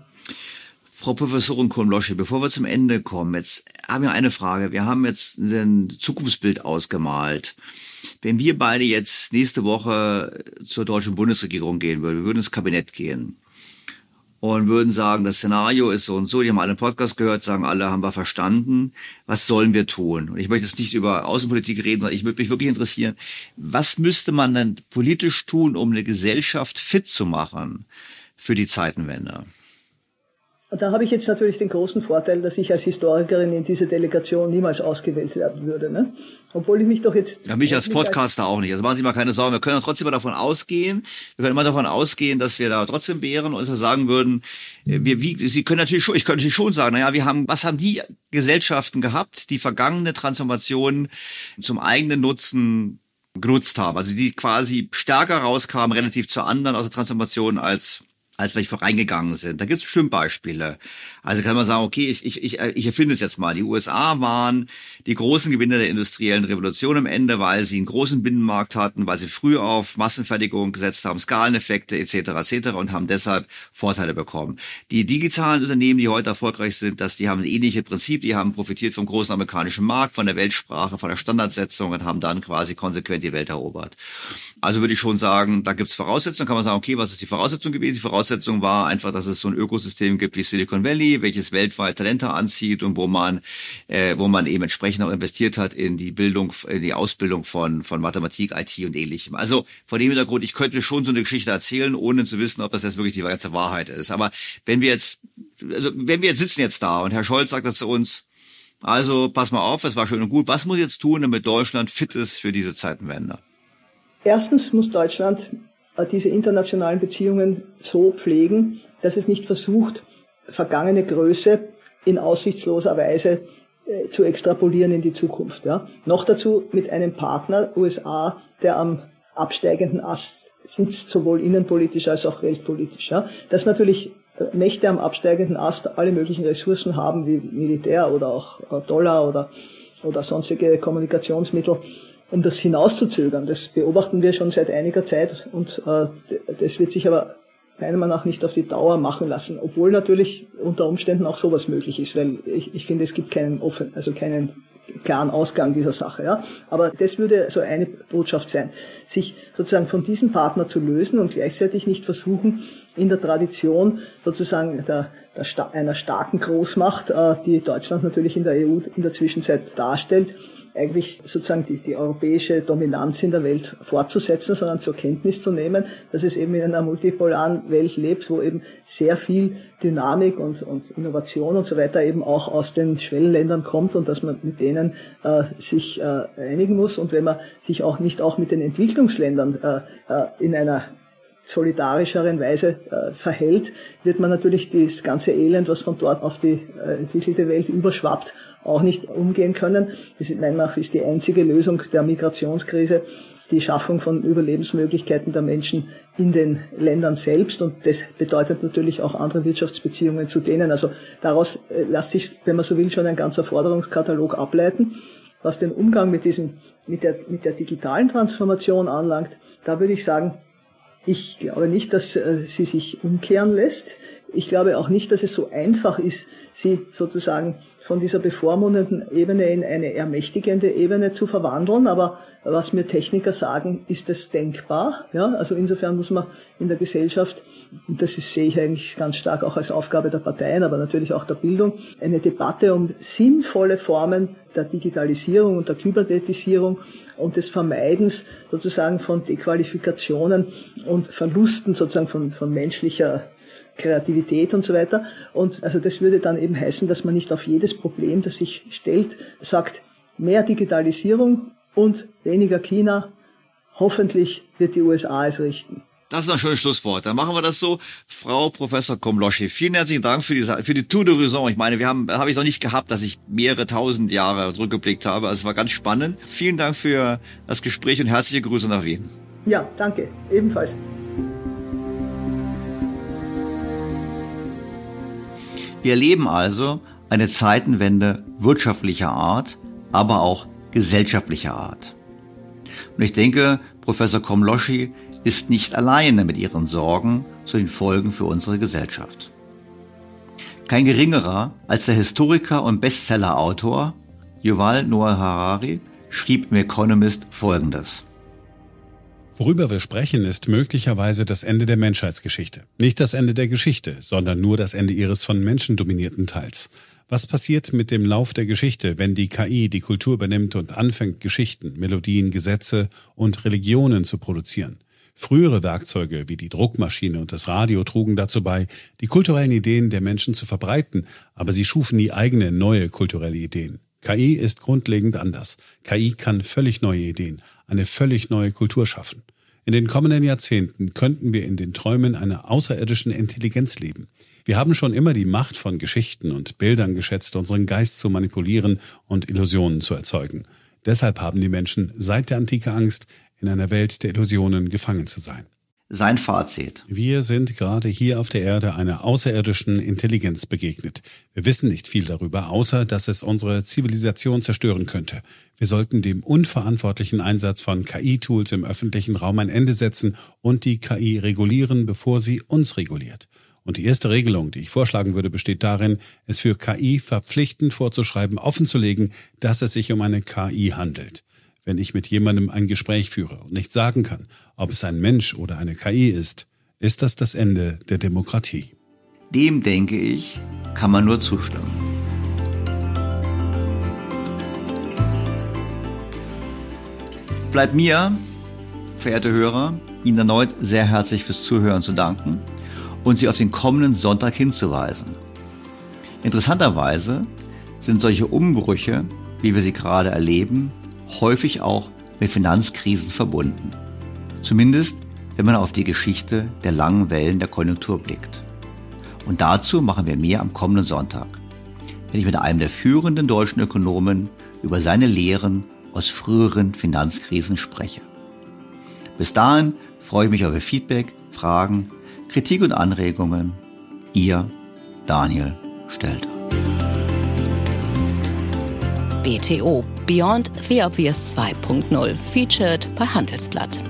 B: Frau Professorin Kohn-Losche, bevor wir zum Ende kommen, jetzt haben wir eine Frage. Wir haben jetzt ein Zukunftsbild ausgemalt. Wenn wir beide jetzt nächste Woche zur deutschen Bundesregierung gehen würden, wir würden ins Kabinett gehen und würden sagen, das Szenario ist so und so, die haben alle einen Podcast gehört, sagen alle, haben wir verstanden, was sollen wir tun? Und ich möchte jetzt nicht über Außenpolitik reden, sondern ich würde mich wirklich interessieren, was müsste man denn politisch tun, um eine Gesellschaft fit zu machen für die Zeitenwende?
N: Da habe ich jetzt natürlich den großen Vorteil, dass ich als Historikerin in diese Delegation niemals ausgewählt werden würde. Ne? Obwohl ich mich doch jetzt...
B: Ja, mich als Podcaster als auch nicht. Also machen Sie mal keine Sorgen. Wir können trotzdem mal davon ausgehen, wir können immer davon ausgehen, dass wir da trotzdem wären und sagen würden, wir, wie, Sie können natürlich schon, ich könnte natürlich schon sagen, naja, wir haben, was haben die Gesellschaften gehabt, die vergangene Transformationen zum eigenen Nutzen genutzt haben? Also die quasi stärker rauskamen relativ zu anderen aus der Transformation als als wir voreingegangen sind. Da gibt es bestimmt Beispiele. Also kann man sagen, okay, ich, ich, ich, ich erfinde es jetzt mal. Die U S A waren die großen Gewinner der industriellen Revolution am Ende, weil sie einen großen Binnenmarkt hatten, weil sie früh auf Massenfertigung gesetzt haben, Skaleneffekte et cetera et cetera und haben deshalb Vorteile bekommen. Die digitalen Unternehmen, die heute erfolgreich sind, das, die haben ein ähnliches Prinzip. Die haben profitiert vom großen amerikanischen Markt, von der Weltsprache, von der Standardsetzung und haben dann quasi konsequent die Welt erobert. Also würde ich schon sagen, da gibt es Voraussetzungen. Kann man sagen, okay, was ist die Voraussetzung gewesen? Die Voraussetzung Voraussetzung war einfach, dass es so ein Ökosystem gibt wie Silicon Valley, welches weltweit Talente anzieht und wo man, äh, wo man eben entsprechend auch investiert hat in die Bildung, in die Ausbildung von von Mathematik, I T und Ähnlichem. Also vor dem Hintergrund, ich könnte schon so eine Geschichte erzählen, ohne zu wissen, ob das jetzt wirklich die ganze Wahrheit ist. Aber wenn wir jetzt, also wenn wir jetzt sitzen jetzt da und Herr Scholz sagt das zu uns, also pass mal auf, es war schön und gut. Was muss ich jetzt tun, damit Deutschland fit ist für diese Zeitenwende?
N: Erstens muss Deutschland diese internationalen Beziehungen so pflegen, dass es nicht versucht, vergangene Größe in aussichtsloser Weise äh, zu extrapolieren in die Zukunft. Ja. Noch dazu mit einem Partner, U S A, der am absteigenden Ast sitzt, sowohl innenpolitisch als auch weltpolitisch. Ja. Dass natürlich Mächte am absteigenden Ast alle möglichen Ressourcen haben, wie Militär oder auch äh, Dollar oder, oder sonstige Kommunikationsmittel, um das hinauszuzögern. Das beobachten wir schon seit einiger Zeit und äh, das wird sich aber meiner Meinung nach nicht auf die Dauer machen lassen, obwohl natürlich unter Umständen auch sowas möglich ist, weil ich, ich finde, es gibt keinen offen, also keinen klaren Ausgang dieser Sache. Ja. Aber das würde so eine Botschaft sein, sich sozusagen von diesem Partner zu lösen und gleichzeitig nicht versuchen, in der Tradition sozusagen der, der einer starken Großmacht, äh, die Deutschland natürlich in der E U in der Zwischenzeit darstellt, eigentlich sozusagen die, die europäische Dominanz in der Welt fortzusetzen, sondern zur Kenntnis zu nehmen, dass es eben in einer multipolaren Welt lebt, wo eben sehr viel Dynamik und, und Innovation und so weiter eben auch aus den Schwellenländern kommt und dass man mit denen äh, sich äh, einigen muss und wenn man sich auch nicht auch mit den Entwicklungsländern äh, äh, in einer solidarischeren Weise äh, verhält, wird man natürlich das ganze Elend, was von dort auf die äh, entwickelte Welt überschwappt, auch nicht umgehen können. Das ist meiner Meinung nach ist die einzige Lösung der Migrationskrise die Schaffung von Überlebensmöglichkeiten der Menschen in den Ländern selbst und das bedeutet natürlich auch andere Wirtschaftsbeziehungen zu denen. Also daraus äh, lässt sich, wenn man so will, schon ein ganzer Forderungskatalog ableiten. Was den Umgang mit diesem, mit der, mit der digitalen Transformation anlangt, da würde ich sagen, ich glaube nicht, dass äh, sie sich umkehren lässt. Ich glaube auch nicht, dass es so einfach ist, sie sozusagen von dieser bevormundenden Ebene in eine ermächtigende Ebene zu verwandeln. Aber was mir Techniker sagen, ist das denkbar. Ja, also insofern muss man in der Gesellschaft, und das ist, sehe ich eigentlich ganz stark auch als Aufgabe der Parteien, aber natürlich auch der Bildung, eine Debatte um sinnvolle Formen der Digitalisierung und der Kybernetisierung und des Vermeidens sozusagen von Dequalifikationen und Verlusten sozusagen von, von menschlicher Kreativität und so weiter. Und also das würde dann eben heißen, dass man nicht auf jedes Problem, das sich stellt, sagt, mehr Digitalisierung und weniger China. Hoffentlich wird die U S A es richten.
B: Das ist ein schönes Schlusswort. Dann machen wir das so. Frau Professor Komloschi, vielen herzlichen Dank für die, für die Tour d'Horizon. Ich meine, wir haben, habe ich noch nicht gehabt, dass ich mehrere tausend Jahre zurückgeblickt habe. Also es war ganz spannend. Vielen Dank für das Gespräch und herzliche Grüße nach Wien.
N: Ja, danke. Ebenfalls.
B: Wir erleben also eine Zeitenwende wirtschaftlicher Art, aber auch gesellschaftlicher Art. Und ich denke, Professor Komloschi ist nicht alleine mit ihren Sorgen zu den Folgen für unsere Gesellschaft. Kein geringerer als der Historiker und Bestsellerautor Yuval Noah Harari schrieb im Economist Folgendes.
D: Worüber wir sprechen, ist möglicherweise das Ende der Menschheitsgeschichte. Nicht das Ende der Geschichte, sondern nur das Ende ihres von Menschen dominierten Teils. Was passiert mit dem Lauf der Geschichte, wenn die K I die Kultur übernimmt und anfängt, Geschichten, Melodien, Gesetze und Religionen zu produzieren? Frühere Werkzeuge wie die Druckmaschine und das Radio trugen dazu bei, die kulturellen Ideen der Menschen zu verbreiten, aber sie schufen nie eigene, neue kulturelle Ideen. K I ist grundlegend anders. K I kann völlig neue Ideen, eine völlig neue Kultur schaffen. In den kommenden Jahrzehnten könnten wir in den Träumen einer außerirdischen Intelligenz leben. Wir haben schon immer die Macht von Geschichten und Bildern geschätzt, unseren Geist zu manipulieren und Illusionen zu erzeugen. Deshalb haben die Menschen seit der Antike Angst, in einer Welt der Illusionen gefangen zu sein.
B: Sein Fazit.
D: Wir sind gerade hier auf der Erde einer außerirdischen Intelligenz begegnet. Wir wissen nicht viel darüber, außer dass es unsere Zivilisation zerstören könnte. Wir sollten dem unverantwortlichen Einsatz von K I-Tools im öffentlichen Raum ein Ende setzen und die K I regulieren, bevor sie uns reguliert. Und die erste Regelung, die ich vorschlagen würde, besteht darin, es für K I verpflichtend vorzuschreiben, offenzulegen, dass es sich um eine K I handelt. Wenn ich mit jemandem ein Gespräch führe und nicht sagen kann, ob es ein Mensch oder eine K I ist, ist das das Ende der Demokratie.
B: Dem, denke ich, kann man nur zustimmen. Bleibt mir, verehrte Hörer, Ihnen erneut sehr herzlich fürs Zuhören zu danken und Sie auf den kommenden Sonntag hinzuweisen. Interessanterweise sind solche Umbrüche, wie wir sie gerade erleben, häufig auch mit Finanzkrisen verbunden. Zumindest, wenn man auf die Geschichte der langen Wellen der Konjunktur blickt. Und dazu machen wir mehr am kommenden Sonntag, wenn ich mit einem der führenden deutschen Ökonomen über seine Lehren aus früheren Finanzkrisen spreche. Bis dahin freue ich mich auf Ihr Feedback, Fragen, Kritik und Anregungen. Ihr Daniel Stelter.
A: B T O Beyond the Obvious zwei Punkt null, featured bei Handelsblatt.